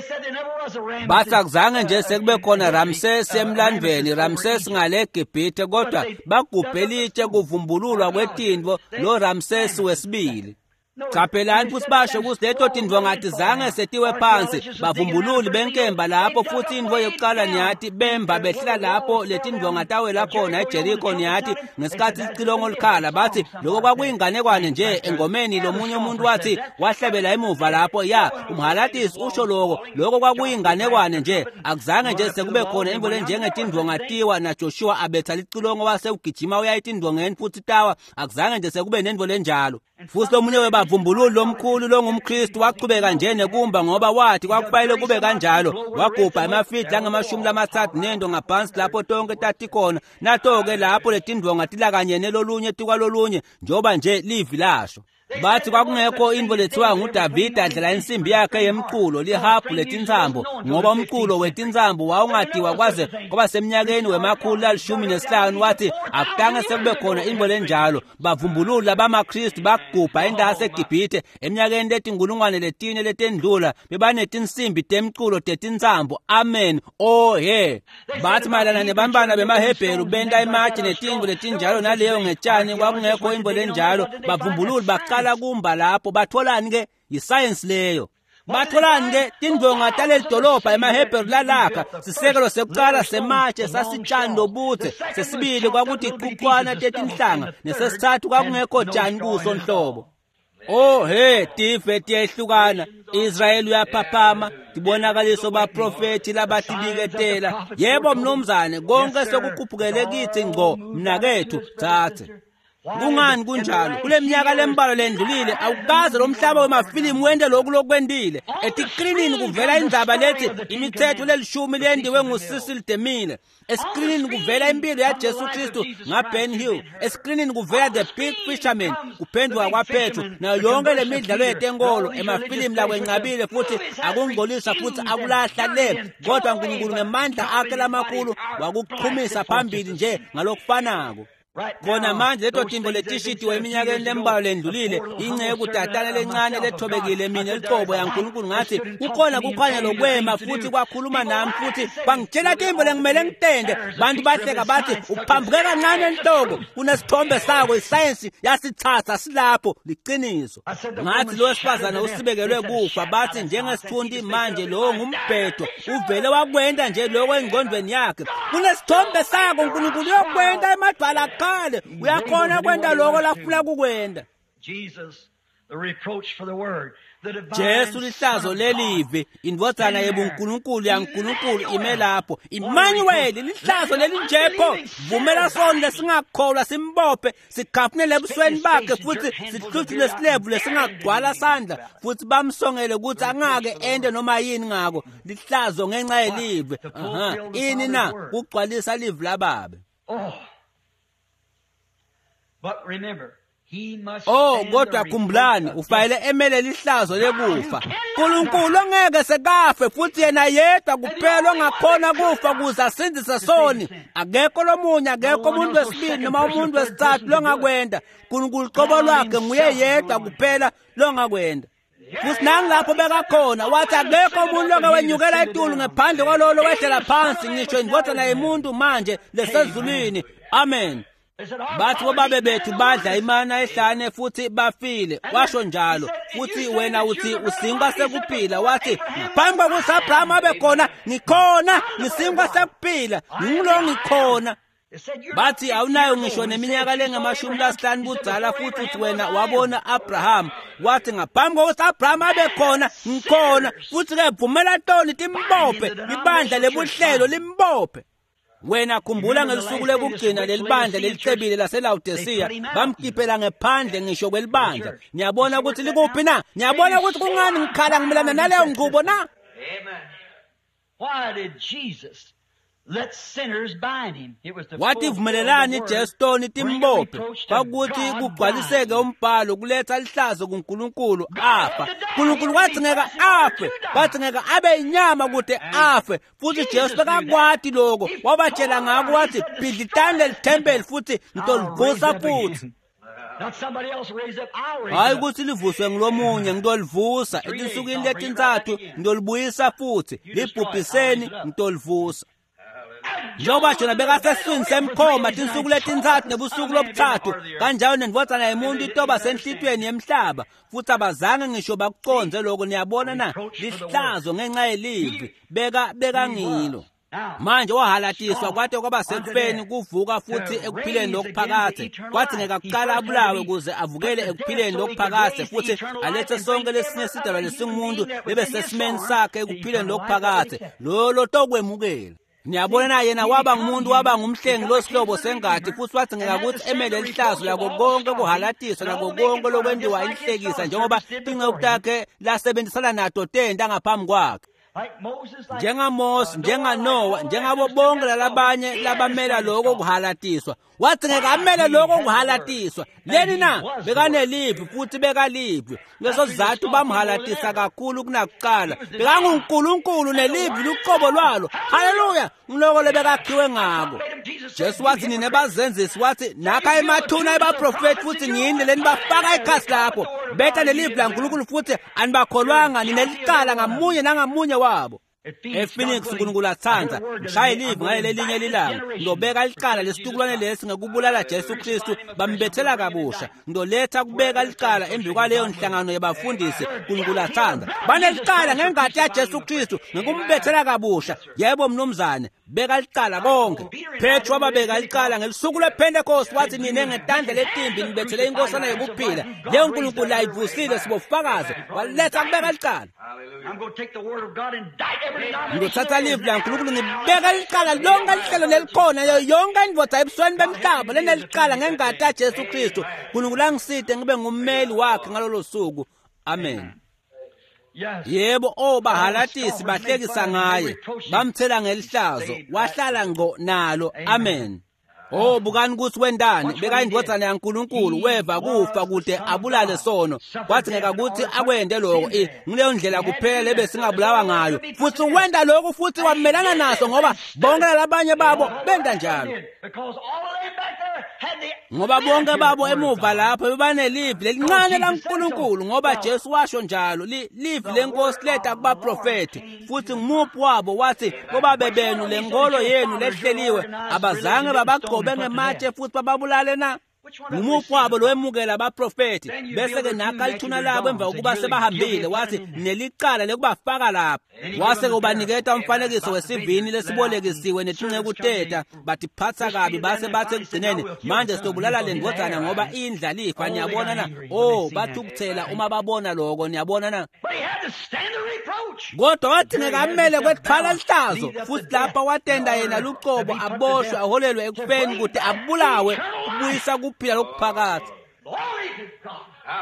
Bathi akuzange nje sekube khona Ramses emlandweni Ramses ngale eGibhithe kodwa bagubhe litshe kuvumbululwa kwetindvo lo Ramses wesibili. Capelani futhi basho ukuthi leto tindvo ngathi zange setiwe phansi bavumbululi benkemba lapho futhi indvo yokuqala niyathi bemba behla lapho letindvo ngatawela khona eJericho niyathi ngesikhathi icilongo likhala bathi lokho kwakuyinganekwane nje engomeni lomunye umuntu wathi wahlebela emuva lapho ya umhalatisi usho lokho lokho kwakuyinganekwane nje akuzange nje sekube khona imvo lenjengetindvo ngatiwa naJoshua abetha licilongo wase ugijima uyayitindvo ngeni futhi tawa akuzange nje sekube nendvo lenjalo. Futhi lomunye webavumbululi lomkhulu longumKristu waqhubeka nje nekumba ngoba wathi kwakufanele kube kanjalo wagubha emafidla angamashumi lamathathu nendo ngaphansi lapho tonke tatikhona nato-ke lapho letindvo ngatila kanye nelolunye tikwalolunye njoba nje livi lasho. Bathi kwakungekho indvo lethiwa nguDavide adlela insimbi yakhe yemculo lihabhu letintsambo ngoba umculo wetintsambo wawungadiwa kwaze kwaba semnyakeni wemakhulu lalishumi nesihlanu wathi akutange sekube khona indvo lenjalo. Bavumbululi labamaKristu bagubha indawo yaseGibhithe eminyakeni letinkulungwane letine letendlula bebanetinsimbi temculo tetintsambo. Amen. Oh he. Bathi mayelana nebantwana bemaHebheru benta imatshe netindvo letinjalo naleyo ngetshani kwakungekho indvo lenjalo. Bavumbululi baqala kumba lapho batholani ke yiscience leyo. Batholani ke tindvo ngataleli dolobha emaHebheru lalakha sisekelo sekuqala sematshe sasitshani lobuthe sesibili kwakuthi iqhuqwana tetinhlanga nesesithathu kwakungekho tshani kuso nhlobo. Oh he tife tiyehlukana Israel uyaphaphama tibonakaliso baprofeti labatibiketela yebo mnumzane konke sokukhuphukele kithi ngco mnakethu thathe. Kungani kunjalo kule minyaka lembalwa lendlulile awukaze lo mhlaba wemafilimu wende lokhu lokwendile etikrinini kuvela indzaba lethi imithetho lelishumi lendiwe nguCecil DeMille. Eskrinini kuvela impilo yaJesu Kristu ngaBen Hill. Eskrinini kuvela The Big Fisherman kuphenduka kwaPetro nayo yonke lemidlalo yetenkolo emafilimu lakwenqabile futhi akungcolisa futhi akulahla le kodwa uNkulunkulu ngemandla akhe lamakhulu wakuqhumisa phambili nje ngalokufanako. Kona manje leto timbo letishitiwe eminyakeni lembalwa lendlulile ingceku tatana lencane lethobekile mina eliqobo yaNkulunkulu ngathi ukhona kukhanya lokwema futhi kwakhuluma nami futhi bangitshela timbo lengimele ngitende bantu bahleka bathi uphambuke kancane enhloko kunesithombe sako iscience yasithatha silapho liqiniso. Ngathi lo wesifazana usibekelwe kufa bathi njengesithundi manje lo ngumbhedo uvele wakwenda nje lokho engqondweni yakhe kunesithombe sako uNkulunkulu yokwenda emadwala kale uyakhona kwenda lokho lafuna kukwenda. Jesus, the reproach for the word. Jesu lihlazo lelive indvodana yebuNkulunkulu yaNkulunkulu ime lapho. Emmanuel lihlazo lelinjepho vumela sona lesingakholwa simbophe sikhafune ebusweni bakhe futhi sihluthi lesilevu lesingagcwala sandla futhi bamsongele ukuthi angake ende noma yini ngako lihlazo ngenxa yelive. Aha ini na kugcwalisa live lababe. Oh. But remember, Oh kodwa khumbulani ufayele emele lihlazo lekufa. uNkulunkulu ongeke sekafe futhi yena yedwa kuphela ongakhona kufa kuze asindise soni. Akekho lomunye, akekho umuntu wesibili noma umuntu wesithathu longakwenda. uNkulunkulu uqobo lwakhe nguye yedwa kuphela longakwenda. Futhi nangilapho bekakhona wathi akekho umuntu loke wenyukela etulu ngaphandle kwalolo wehlela phansi ngisho indvodana yemuntu manje lesezulwini. Amen. Bathi bobabe bethu badla imana ehlane futhi bafile. Washo njalo futhi wena uthi usingwa sekuphila. Wathi ngaphambi kokuthi Abraham abe khona ngikhona, ngisingwa sekuphila, ngilo ngikhona. Bathi awunayo ngisho neminyaka lengamashumi lasihlanu budzala futhi uthi wena wabona Abraham. Wathi ngaphambi kokuthi Abraham abe khona ngikhona futhi ke vumela toni timbophe ibandla lebuhlelo limbophe. Wena khumbula ngelisuku lekugcina lelibandla lelicebile laseLaodicea bamkhiphela ngephandle ngisho kwelibandla. Ngiyabona ukuthi likuphi na? Ngiyabona ukuthi kungani ngikhala ngimilana naleyo ngqubo na? Amen. Why did Jesus let sinners bind him? It was the wathi vumelelani Jestoni timbophe bakuthi kugcwaliseke umbhalo kuletha lihlazo kuNkulunkulu afa. uNkulunkulu wathi ngeke afe, bathi ngeke abe inyama kude afe. Futhi Jesu bekakwati lokho wabatshela ngako wathi bhidlitani lelithempeli futhi ngitolivusa futhi. Not somebody else raise up, I'll raise hayi up. ukuthi livuswe ngilomunye ngitolivusa etinsukwini letintathu ngitolibuyisa futhi libhubhiseni ngitolivusa. Njoba jona bekaseswini semkhoma tinsuku letintathu nebusuku lobuthathu kanjalo nendvodana yemuntu itoba senhlitweni yemhlaba futhi abazange ngisho bakuconze lokho. Niyabona na lihlazo ngenxa yelivi beka beka ngilo. Manje wahalatiswa kwade kwaba sekufeni kuvuka futhi ekuphileni lokuphakathe. Kwathi ngeke kuqala abulawe kuze avukele ekuphileni lokuphakathe futhi alethe sonke lesinye sidalwa lesingumuntu bebe sesimeni sakhe ekuphileni lokuphakathe. Lo lo tokwemukela. Niyabona yena waba ngumuntu waba ngumhlengi losihlobo sengathi futhi wathi ngeke ukuthi emele lihlazo lako konke kuhalatiswa lako konke lokwendiwa inhlekisa njengoba inceku lakhe lasebenzisana nato tenda ngaphambi kwakhe. Like Moses, like njengaMose, njenganowa, njengabo bonke labanye labamela lokho kuhalatiswa. Wathi ngeke amele lokho kuhalatiswa. Leni na bekanelivi futhi bekalivi. Leso sizathu bamhalatisa kakhulu kunakuqala. BekanguNkulunkulu nelivi luqobo lwalo. Haleluya. Ngiloko lebekakhiwe ngako. Jesu wathi nina bazenzisi wathi nakha emathuna ebaprofeti futhi ngini leni bafaka ikhasi lakho. Betha lelivi laNkulunkulu futhi anibakholwanga ninelicala ngamunye nangamunye wabo. ePhoenix uNkulunkulu athanda mshaya ilivi ngale lelinye lilanga ngobeka licala lesitukulwane lesi ngekubulala Jesu Kristu bambethela kabusha ndoletha kubeka licala embi kwaleyo nhlangano yabafundisi uNkulunkulu athanda banelicala ngengadi ya Jesu Kristu ngekumbethela kabusha. Yebo mnumzane beka licala konke. Petro wababeka icala ngelisuku lePentecost wathi nine ngetandla letimbi nibethele inkosana yokuphila leyo uNkulunkulu ayivusile sibofakazi waletha kubeka licala. I'm going to take the word of God and die every denomination. ngithatha live la uNkulunkulu ngibeka licala lonke lihlelo lelikhona yonke indvodza ebusweni bemhlaba lenelicala ngengadi ya Jesu Kristu. uNkulunkulu angiside ngibe ngummeli wakhe ngalolo suku. Amen. Yes. Yebo obahalatisi bahlekisa ngaye bamthela ngelihlazo wahlala ngo nalo. Amen. Oh bukani ukuthi wendani beka indvodzana yaNkulunkulu weva kufa kude abulale sono kwathi ngeke ukuthi akwende lokho eh ngileyo ndlela kuphela lebe singabulawa ngayo futhi wenda lokho futhi wamelana naso ngoba bonke labanye babo benda njalo. Because all of them back there had the Ngoba bonke babo emuva lapho bebanelivi lelincane laNkulunkulu ngoba Jesu washo njalo livi lenkosi letha kuba profeti futhi ngumuphi wabo wathi ngoba bebenu lengolo yenu lehleliwe abazange babagcobe ngematshe futhi bababulale na. Ngumuphi wabo lo emukela abaprofeti bese ke nakha lithuna labo emva kokuba sebahambile wathi nelicala lekubafaka lapha wase kubaniketa umfanekiso wesivini lesibolekisiwe netinceku teta bathi phatha kabi base bathi ekugcineni manje sitobulala le ndvodzana ngoba indlalifa. Niyabona na oh bathi ukuthela uma babona lokho. Niyabona na But he had to stand the reproach. kodwa wathi ngeke amele kwethala lihlazo futhi lapha watenda yena luqobo aboshwe aholelwe ekufeni kude abulawe ubuyisa kuphila lokuphakatha. Glory to God.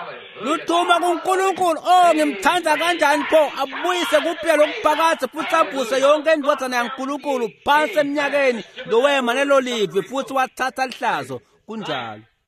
Luthuma kuNkulunkulu oh ngimthanda kanjani pho abuyise kuphela lokuphakatha futhi abuse yonke indvodzana yaNkulunkulu phansi eminyakeni lowema lelo livi futhi wathatha lihlazo kunjalo.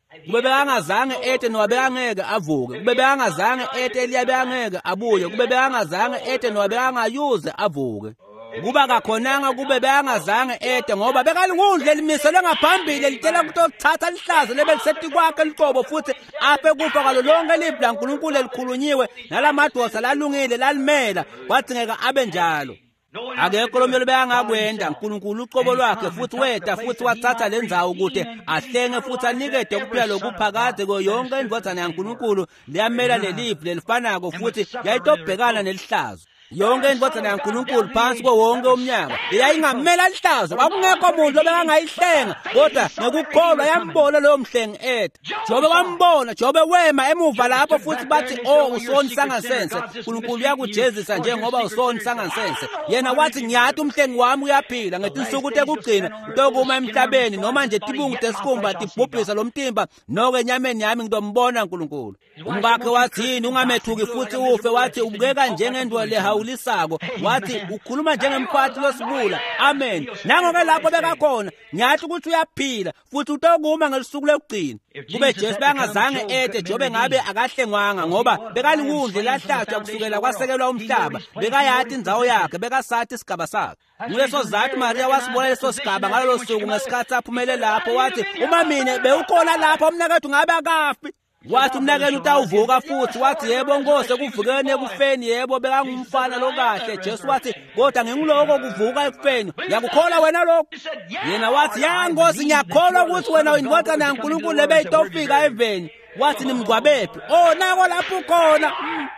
kube bekangazange ete noba bekangeke avuke, kube bekangazange ete Eliya bekangeke abuye, kube bekangazange ete noba bekangayuze avuke. Kuba kakhonanga kube bekangazange ete ngoba bekalingundle limiselwe ngaphambili litela ukuthi othatha lihlazo lebelisethi kwakhe liqobo futhi afe kufa kwalo lonke ilizwi laNkulunkulu elikhulunyiwe nalamadosa lalungile lalimela kwadingeka abe njalo. Akekho lomyelo beyangakwenda uNkulunkulu uqobo lwakhe futhi weta futhi wathatha lendzawo ukuthi ahlenge futhi anikede kuphela lokuphakade ko yonke indvodzana yaNkulunkulu liyamela lelifu lelifanako futhi yayitobhekana nelihlazo. Yonke indvodzana yaNkulunkulu phansi ko wonke umnyaka yayingamela lihlazo, akungekho umuntu obekangayihlenga kodwa ngekukholwa yambona loyo mhlengi ede. Jobe wambona, Jobe wema emuva lapho futhi bathi oh usoni sangasense, uNkulunkulu uyakujezisa njengoba usoni sangasense. Yena wathi ngiyathi umhlengi wami uyaphila ngetinsuku tekugcina utokuma emhlabeni noma nje tibungu tesikhumba tibhubhisa lomtimba noke enyameni yami ngizombona uNkulunkulu. Umkakhe wathi yini ungamethuki futhi ufe, wathi ubukeka njengendwa lehawulisako, wathi ukhuluma njengemphakathi losibula. Amen. Nangoke lapho bekakhona ngiyathi ukuthi uyaphila futhi utokuma ngelisuku lokugcina. Kube Jesu bangazange ete Jobe ngabe akahlengwanga ngoba bekalingundle lahlatshwa kusukela kwasekelwa umhlaba, bekayathi indzawo yakhe, bekasathi isigaba sakhe. Nguleso zathi Maria wasibona leso sigaba ngalolo suku ngesikhathi aphumele lapho, wathi uma mina bewukhona lapho umnakethu ngabe akafi. Wathi umnakeni utawuvuka futhi, wathi yebo Nkosi ekuvukeni ekufeni, yebo bekangumfana lokahle. Jesu wathi kodwa nginguloko kuvuka ekufeni, yakukholwa wena lokho? Yena wathi ya Nkosi ngiyakholwa ukuthi wena uyindvodzana yaNkulunkulu lebeyitofika eveni. Wathi nimgwabephi? Oh nako lapho ukhona.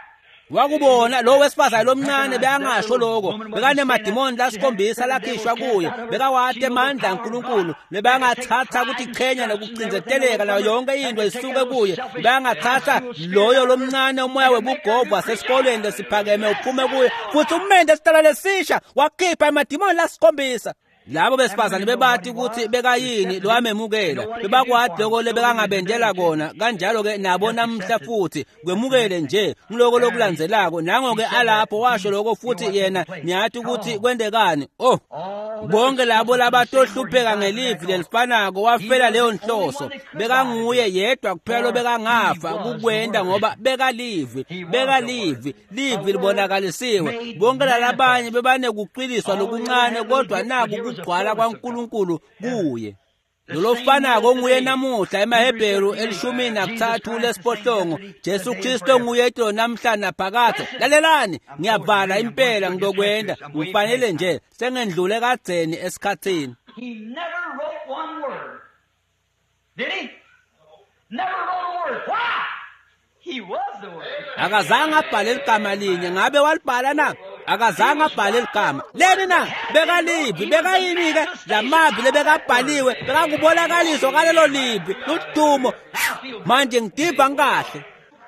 Wakubona lo wesifazane lomncane beyangasho lokho, bekanemadimoni lasikhombisa lakhishwa kuye, bekawade amandla kaNkulunkulu, bebangathatha ukuthi iqhenya nokucinzeteleka nayo yonke into isuke kuye, beyangathatha loyo lomncane umoya webugovu wasesikolweni lesiphakeme uphume kuye, futhi umende esitala lesisha wakhipha emadimoni lasikhombisa. Labo besifazane bebathi ukuthi bekayini lo amemukela, bebakwadi lokho lebekangabendela kona. Kanjalo ke nabo namhla futhi kwemukele nje ngiloko lokulandzelako. Nango-ke alapho washo lokho futhi yena niyathi ukuthi kwendekani. Oh, bonke labo labatohlupheka ngelivi lelifanako wafela leyo nhloso, bekanguye yedwa kuphela lobekangafa kukwenda ngoba bekalivi, bekalivi, livi libonakalisiwe. Bonke lalabanye bebane kuqiliswa lokuncane kodwa naku ukugcwala kwaNkulunkulu kuye. Lolofanako nguye namuhla eMahebheru elishumi nakuthathu lesiphohlongo. Jesu Kristu nguye eto namhla naphakade. Lalelani, ngiyavala impela ngizokwenda, ngifanele nje sengendlule kadzeni esikhathini. He never wrote one word. Did he? Never wrote a word. Why? He was the word. Akazange abhale igama linye, ngabe walibhala na? Akazange abhale igama leni na, bekalivi, bekayini ke lamavi lebekabhaliwe, bekakubonakaliswa kalelo livi ludumo. Manje ngidibha kahle.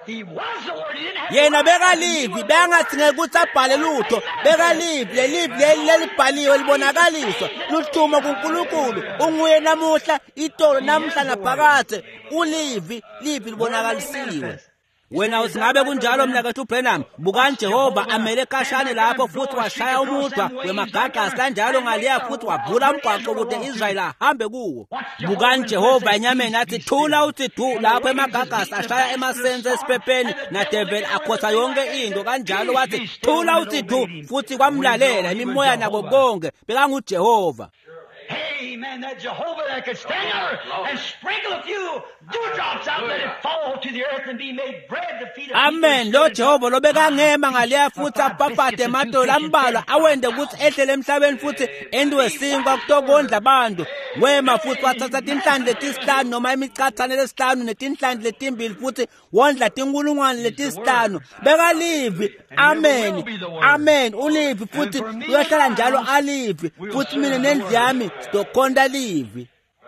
Yena bekalivi, bengathi ngeke ukuthi abhale lutho, bekalivi lelivi lelibhaliwe libonakaliswa ludumo kuNkulunkulu. Unguye namuhla, itolo namhla naphakade, ulivi, livi libonakalisiwe. Wena usingabe kunjalo mnakethu uBrenham, bukani Jehova amele kashane lapho futhi washaya umudwa wemagagasi kanjalo ngaliya futhi wavula umgwaqo ukuthi Israyeli ahambe kuwo. Bukani Jehova enyameni athi thula uthi du lapho emagagasi ashaya emasenze esiphepheni naDevil akhotha yonke into kanjalo wathi thula uthi du futhi kwamlalela imimoya nabo bonke bekanguJehova. Amen. That Jehovah that could stand there and sprinkle a few dewdrops out, let it fall to the earth and be made bread to feed us. Amen. Lo Jehova lo bekangema ngaliya futhi apapade amadolo ambalwa awende ukuthi ehlele emhlabeni futhi endiwe sinkwa kutokondla abantu. Wema futhi wathatha tinhlanzi letisihlanu noma imicathane lesihlanu netinhlanzi letimbili futhi wondla tinkulungwane letisihlanu. Bekalivi. Amen. Amen. Ulivi futhi uyohlala njalo alivi futhi mina nendlu yami sizokhonda livi.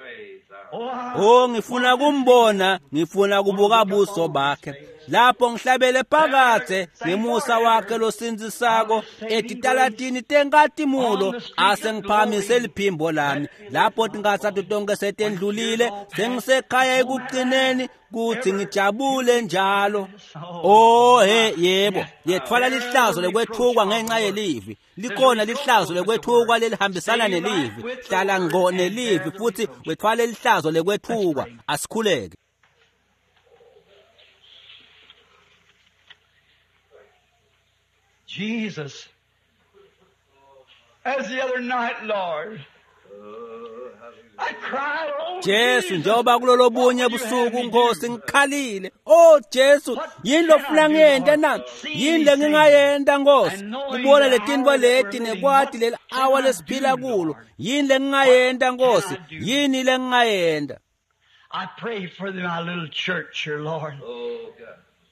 Oh, ngifuna kumbona, ngifuna kubuka buso bakhe. Lapho ngihlabele phakade ngemusa wakhe losinzisako etitalatini tenkatimulo ase ngiphamise liphimbo lami. Lapho tingasathi tonke setendlulile sengisekhaya ekugcineni kuthi ngijabule njalo. Oh he yebo, yethwala lihlazo lekwethukwa ngenxa yelivi. Likhona lihlazo lekwethukwa lelihambisana nelivi. Hlala ngco nelivi futhi wethwala lihlazo lekwethukwa. Asikhuleke. Jesus, as the other night, Lord, I cried, oh, Jesu, njengoba kulolo bunye busuku Nkosi ngikhalile. Oh Jesu, yini lofuna ngiyente na? Yini lengingayenta Nkosi? Kubona letinto leti nekwati leli hour lesiphila kulo. Yini lengingayenta Nkosi? Yini lengingayenta? I pray for my little church here, Lord. Oh, God.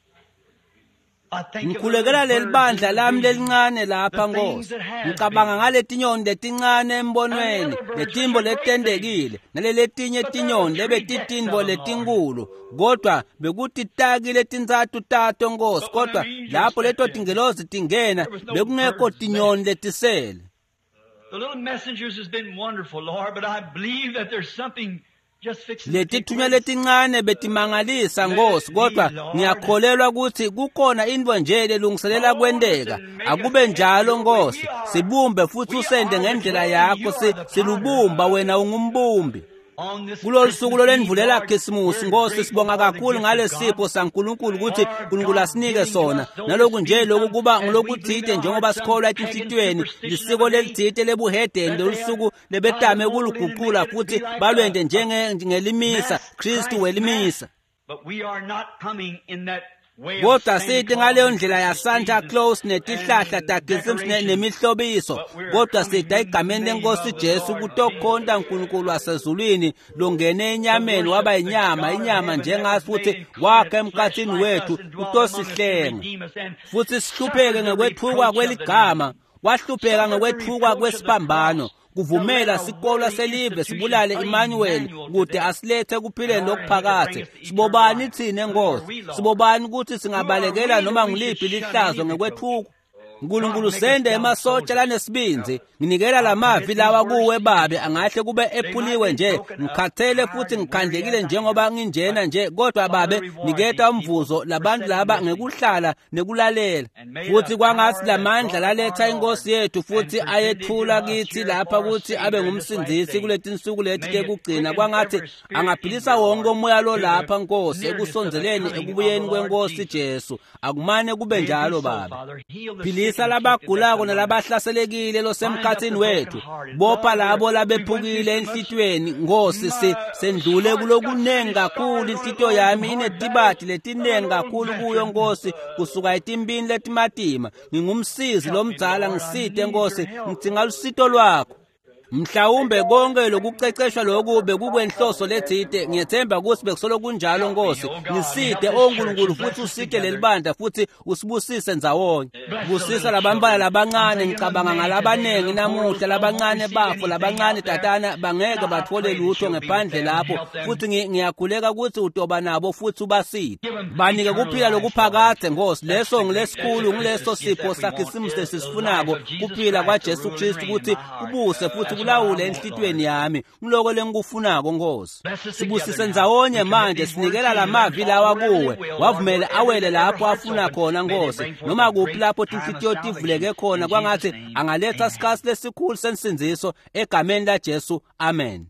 Ngikhulekela leli bandla lami lelincane lapha Nkosi. Ngicabanga ngaletinyoni letincane embonweni, letimbo letendekile, naleletinye tinyoni lebetitimbo letinkulu. Kodwa bekuthi taki letinzathu tato Nkosi, kodwa lapho leto tingelozi tingena bekungekho tinyoni letisele. The little messengers has been wonderful, Lord, but I believe that there's something letithunya letincane betimangalisa Nkosi, kodwa ngiyakholelwa ukuthi kukhona into nje elungiselela kwendeka. Akube njalo Nkosi, sibumbe futhi usende ngendlela yakho, silubumba wena ungumbumbi. Kulolu suku lolendvulela Khisimusi Nkosi, sibonga kakhulu ngalesipho saNkulunkulu ukuthi uNkulunkulu asinike sona, naloku nje lokhu kuba ngilokuthite njengoba sikholwa etinhlitweni lisiko lelithite lebuhedeni losuku lebetame ukuluguqula futhi balwende njengelimisa Kristu welimisa. But we are not coming in that kodwa sithi ngaleyo ndlela ya Santa Claus netihlahla takhisimusi nemihlobiso, kodwa sithi egameni leNkosi Jesu kutokhonda uNkulunkulu wasezulwini longene enyameni waba inyama, inyama njengathi futhi wakhe emkhathini wethu utosihlenga. Futhi sihlupheke ngokwethuka kweligama, wahlupheka ngokwethuka kwesiphambano, kuvumela sikolwa selive sibulale Emmanuel kude asilethe kuphileni lokuphakathe. Sibobani thina Nkosi? Sibobani ukuthi singabalekela noma ngiliphi lihlazo ngokwethuka? Nkulunkulu sende emasotsha lanesibinzi, nginikela lamavi lawa kuwe babe, angahle kube ephuliwe nje, ngikhathele futhi ngikhandlekile njengoba nginjena nje, kodwa babe niketa umvuzo labantu laba ngekuhlala nekulalela. Futhi kwangathi lamandla laletha iNkosi yethu futhi ayethula kithi lapha ukuthi abe ngumsindisi kuletinsuku leti tekugcina, kwangathi angaphilisa wonke umoya lo lapha Nkosi ekusonzeleni ekubuyeni kweNkosi Jesu. Akumane kube njalo baba. Philisa labagulako nalabahlaselekile losemkhathini wethu, bopha labo labephukile enhlitweni Nkosi. Sendlule kulokunengi kakhulu, inhlityo yami inetibati letinengi kakhulu kuyo Nkosi, kusuka etimbini letimatima. Ngingumsizi lomdzala ngisite Nkosi, ngidinga lusito lwakho. Mhlawumbe konke lokuceceshwa lokhu bekukwenhloso lethite, ngiyethemba ukuthi bekusolo kunjalo Nkosi. Ngiside oNkulunkulu futhi usite lelibandla futhi usibusise ndzawonye. Busisa labantwana labancane, ngicabanga ngalabanengi namuhla, labancane bafo, labancane tatana bangeke bathole lutho ngephandle lapho, futhi ngiyakhuleka ukuthi utoba nabo futhi ubaside. Banike kuphila lokuphakathe Nkosi, leso ngilesikhulu ngileso sipho sakhisimusi lesisifunako, kuphila kwaJesu Kristu ukuthi ubuse futhi kulawule enhlitweni yami ngiloko lengikufunako Nkosi. Sibusise ndzawonye manje, sinikela lamavi lawa kuwe, wavumele awele lapho afuna khona Nkosi, noma kuphi lapho tinhlitiyo tivuleke khona, kwangathi angaletha sikhathi lesikhulu sensinziso egameni laJesu. Amen.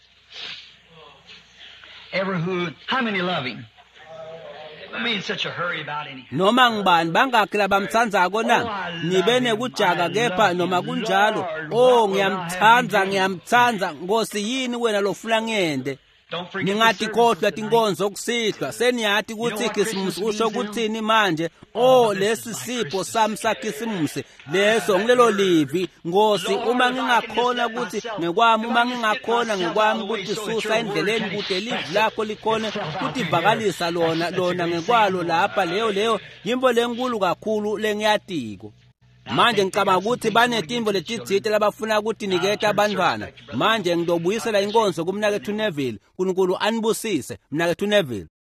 Ever who, how many love him? I mean, such a hurry about anything. Noma ngibani bangakhi labamthandzako na? Nibe nekujaka kepha noma kunjalo. Oh ngiyamthandza, ngiyamthandza Nkosi. Yini wena lofuna ngiyende? Ningathi khohlwa tinkonzo kusihlwa. Seniyathi ukuthi Khisimusi usho kuthini manje? Oh lesi sipho sami sakhisimusi leso ngilelo livi Nkosi. Uma ngingakhona ukuthi ngekwami, uma ngingakhona ngekwami ukuthi susa endleleni kude livi lakho likhona ukuthi vakalisa lona lona ngekwalo lapha, leyo leyo yimbo lenkulu kakhulu lengiyatiko. Manje ngicabanga ukuthi banetimbo letithite labafuna ukuthi niketa abantwana. Manje ngidobuyisela inkonzo kumnakethu Neville. uNkulunkulu anibusise mnakethu Neville.